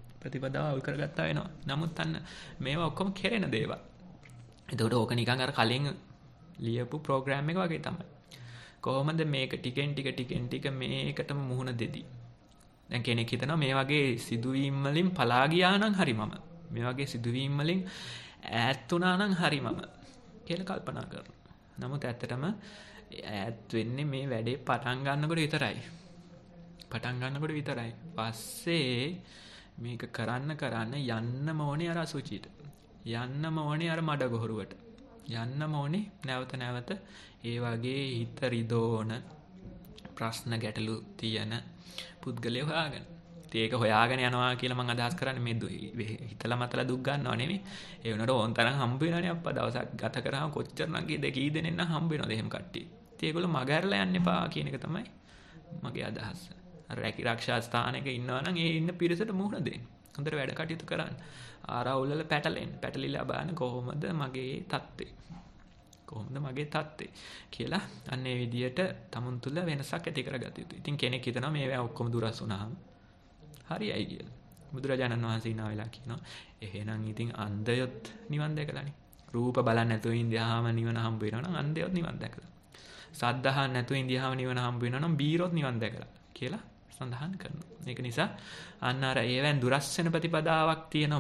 [SPEAKER 1] වෙනවා. නමුත් අන්න මේවා ඔක්කොම කෙරෙන දේවල්. ඒතකොට ඕක නිකන් අර කලින් ලියපු ප්‍රෝග්‍රෑම් එක වගේ තමයි. කොහොමද මේක ටිකෙන් ටික මේකටම මුහුණ දෙදී දැන් කෙනෙක් හිතනවා මේ වගේ සිදුවීම් වලින් පලා ගියා නම් හරි මම. මේ වගේ සිදුවීම් වලින් ඈත් වුණා නම් හරි මම කියලා කල්පනා කරනවා. නමුත් ඇත්තටම ඈත් වෙන්නේ මේ වැඩේ පටන් ගන්නකොට විතරයි. පටන් ගන්නකොට විතරයි. පස්සේ මේක කරන්න යන්න ඕනේ අර අසුචියට. යන්න ඕනේ අර මඩ ගොහරුවට. යන්න ඕනේ නැවත ඒ වගේ හිත රිදෝන ප්‍රශ්න ගැටලු තියෙන පුද්ගලයෝ හොයාගෙන. ඒක හොයාගෙන යනවා කියලා මම අදහස් කරන්නේ මේ හිතලා මතලා දුක් ගන්නව නෙමෙයි. ඒ වුණාට ඕන තරම් හම්බ වෙනවනේ අප්පා දවසක් ගත කරාම කොච්චරනම් කී දෙනෙක් නම් හම්බ වෙනවද එහෙම කට්ටිය. ඉතින් ඒගොල්ලෝ මගහැරලා යන්න එපා කියන එක තමයි මගේ අදහස. අර රැකිරක්ෂා ස්ථානයක ඉන්නවා නම් ඒ ඉන්න පිරිසට මුහුණ දෙන්න. හොඳට වැඩ කටයුතු කරන්න. ආරවුල් වල පැටලිලා බලන්න කොහොමද මගේ තත්ත්වය. කොහොමද මගේ තත්ත්වය කියලා අන්න ඒ විදියට තමුන් තුළ වෙනසක් ඇති කරගත යුතුයි. ඉතින් කෙනෙක් හිතනවා මේවා ඔක්කොම දුරස් වුණාම හරියයි කියලා. බුදුරජාණන් වහන්සේ ඉනා වෙලා කියනවා එහෙනම් ඉතින් අන්ධයොත් නිවන් දැකලානේ. රූප බලන්න නැතුව ඉඳියාම නිවන හම්බ වෙනවා නම් අන්ධයොත් නිවන් දැකලා. සද්ද අහන්න නැතුව ඉඳියාම නිවන හම්බ වෙනවා නම් බීරොත් නිවන් දැකලා කියලා සඳහන් කරනවා. ඒක නිසා අන්න අර ඒවෙන් දුරස් වෙන ප්‍රතිපදාවක් තියෙනවා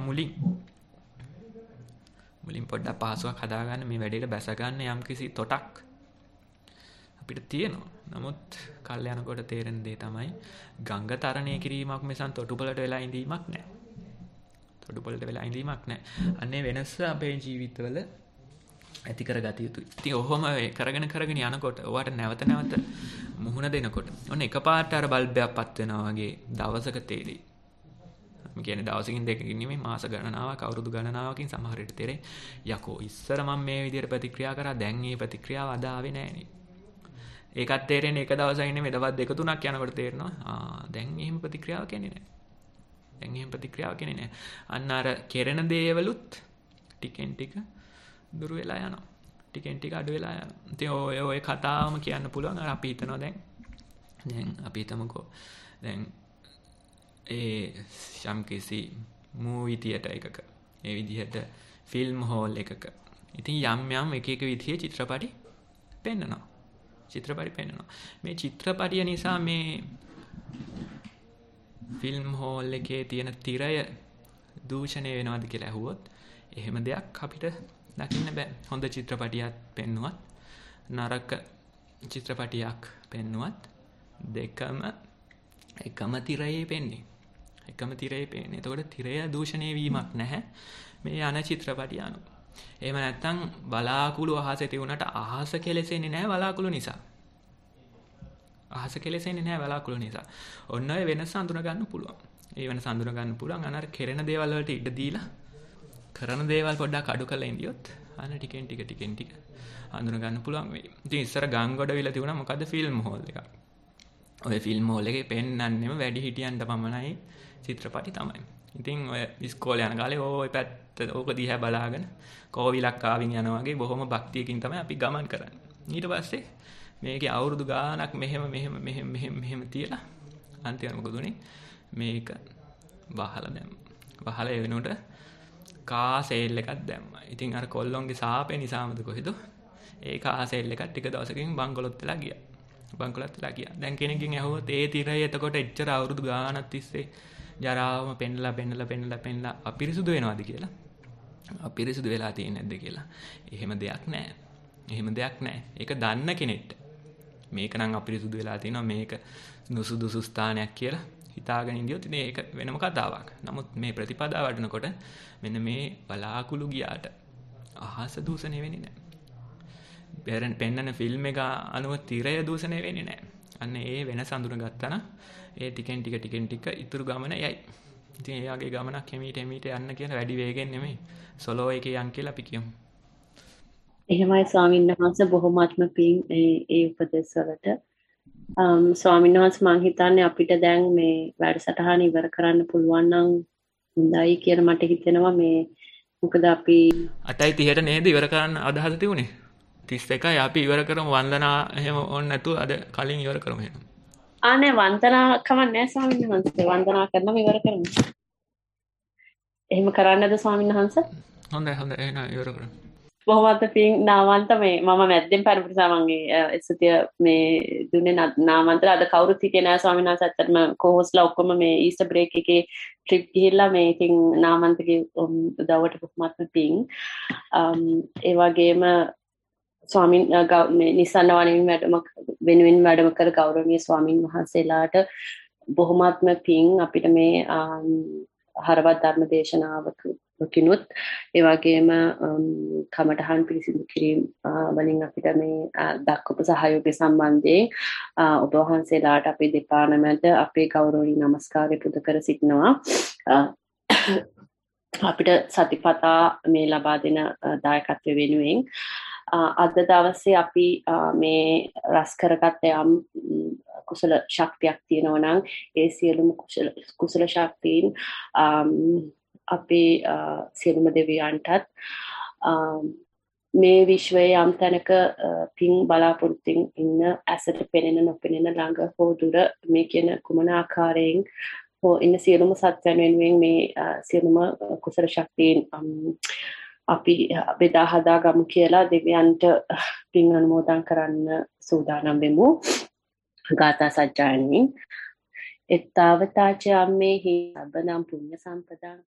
[SPEAKER 1] මුලින් පොඩ්ඩක් පහසුවක් හදාගන්න මේ වැඩේට බැස ගන්න යම්කිසි තොටක් අපිට තියෙනවා. නමුත් කල් යනකොට තේරෙන දේ තමයි ගංග තරණය කිරීමක් මිසන් තොටුපළට වෙලා ඉඳීමක් නැහැ. තොටුපළට වෙලා ඉඳීමක් නැහැ. අන්නේ වෙනස අපේ ජීවිතවල ඇති කරගත යුතුයි. ඉතින් ඔහොම කරගෙන යනකොට ඔයාට නැවත මුහුණ දෙනකොට ඔන්න එකපාරට අර බල්බයක් පත් වෙනවා වගේ දවසක තේරෙයි. මම කියන්නේ දවසකින් දෙකකින් නෙමෙයි මාස ගණනාවක් අවුරුදු ගණනාවකින් සමහර විට තේරෙයි. යකෝ ඉස්සර මම මේ විදිහට ප්‍රතික්‍රියා කරා දැන් මේ ප්‍රතික්‍රියාව අද ආවේ නෑනේ. ඒකත් තේරෙන්නේ එක දවසක් නෙමෙයි දවස් දෙක තුනක් යනකොට තේරෙනවා. දැන් එහෙම ප්‍රතික්‍රියාවක් එන්නේ නෑ. අන්න අර කෙරෙන දේවලුත් ටිකෙන් ටික දුර වෙලා යනවා. ටිකෙන් ටික අඩු වෙලා යනවා. ඉතින් ඔය කතාවම කියන්න පුළුවන්. අර අපි හිතනවා දැන් අපි හිතමුකෝ දැන් ඒ යම්කිසි මූවි තියටර් එකක ඒ විදිහට ෆිල්ම් හෝල් එකක ඉතින් යම් එක විදිහේ චිත්‍රපටි පෙන්නනවා. මේ චිත්‍රපටිය නිසා මේ ෆිල්ම් හෝල් එකේ තියෙන තිරය දූෂණය වෙනවද කියලා ඇහුවොත් එහෙම දෙයක් අපිට දකින්න බෑ. හොඳ චිත්‍රපටියක් පෙන්නුවත් නරක චිත්‍රපටියක් පෙන්නුවත් දෙකම එකම තිරයේ පෙන්නේ. එතකොට තිරය දූෂණය වීමක් නැහැ මේ යන චිත්‍රපටිය අනුව. එහෙම නැත්නම් බලාකුළු අහසේ තියුණාට අහස කෙලෙසෙන්නේ නැහැ බලාකුළු නිසා. ඔන්න ඔය වෙනස අඳුන ගන්න පුළුවන්. ඒ වෙනස අඳුන ගන්න පුළුවන් අනර කෙරෙන දේවල් වලට ඉඩ දීලා කරන දේවල් පොඩ්ඩක් අඩු කරලා ඉඳියොත් අන්න ටිකෙන් ටික අඳුන ගන්න පුළුවන් වෙයි. ඉතින් ඉස්සර ගංගොඩවිල තිබුණා මොකද්ද ෆිල්ම් හෝල් එකක්. ඔය ෆිල්ම් හෝල් එකේ පෙන්නන්නෙම වැඩි හිටියන්ට පමණයි චිත්‍රපටි තමයි. ඉතින් ඔය ඉස්කෝලේ යන කාලේ ওই පැත්ත ඕක දිහා බලාගෙන කෝවිලක් ආවින් යනවා වගේ බොහොම භක්තියකින් තමයි අපි ගමන් කරන්නේ. ඊට පස්සේ මේකේ අවුරුදු ගාණක් මෙහෙම තියලා අන්තිමට මොකද උනේ? මේක වහලා දැම්මා. වහලා ඒ වෙනුවට කා සේල් එකක් දැම්මා. ඉතින් අර කොල්ලොන්ගේ සාපේ නිසාමද කොහෙද? ඒ කා සේල් එකක් ටික දවසකින් බංගලොත් වෙලා ගියා. දැන් කෙනෙක්ගෙන් ඇහුවොත් ඒ තිරය එතකොට එච්චර අවුරුදු ගාණක් තිස්සේ ජරාවම පෙන්නලා අපිරිසුදු වෙනවද කියලා? අපිරිසුදු වෙලා තියෙන්නේ නැද්ද කියලා? එහෙම දෙයක් නැහැ. ඒක දන්න කෙනෙක්ට මේක නම් අපිරිසුදු වෙලා තියෙනවා මේක නුසුදුසු ස්ථානයක් කියලා හිතාගෙන ඉඳියොත් ඉතින් ඒක වෙනම කතාවක්. නමුත් මේ ප්‍රතිපදාව වඩනකොට මෙන්න මේ බලාකුළු ගියාට අහස දූෂණය වෙන්නේ නැහැ. පෙන්නන ෆිල්ම් එක අනුව තිරය දූෂණය වෙන්නේ නැහැ. අන්න ඒ වෙනස අඳුනගත්තා නම් ඒ ටිකෙන් ටික ඉතුරු ගමන යයි. ඉතින් ඒ වගේ ගමනක් එමීට යන්න කියලා වැඩි වේගෙන් නෙමෙයි. සොලෝ එකේ යන් කියලා අපි කියමු.
[SPEAKER 2] එහෙමයි ස්වාමීන් වහන්සේ බොහොමත්ම පිං ඒ උපදේශ වලට. ස්වාමීන් වහන්සේ මං හිතන්නේ අපිට දැන් මේ වැඩසටහන ඉවර කරන්න පුළුවන් නම් හොඳයි කියලා මට හිතෙනවා මේ මොකද අපි
[SPEAKER 1] 8:30ට නේද ඉවර කරන්න අදහස තිබුණේ 31යි අපි ඉවර කරමු වන්දනා එහෙම ඕන නැතුව අද කලින් ඉවර කරමු එහෙනම්
[SPEAKER 2] ආනේ වන්දනා කමන්නේ ස්වාමීන් වහන්සේ වන්දනා කරනම ඉවර කරමු එහෙම කරන්නද ස්වාමීන් වහන්සේ
[SPEAKER 1] හොඳයි එහෙනම් ඉවර කරමු
[SPEAKER 2] බොහොමත් පිං නාමන්ත මේ මම මැද්දෙන් පැනපු නිසා මගේ එසතිය මේ දුන්නේ නාමන්තර අද කවුරුත් හිටියේ නෑ ස්වාමීන් වහන්සේ අත්තටම කෝහොස්ලා ඔක්කොම මේ ඊස්ටර් බ්‍රේක් එකේ ට්‍රිප් ගිහිල්ලා මේ ඉතින් නාමන්තගේ උදව්වට බොහොමත් පිං ඒ වගේම ස්වාමීන් මේ නිසන්න වණින් වෙනුවෙන් වැඩම කර ගෞරවනීය ස්වාමීන් වහන්සේලාට බොහොමත්ම පිං අපිට මේ හරවත් ධර්ම දේශනාවකිනුත් ඒ වගේම කමඨහන් පිළිසිදු කිරීම වලින් අපිට මේ දක්වපු සහයෝගය සම්බන්ධයෙන් ඔබ වහන්සේලාට අපේ දෙපා නැමැද අපේ ගෞරවණීය නමස්කාරය පුද කර සිටිනවා. අපිට සතිපතා මේ ලබා දෙන දායකත්වය වෙනුවෙන් අද දවසේ අපි මේ රස කරගත්ත යම් කුසල ශක්තියක් තියෙනවා නම් ඒ සියලුම කුසල ශක්තියින් අපේ සියලුම දෙවියන්ටත් මේ විශ්වයේ යම් තැනක පින් බලාපොරොත්තුෙන් ඉන්න ඇසට පෙනෙන නොපෙනෙන ළඟ හෝ දුර මේ කියන කුමන ආකාරයෙන් හෝ ඉන්න සියලුම සත්‍යයන් වෙනුවෙන් මේ සියලුම කුසල ශක්තියින් අපි බෙදා හදා ගමු කියලා දෙවියන්ට පින් අනුමෝදන් කරන්න සූදානම් වෙමු. ගාථා සජ්ජායනයෙන් එත්තාවතාච අම්මේහි සබ්බදම් පුඤ්ඤ සම්පදං